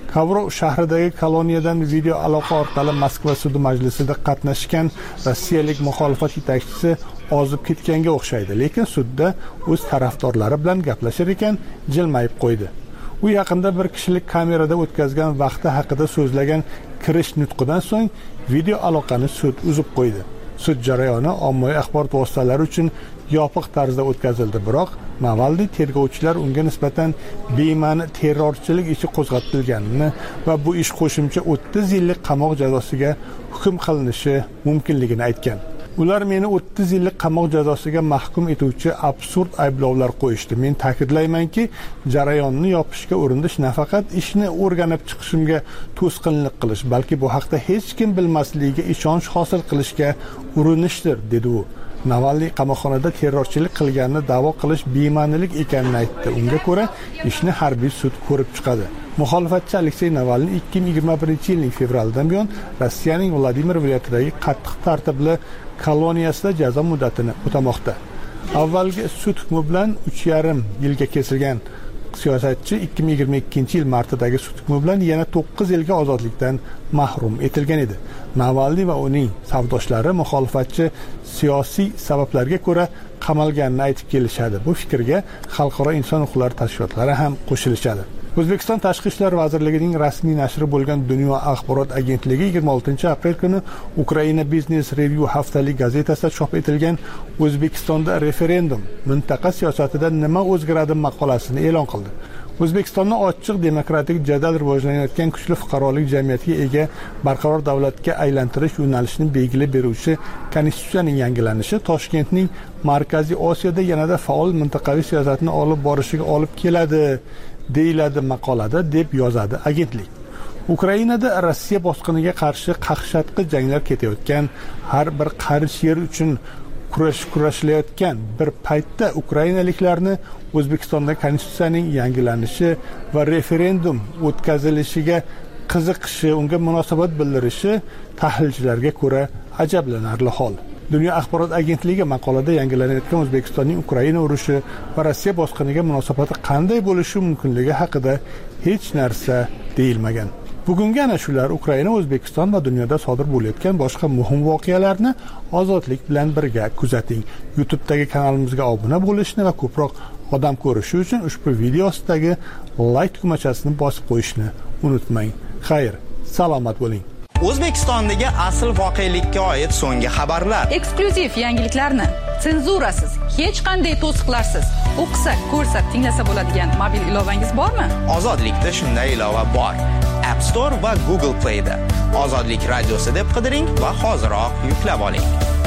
Kovrov shahridagi koloniyadan video aloqa orqali Moskva sudi majlisida qatnashgan rossiyalik muxolifat yetakchisi ozib ketganga o'xshaydi, lekin sudda o'z tarafdorlari bilan gaplashar ekan, jilmayib qo'ydi. U yaqinda bir kishilik kamerada o'tkazgan vaqti haqida so'zlagan kirish nutqidan so'ng video aloqani sud uzib qo'ydi. Sud jarayoni ommaviy axborot vositalari uchun yopiq tarzda o'tkazildi, biroq Navalniy tergovchilar unga nisbatan bema'ni terrorchilik ishi qo'zg'atilganini va bu ish qo'shimcha 30 yillik qamoq jazosiga hukm qilinishi mumkinligini aytgan. Ular meni 30 yillik qamoq jazosiga mahkum etuvchi absurd ayblovlar qo'yishdi. Men ta'kidlaymanki, jarayonni yopishga urindish nafaqat ishni o'rganib chiqishimga to'sqinlik qilish, balki bu haqda hech kim bilmasligiga ishonch hosil qilishga urinishdir, dedi u. Navalniy qamoqxonada terrorchilik qilganini da'vo qilish bema'nilik ekanini aytdi. Unga ko'ra, ishni harbiy sud ko'rib chiqadi. Muxolifatchi Aleksey Navalniy 2021-yilning fevralidan buyon Rossiyaning Vladimir viloyatidagi qattiq tartibli koloniyasida jazo muddatini o'tamoqda. Avvalgi sud hukmi bilan 3,5 yilga kesilgan siyosatchi 2022-yil martidagi sud hukmi bilan yana 9 yilga ozodlikdan mahrum etilgan edi. Navalniy va uning savdoshlari muxolifatchi siyosiy sabablarga ko'ra qamalganini aytib kelishadi. Bu fikrga xalqaro inson huquqlari tashkilotlari ham qo'shilishadi. O'zbekiston Tashqi ishlar vazirligining rasmiy nashri bo'lgan Dunyo axborot agentligi 26-aprel kuni Ukraina Business Review haftalik gazetasida chop etilgan O'zbekistonda referendum, mintaqa siyosatida nima o'zgaradi maqolasini e'lon qildi. O'zbekistonni ochiq, demokratik, jadal rivojlanayotgan kuchli fuqarolik jamiyatiga ega barqaror davlatga aylantirish yo'nalishini belgilab beruvchi konstitutsiyaning yangilanishi Toshkentning Markaziy Osiyoda yanada faol mintaqaviy siyosatni olib borishiga olib keladi, deyiladi maqolada, deb yozadi agentlik. Ukrainada Rossiya bosqiniga qarshi qaqshatqich janglar ketayotgan, har bir qarich yer uchun kurashilayotgan bir paytda ukrainaliklarni O'zbekistonda konstitutsiyaning yangilanishi va referendum o'tkazilishiga qiziqishi, unga munosabat bildirishi tahlilchilarga ko'ra ajablanarli hol. Dunyo axborot agentligi maqolada yangilanayotgan O'zbekistonning Ukraina urushi va Rossiya bosqiniga munosabati qanday bo'lishi mumkinligi haqida hech narsa deyilmagan. Bugungi ana shular Ukraina, O'zbekiston va dunyoda sodir bo'layotgan boshqa muhim voqealarni ozodlik bilan birga kuzating. YouTube'dagi kanalimizga obuna bo'lishni va ko'proq odam ko'rishi uchun ushbu video ostidagi like tugmachasini bosib qo'yishni unutmang. Xayr, salomat bo'ling. O'zbekistondagi asl voqelikka oid so'nggi xabarlar, eksklyuziv yangiliklarni senzurasiz, hech qanday to'siqlarsiz o'qisa, ko'rsa, tinglasa bo'ladigan mobil ilovangiz bormi? Ozodlikda shunday ilova bor. App Store va Google Play da Ozodlik radiosi deb qidiring va hoziroq yuklab oling.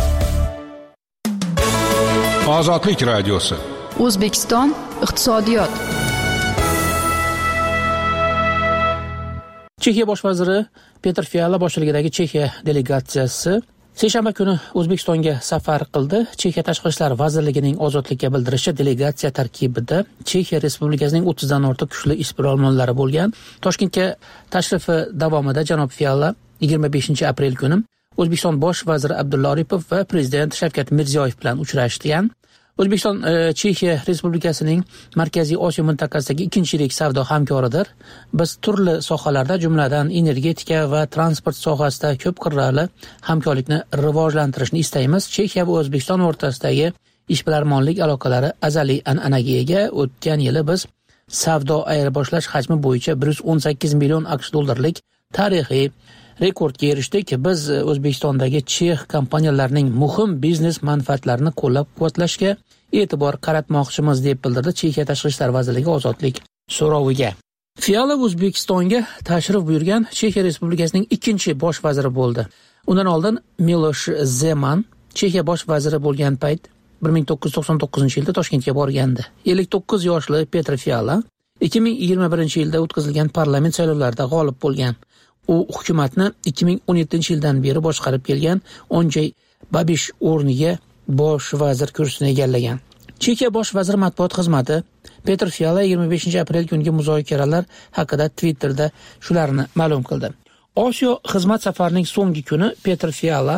Ozodlik radiosi. O'zbekiston iqtisodiyot. Chexiya bosh vaziri Petr Fiala boshchiligidagi Chexiya delegatsiyasi seshanba kuni O'zbekistonga safar qildi. Chexiya Tashqi ishlar vazirligining ozodlikka bildirishi delegatsiya tarkibida Chexiya Respublikasining 30 dan ortiq kuchli ishbilarmonlari bo'lgan. Toshkentga tashrifi davomida janob Fiala 25-aprel kuni O'zbekiston bosh vaziri Abdulla Aripov va prezident Shavkat Mirziyoyev bilan uchrashgan. O'zbekiston Chexiya Respublikasining Markaziy Osiyo mintaqasidagi ikkinchi yirik savdo hamkoridir. Biz turli sohalarda, jumladan energetika va transport sohasida ko'p qirrali hamkorlikni rivojlantirishni istaymiz. Chexiya va O'zbekiston o'rtasidagi ishbilarmonlik aloqalari azaliy an'anaga ega. O'tgan yili biz savdo ayirboshlash hajmi bo'yicha 118 million AQSh dollarlik tarixiy rekordga erishdik. Biz O'zbekistondagi chex kompaniyalarining muhim biznes manfaatlarini qo'llab-quvvatlashga e'tibor qaratmoqchimiz, deb bildirdi Chexiya Tashqi ishlar vazirligi ozodlik so'roviga. Fiala O'zbekistonga tashrif buyurgan Chexiya Respublikasining ikkinchi bosh vaziri bo'ldi. Undan oldin Milosh Zeman Chexiya bosh vaziri bo'lgan payt 1999-yilda Toshkentga borgandi. 59 yoshli Petr Fiala 2021-yilda o'tkazilgan parlament saylovlarida g'olib bo'lgan. U hukumatni 2017-yildan beri boshqarib kelgan Onjay Babish o'rniga bosh vazir kursini egallagan. Chexiya bosh vazir matbuot xizmati Petr Fiala 25-aprel kungi muzokaralar haqida Twitterda shularni ma'lum qildi. Osiyo xizmat safarining so'nggi kuni Petr Fiala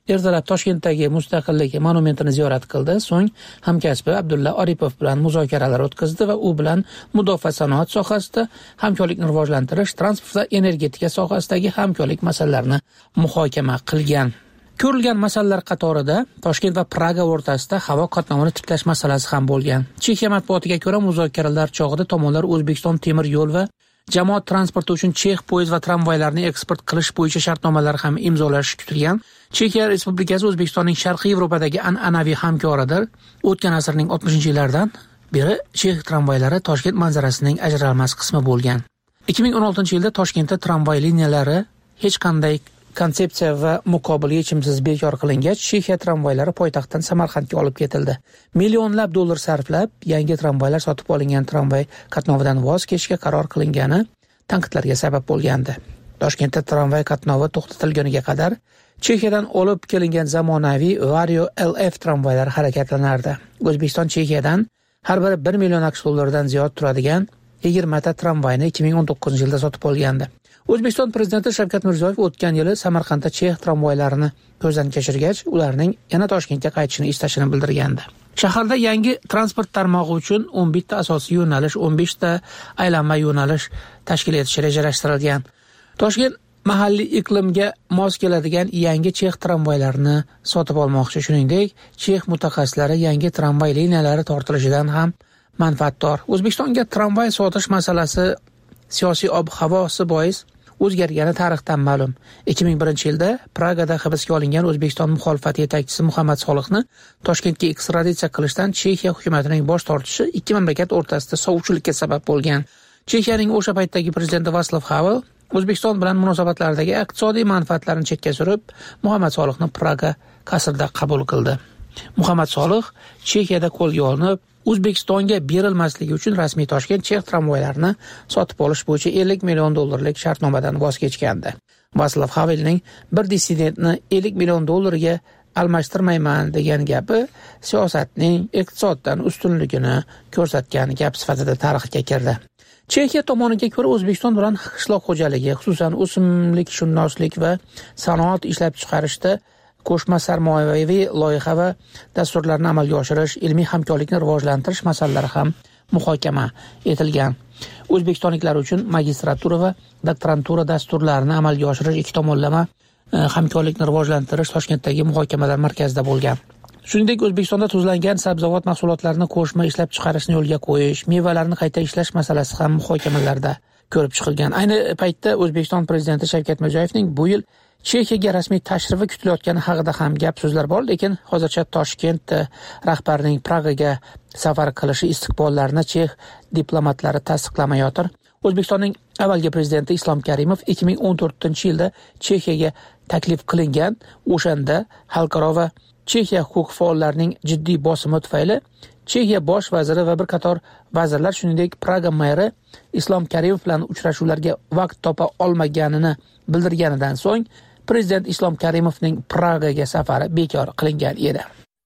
ertalab Toshkentdagi Mustaqillik monumentini ziyorat qildi. So'ng hamkasbi Abdulla Aripov bilan muzokaralar o'tkazdi va u bilan mudofaa sanoat sohasida hamkorlikni rivojlantirish, transport va energetika sohasidagi hamkorlik masalalarini muhokama qilgan. Ko'rilgan masalalar qatorida Toshkent va Praga o'rtasida havo qatnovini tiklash masalasi ham bo'lgan. Chexiya matbuotiga ko'ra, muzokaralar chog'ida tomonlar O'zbekiston temir yo'l va jamoat transporti uchun chex poyezd va tramvaylarni eksport qilish bo'yicha shartnomalar ham imzolashi kutilgan. Chexiya Respublikasi O'zbekistonning Sharqiy Yevropadagi an'anaviy hamkoridir. O'tgan asrning 60-yillardan beri chex tramvaylari Toshkent manzarasining ajralmas qismi bo'lgan. 2016-yilda Toshkentda tramvay liniyalari hech qanday konsepsiya va muqobil yechimsiz bekor qilingach, Chexiya tramvaylari poytaxtdan Samarqandga olib ketildi. Millionlab dollar sarflab yangi tramvaylar sotib olingan, tramvay qatnovidan voz kechishga qaror qilingani tanqidlarga sabab bo'lgandi. Toshkentda tramvay qatnovi to'xtatilganiga qadar Chexiyadan olib kelingan zamonaviy Vario LF tramvaylari harakatlanardi. O'zbekiston Chexiyadan har biri 1 million AQSh dollaridan ziyod turadigan 20 ta tramvayni 2019-yilda sotib olgandi. O'zbekiston prezidenti Shavkat Mirziyoyev o'tgan yili Samarqandda chex tramvaylarini ko'zdan kechirgach, ularning yana Toshkentga qaytishini istashini bildirgandi. Shaharda yangi transport tarmog'i uchun 11 ta asosiy yo'nalish, 15 ta aylanma yo'nalish tashkil etish rejalashtirilgan. Toshkent mahalliy iqlimga mos keladigan yangi chex tramvaylarini sotib olmoqchi. Shuningdek, chex mutaxassislari yangi tramvay liniyalari tortilishidan ham manfaatdor. O'zbekistonga tramvay sotish masalasi siyosiy ob-havosi bois o'zgargani tarixdan ma'lum. 2001-yilda Pragada hibsga olingan O'zbekiston muxolifati yetakchisi Muhammad Solihni Toshkentga ekstraditsiya qilishdan Chexiya hukumatining bosh tortishi ikki mamlakat o'rtasida sovuvchilikka sabab bo'lgan. Chexiyaning o'sha paytdagi prezidenti Václav Havel O'zbekiston bilan munosabatlardagi iqtisodiy manfaatlarni chetga surib, Muhammad Solihni Praga qasrida qabul qildi. Muhammad Solih Chexiyada qo'lga olinib, O'zbekistonga berilmasligi uchun rasmiy Toshkent chex tramvaylarini sotib olish bo'yicha 50 million dollarlik shartnomadan voz kechgandi. Václav Havelning bir dissidentni 50 million dollarga almashtirmayman degan gapi siyosatning iqtisoddan ustunligini ko'rsatgan gap sifatida tarixga kirdi. Chexiya tomoniga ko'ra, O'zbekiston bilan qishloq xo'jaligi, xususan o'simlikshunoslik va sanoat ishlab chiqarishda qo'shma sarmoyaviy loyiha va dasturlarni amalga oshirish, ilmiy hamkorlikni rivojlantirish masalalari ham muhokama etilgan. O'zbekistonliklar uchun magistratura va doktorantura dasturlarini amalga oshirish, ikki tomonlama hamkorlikni rivojlantirish Toshkentdagi muhokamalar markazida bo'lgan. Shuningdek, O'zbekistonda tuzlangan sabzavot mahsulotlarini qo'shma ishlab chiqarishni yo'lga qo'yish, mevalarni qayta ishlash masalasi ham muhokamalarda ko'rib chiqilgan. Ayni paytda O'zbekiston prezidenti Shavkat Mirziyoyevning bu yil Chexiyaga rasmiy tashrifi kutilayotgani haqida ham gap so'zlar bor, lekin hozircha Toshkent rahbarining Pragaga safar qilishi istiqbollarini chex diplomatlari tasdiqlamayotir. O'zbekistonning avvalgi prezidenti Islom Karimov 2014-yilda Chexiyaga taklif qilingan, o'shanda xalqaro va Chexiya huquq faollarining jiddiy bosimi tufayli Chexiya bosh vaziri va bir qator vazirlar, shuningdek Praga meri Islom Karimov bilan uchrashuvlarga vaqt topa olmaganini bildirganidan so'ng prezident Islom Karimovning Pragaga safari bekor qilingan edi.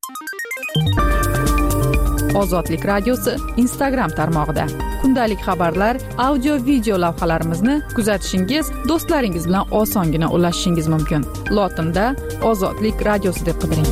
Ozodlik radiosi Instagram tarmog'ida kundalik xabarlar, audio, video lavhalarimizni kuzatishingiz, do'stlaringiz bilan osongina ulashishingiz mumkin. Lotinda Ozodlik radiosi deb qidiring.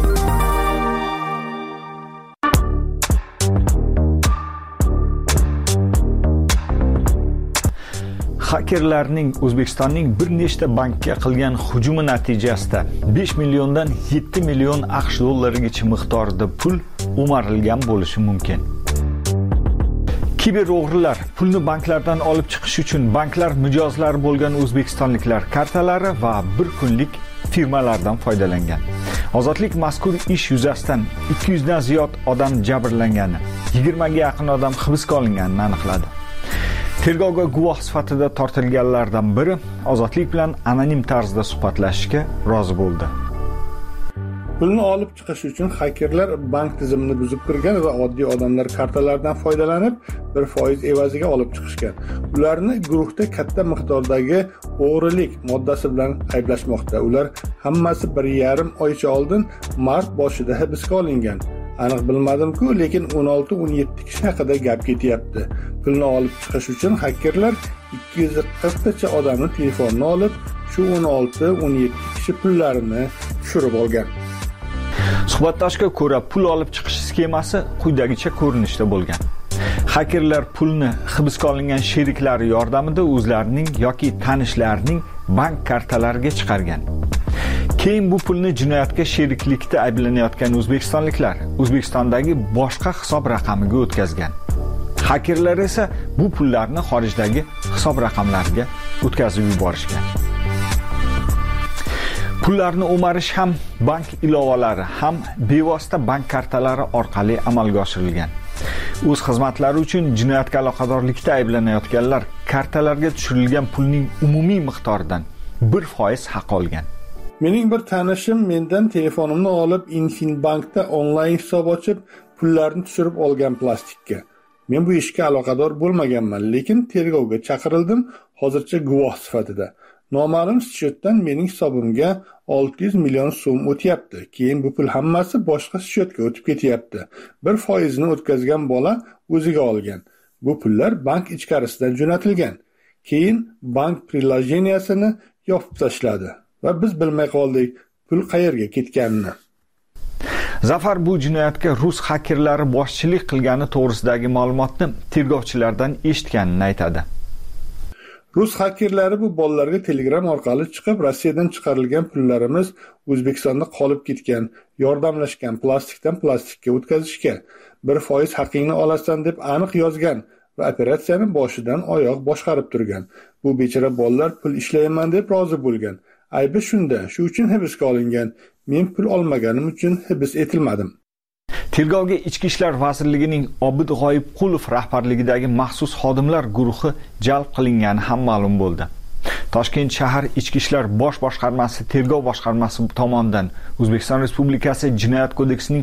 Hakerlarning O'zbekistonning bir nechta bankka qilgan hujumi natijasida 5 milliondan 7 million AQSh dollarigacha miqdorida pul o'marilgan bo'lishi mumkin. Kiber o'g'rilar pulni banklardan olib chiqish uchun banklar mijozlari bo'lgan o'zbekistonliklar kartalari va bir kunlik firmalardan foydalangan. Ozodlik mazkur ish yuzasidan 200 dan ziyod odam jabrlangani, 20 ga yaqin odam hibsga olinganini aniqladi. Tergovga guvoh sifatida tortilganlardan biri Ozodlik bilan anonim tarzda suhbatlashishga rozi bo'ldi. Pulni olib chiqish uchun hakerlar bank tizimini buzib kirgan va oddiy odamlar kartalaridan foydalanib 1% evaziga olib chiqishgan. Ularni guruhda katta miqdordagi o'g'rilik moddasi bilan ayblashmoqda. Ular hammasi 1,5 oycha oldin mart boshida hibsga olingan. Aniq bilmadim-ku, lekin 16-17 kishi haqida gap ketyapti. Pulni olib chiqish uchun hakerlar 240 tacha odamning telefonini olib, shu 16-17 kishi pullarini tushirib olgan. Suhbatdoshga ko'ra, pul olib chiqish sxemasi quyidagicha ko'rinishda bo'lgan. Hakerlar pulni hibsga olingan sheriklari yordamida o'zlarining yoki tanishlarining bank kartalariga chiqargan. Keyin bu pulni jinoyatga sheriklikda ayblanayotgan o'zbekistonliklar O'zbekistondagi boshqa hisob raqamiga o'tkazgan. Hakerlar esa bu pullarni xorijdagi hisob raqamlariga o'tkazib yuborishgan. Pullarni o'marish ham bank ilovalari, ham bevosita bank kartalari orqali amalga oshirilgan. O'z xizmatlari uchun jinoyatga aloqadorlikda ayblanayotganlar kartalarga tushirilgan pulning umumiy miqdoridan 1% haq olgan. Mening bir tanishim mendan telefonimni olib Infinbankda onlayn hisob ochib, pullarni tushirib olgan plastikka. Men bu ishga aloqador bo'lmaganman, lekin tergovga chaqirildim, hozircha guvoh sifatida. Noma'lum счетdan mening hisobimga 600 million so'm o'tyapti. Keyin bu pul hammasi boshqa счетga o'tib ketyapti. 1%ni o'tkazgan bola o'ziga olgan. Bu pullar bank ichkarisidan jo'natilgan. Keyin bank prilojeniyasini yopib tashladi va biz bilmay qoldik pul qayerga ketganini. Zafar bu jinoyatga rus hakerlari boshchilik qilgani to'g'risidagi ma'lumotni tergovchilardan eshitganini aytadi. Rus hakerlari bu bolalarga Telegram orqali chiqib, Rossiyadan chiqarilgan pullarimiz O'zbekistonda qolib ketgan, yordamlashgan, plastikdan plastikka o'tkazishgan, 1% haqingni olasan deb aniq yozgan va operatsiyani boshidan oyoq boshqarib turgan. Bu bechora bolalar pul ishlayman deb rozi bo'lgan. Aybi shunda, shu uchun hibsga olingan. Men pul olmaganim uchun hibs etilmadim. Tergovga Ichki ishlar vazirligining Obid G'oyibqulov rahbarligidagi maxsus xodimlar guruhi jalb qilingani ham ma'lum bo'ldi. Toshkent shahar Ichki ishlar bosh boshqarmasi tergov boshqarmasi tomonidan O'zbekiston Respublikasi Jinoyat kodeksining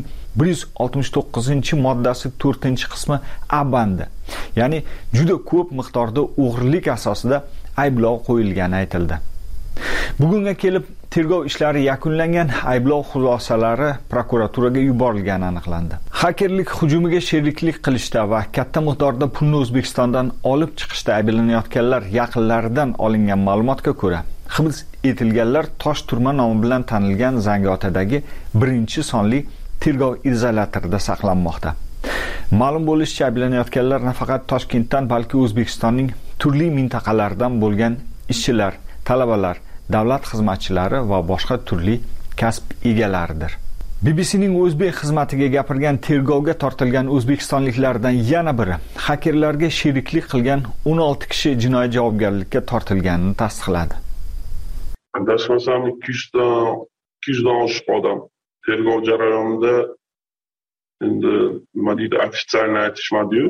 169-moddasi 4-qismi A bandi, ya'ni juda ko'p miqdorda o'g'rilik asosida ayblov qo'yilgani aytildi. Bugunga kelib tergov ishlari yakunlangan, ayblov xulosalari prokuraturaga yuborilgani aniqlandi. Hakerlik hujumiga sheriklik qilishda va katta miqdorda pulni O'zbekistondan olib chiqishda ayblanayotganlar yaqinlaridan olingan ma'lumotga ko'ra, hibs etilganlar Tosh turma nomi bilan tanilgan Zangiotadagi 1-sonli tergov izolyatorida saqlanmoqda. Ma'lum bo'lishicha, ayblanayotganlar nafaqat Toshkentdan, balki O'zbekistonning turli mintaqalaridan bo'lgan ishchilar, talabalar, davlat xizmatchilari va boshqa turli kasb egalaridir. BBCning o'zbek xizmatiga gapirgan tergovga tortilgan o'zbekistonliklardan yana biri hakerlarga sheriklik qilgan 16 kishi jinoiy javobgarlikka tortilganini tasdiqladi. Adashmasam 200 dan oshiq odam tergov jarayonida endi nima deydi, ofitsialni aytishmadi-yu.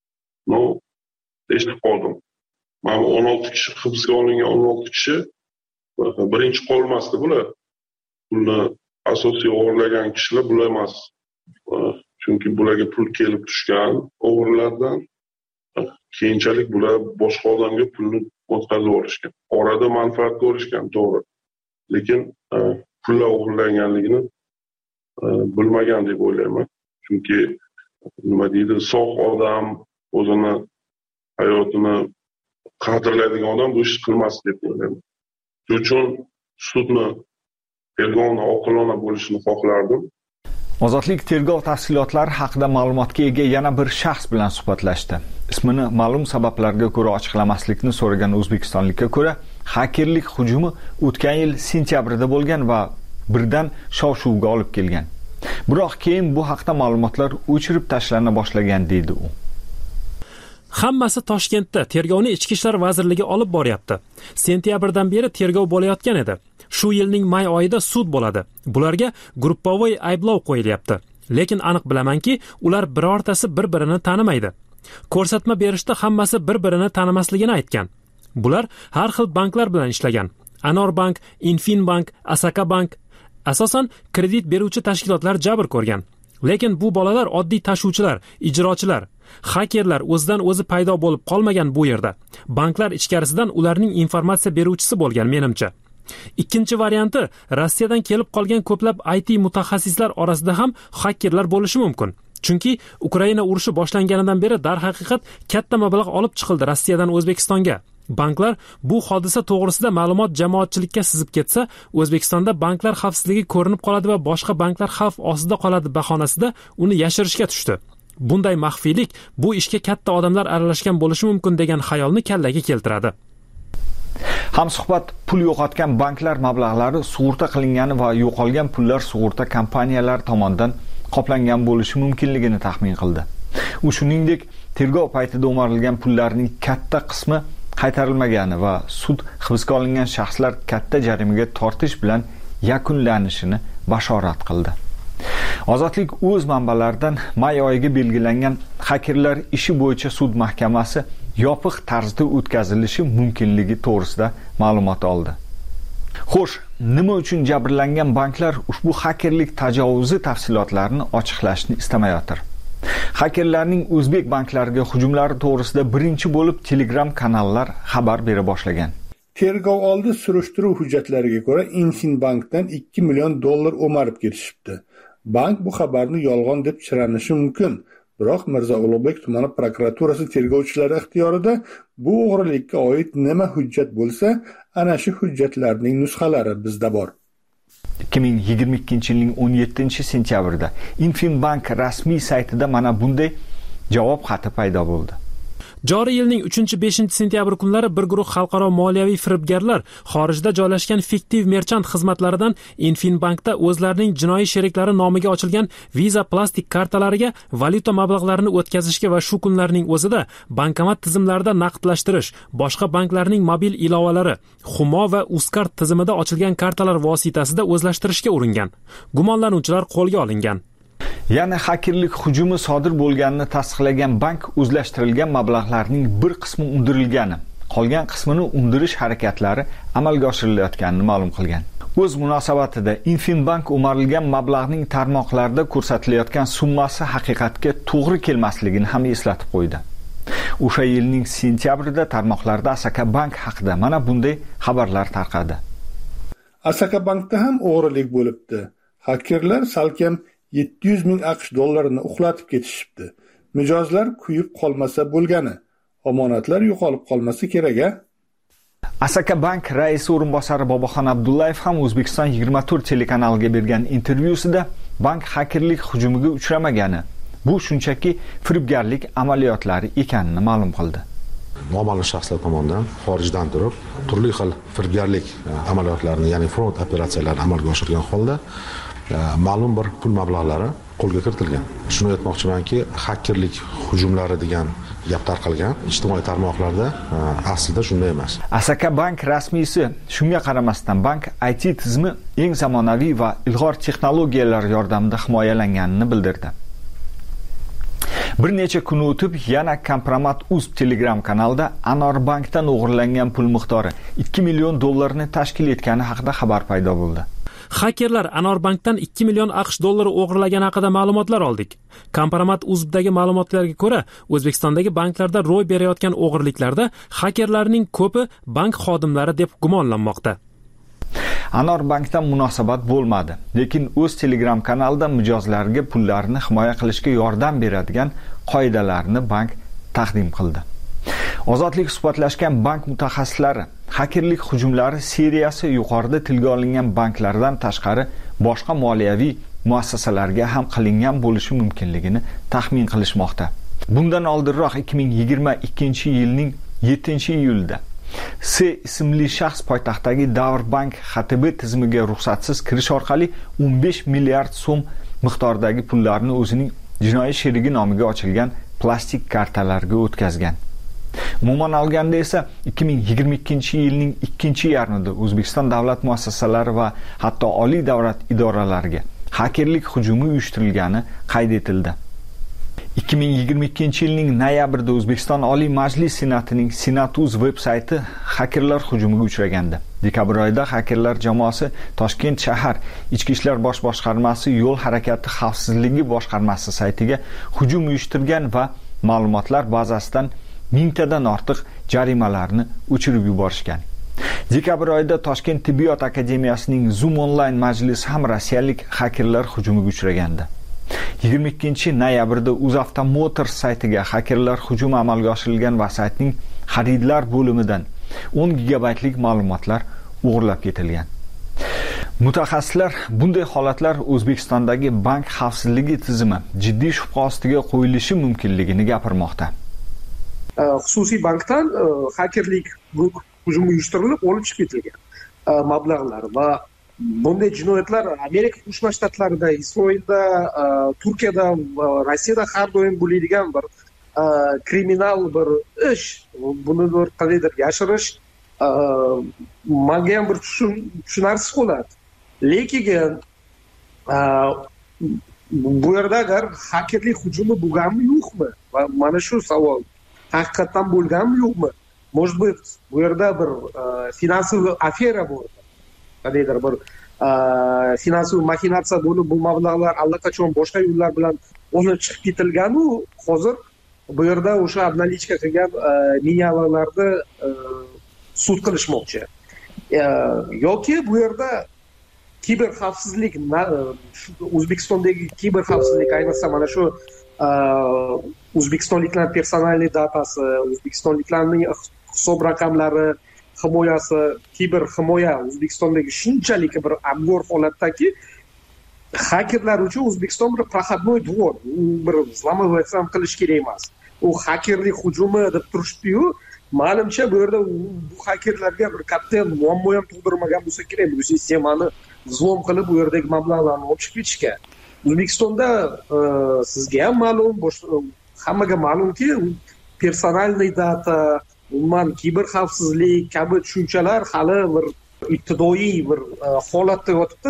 Eshitib qoldim. Mana 16 kishi hibsga olingan 16 kishi birinchi qolmasdi bular. Pulni asosiy o'g'irlagan kishilar bular emas. Chunki bularga pul kelib tushgan o'g'rilardan keyinchalik bular boshqa odamga pulni o'tkazib olishgan. Orada manfaat ko'rishgan, to'g'ri. Lekin pullar o'g'irlanganligini bilmagan deb o'ylayman. Chunki nima deydi, sog' odam, o'zini hayotini qadrlaydigan odam bu ishni qilmas deb o'ylayman. Shuning uchun sudni tergovni oqilona bo'lishini xohlardim. Ozodlik tergov tafsilotlari haqida ma'lumotga ega yana bir shaxs bilan suhbatlashdi. Ismini ma'lum sabablarga ko'ra ochiqlamaslikni so'ragan o'zbekistonlikka ko'ra, hakerlik hujumi o'tgan yil sentyabrda bo'lgan va birdan shov-shuvga olib kelgan. Biroq keyin bu haqda ma'lumotlar o'chirib tashlana boshlagan deydi u. Hammasi Toshkentda tergovni Ichki ishlar vazirligi olib boryapti. Sentyabrdan beri tergov bo'layotgan edi. Shu yilning may oyida sud bo'ladi. Bularga gruppovoy ayblov qo'yilyapti. Lekin aniq bilamanki, ular birortasi bir-birini tanimaydi. Ko'rsatma berishda hammasi bir-birini tanimasligini aytgan. Bular har xil banklar bilan ishlagan. Anor bank, Infinbank, Asaka bank, asosan kredit beruvchi tashkilotlar jabr ko'rgan. Lekin bu bolalar oddiy tashuvchilar, ijrochilar, hakerlar o'zidan o'zi paydo bo'lib qolmagan bu yerda. Banklar ichkarisidan ularning informatsiya beruvchisi bo'lgan menimcha. Ikkinchi varianti, Rossiyadan kelib qolgan ko'plab IT mutaxassislar orasida ham hakerlar bo'lishi mumkin. Chunki Ukraina urushi boshlanganidan beri darhaqiqat katta mablag' olib chiqildi Rossiyadan O'zbekistonga. Banklar bu hodisa to'g'risida ma'lumot jamoatchilikka sizib ketsa, O'zbekistonda banklar xavfsizligi ko'rinib qoladi va boshqa banklar xavf ostida qoladi bahonasida uni yashirishga tushdi. Bunday maxfiylik bu ishga katta odamlar aralashgan bo'lishi mumkin degan xayolni kallaga keltiradi. Hamsuhbat pul yo'qotgan banklar mablag'lari sug'urta qilingani va yo'qolgan pullar sug'urta kompaniyalari tomonidan qoplangan bo'lishi mumkinligini taxmin qildi. U shuningdek, tergov paytida o'marilgan pullarning katta qismi qaytarilmagani va sud hibsga olingan shaxslar katta jarimaga tortish bilan yakunlanishini bashorat qildi. Ozodlik o'z manbalaridan may oyiga belgilangan xakerlar ishi bo'yicha sud mahkamasi yopiq tarzda o'tkazilishi mumkinligi to'g'risida ma'lumot oldi. Xo'sh, nima uchun jabrlangan banklar ushbu xakerlik tajovuzi tafsilotlarini ochiqlashni istamayotir? Xakerlarning o'zbek banklariga hujumlari to'g'risida birinchi bo'lib Telegram kanallar xabar bera boshlagan. Tergov oldi surishtiruv hujjatlariga ko'ra Infinbankdan 2 million dollar o'marib ketishibdi. Bank bu xabarni yolg'on deb chiranishi mumkin. Biroq Mirzo Ulug'bek tumani prokuraturasi tergovchilari ixtiyorida bu o'g'rilikka oid nima hujjat bo'lsa, ana shu hujjatlarning nusxalari bizda bor. 2022-yilning 17-sentyabrida Infinbank rasmiy saytida mana bunday javob xati paydo bo'ldi. Joriy yilning 3-5 sentyabr kunlari bir guruh xalqaro moliyaviy firibgarlar xorijda joylashgan fiktiv merchant xizmatlaridan Infinbankda o'zlarining jinoiy sheriklari nomiga ochilgan Visa plastik kartalariga valyuta mablag'larini o'tkazishga va shu kunlarning o'zida bankomat tizimlarida naqdlashtirish, boshqa banklarning mobil ilovalari, Humo va Uzcard tizimida ochilgan kartalar vositasida o'zlashtirishga uringan. Gumonlanuvchilar qo'lga olingan. Ya'ni xakerlik hujumi sodir bo'lganini tasdiqlagan bank o'zlashtirilgan mablag'larning bir qismi undirilgani, qolgan qismini undirish harakatlari amalga oshirilayotganini ma'lum qilgan. O'z munosabatida Infinbank o'marilgan mablag'ning tarmoqlarda ko'rsatilayotgan summasi haqiqatga to'g'ri kelmasligini ham eslatib qo'ydi. O'sha yilning sentyabrida tarmoqlarda Asaka Bank haqida mana bunday xabarlar tarqadi. Asaka Bankda ham o'g'rilik bo'libdi. Xakerlar salkam 700 ming AQSh dollarini uxlatib ketishibdi. Mijozlar kuyib qolmasa bo'lgani, omonatlar yo'qolib qolmasa kerak-a? Asaka Bank raisi o'rinbosari Boboxon Abdullayev ham O'zbekiston 24 telekanaliga bergan intervyusida bank xakerlik hujumiga uchramagani, bu shunchaki firibgarlik amaliyotlari ekanini ma'lum qildi. Noma'lum shaxslar tomonidan xorijdan turib turli xil firibgarlik amaliyotlarini, ya'ni front operatsiyalarini amalga oshirgan holda ma'lum bir pul mablag'lari qo'lga kiritilgan. Shuni aytmoqchimanki, xakerlik hujumlari degan gap tarqalgan ijtimoiy tarmoqlarda aslida shunday emas. Asaka Bank rasmiysi shunga qaramasdan bank IT tizimi eng zamonaviy va ilg'or texnologiyalar yordamida himoyalanganini bildirdi. Bir necha kun o'tib yana Kompromat.uz Telegram kanalida Anor Bankdan o'g'irlangan pul miqdori 2 million dollarni tashkil etgani haqida xabar paydo bo'ldi. Xakerlar Anor Bankdan 2 million AQSh dollari o'g'irlagani haqida ma'lumotlar oldik. Kompromat.uz'dagi ma'lumotlarga ko'ra, O'zbekistondagi banklarda ro'y berayotgan o'g'irliklarda xakerlarning ko'pi bank xodimlari deb gumonlanmoqda. Anor Bankdan munosabat bo'lmadi, lekin o'z Telegram kanalida mijozlarga pullarini himoya qilishga yordam beradigan qoidalarni bank taqdim qildi. Ozodlik suhbatlashgan bank mutaxassislari xakerlik hujumlari seriyasi yuqorida tilga olingan banklardan tashqari boshqa moliyaviy muassasalarga ham qilingan bo'lishi mumkinligini taxmin qilishmoqda. Bundan oldinroq 2022-yilning 7-iyulida S ismli shaxs poytaxtdagi Davr Bank XTB tizimiga ruxsatsiz kirish orqali 15 milliard so'm miqdordagi pullarni o'zining jinoiy sherigi nomiga ochilgan plastik kartalarga o'tkazgan. Umuman olganda esa 2022-yilning 2-yarmida O'zbekiston davlat muassasalari va hatto oliy davlat idoralariga xakerlik hujumi uyushtirilgani qayd etildi. 2022-yilning noyabrida O'zbekiston Oliy Majlis Senatining Senat.uz veb-sayti xakerlar hujumiga uchragandi. Dekabr oyida xakerlar jamoasi Toshkent shahar Ichki ishlar bosh boshqarmasi yo'l harakati xavfsizligi boshqarmasi saytiga hujum uyushtirgan va ma'lumotlar bazasidan 1000 tadan ortiq jarimalarni o'chirib yuborishgan. Dekabr oyida Toshkent tibbiyot akademiyasining Zoom onlayn majlisi ham rossiyalik xakerlar hujumiga uchragandi. 22-noyabrda UzAuto Motors saytiga xakerlar hujumi amalga oshirilgan va saytning xaridlar bo'limidan 10 gigabaytlik ma'lumotlar o'g'irlab ketilgan. Mutaxassislar bunday holatlar O'zbekistondagi bank xavfsizligi tizimi jiddiy shubha ostiga qo'yilishi mumkinligini gapirmoqda. Xususiy bankdan xakerlik hujumi uyushtirilib olib chiqib ketilgan mablag'lar va bunday jinoyatlar Amerika Qo'shma Shtatlarida, Isroilda, Turkiyada va Rossiyada har doim bo'ladigan bir kriminal bir ish. Buni bir qandaydir yashirish menga ham bir tushunarsiz holat. Lekin bu yerda agar xakerlik hujumi bo'lganmi yo'qmi? Va mana shu savol haqiqatan bo'lganmi yo'qmi? Может быть, bu yerda bir finansiy afera bor. Qandaydir bir finansiy maxinatsiya bo'lib, bu mablag'lar allaqachon boshqa yo'llar bilan olib chiqib ketilgan-u, hozir bu yerda o'sha obnalichka qilgan milliarderlarni sud qilishmoqchi. Yoki bu yerda kiber xavfsizlik, O'zbekistondagi kiber xavfsizlik, ayniqsa mana shu o'zbekistonliklar personalniy datasi, o'zbekistonliklarning hisob raqamlari himoyasi, kiber himoya O'zbekistondagi shunchalik bir abgor holatdaki, hakerlar uchun O'zbekiston bir proходной двор, bir взламываться qilish kerak emas. U hakerlik hujumi deb turishdi-yu, ma'lumcha bu yerda bu hakerlarga bir katta muammo ham tug'dirmagan bo'lsa kerak, bu sistemani vzlom qilib bu yerdagi mablag'larni olib chiqib ketishga. O'zbekistonda sizga ham ma'lum, hammaga ma'lumki, personalniy data, umuman kiber xavfsizlik kabi tushunchalar hali bir ibtidoiy bir holatda yotibdi.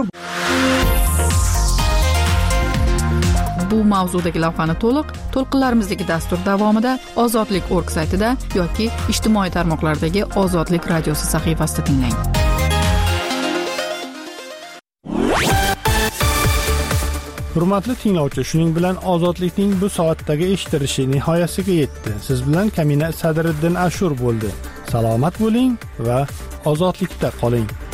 Bu mavzudagi lavhani to'lqinlarimizdagi dastur davomida Ozodlik.org saytida yoki ijtimoiy tarmoqlardagi Ozodlik radiosi sahifasida tinglang. Hurmatli tinglovchi, shuning bilan Ozodlikning bu soatdagi eshitilishi nihoyasiga yetdi. Siz bilan Kamina Sadriddin Ashur bo'ldi. Salomat bo'ling va ozodlikda qoling.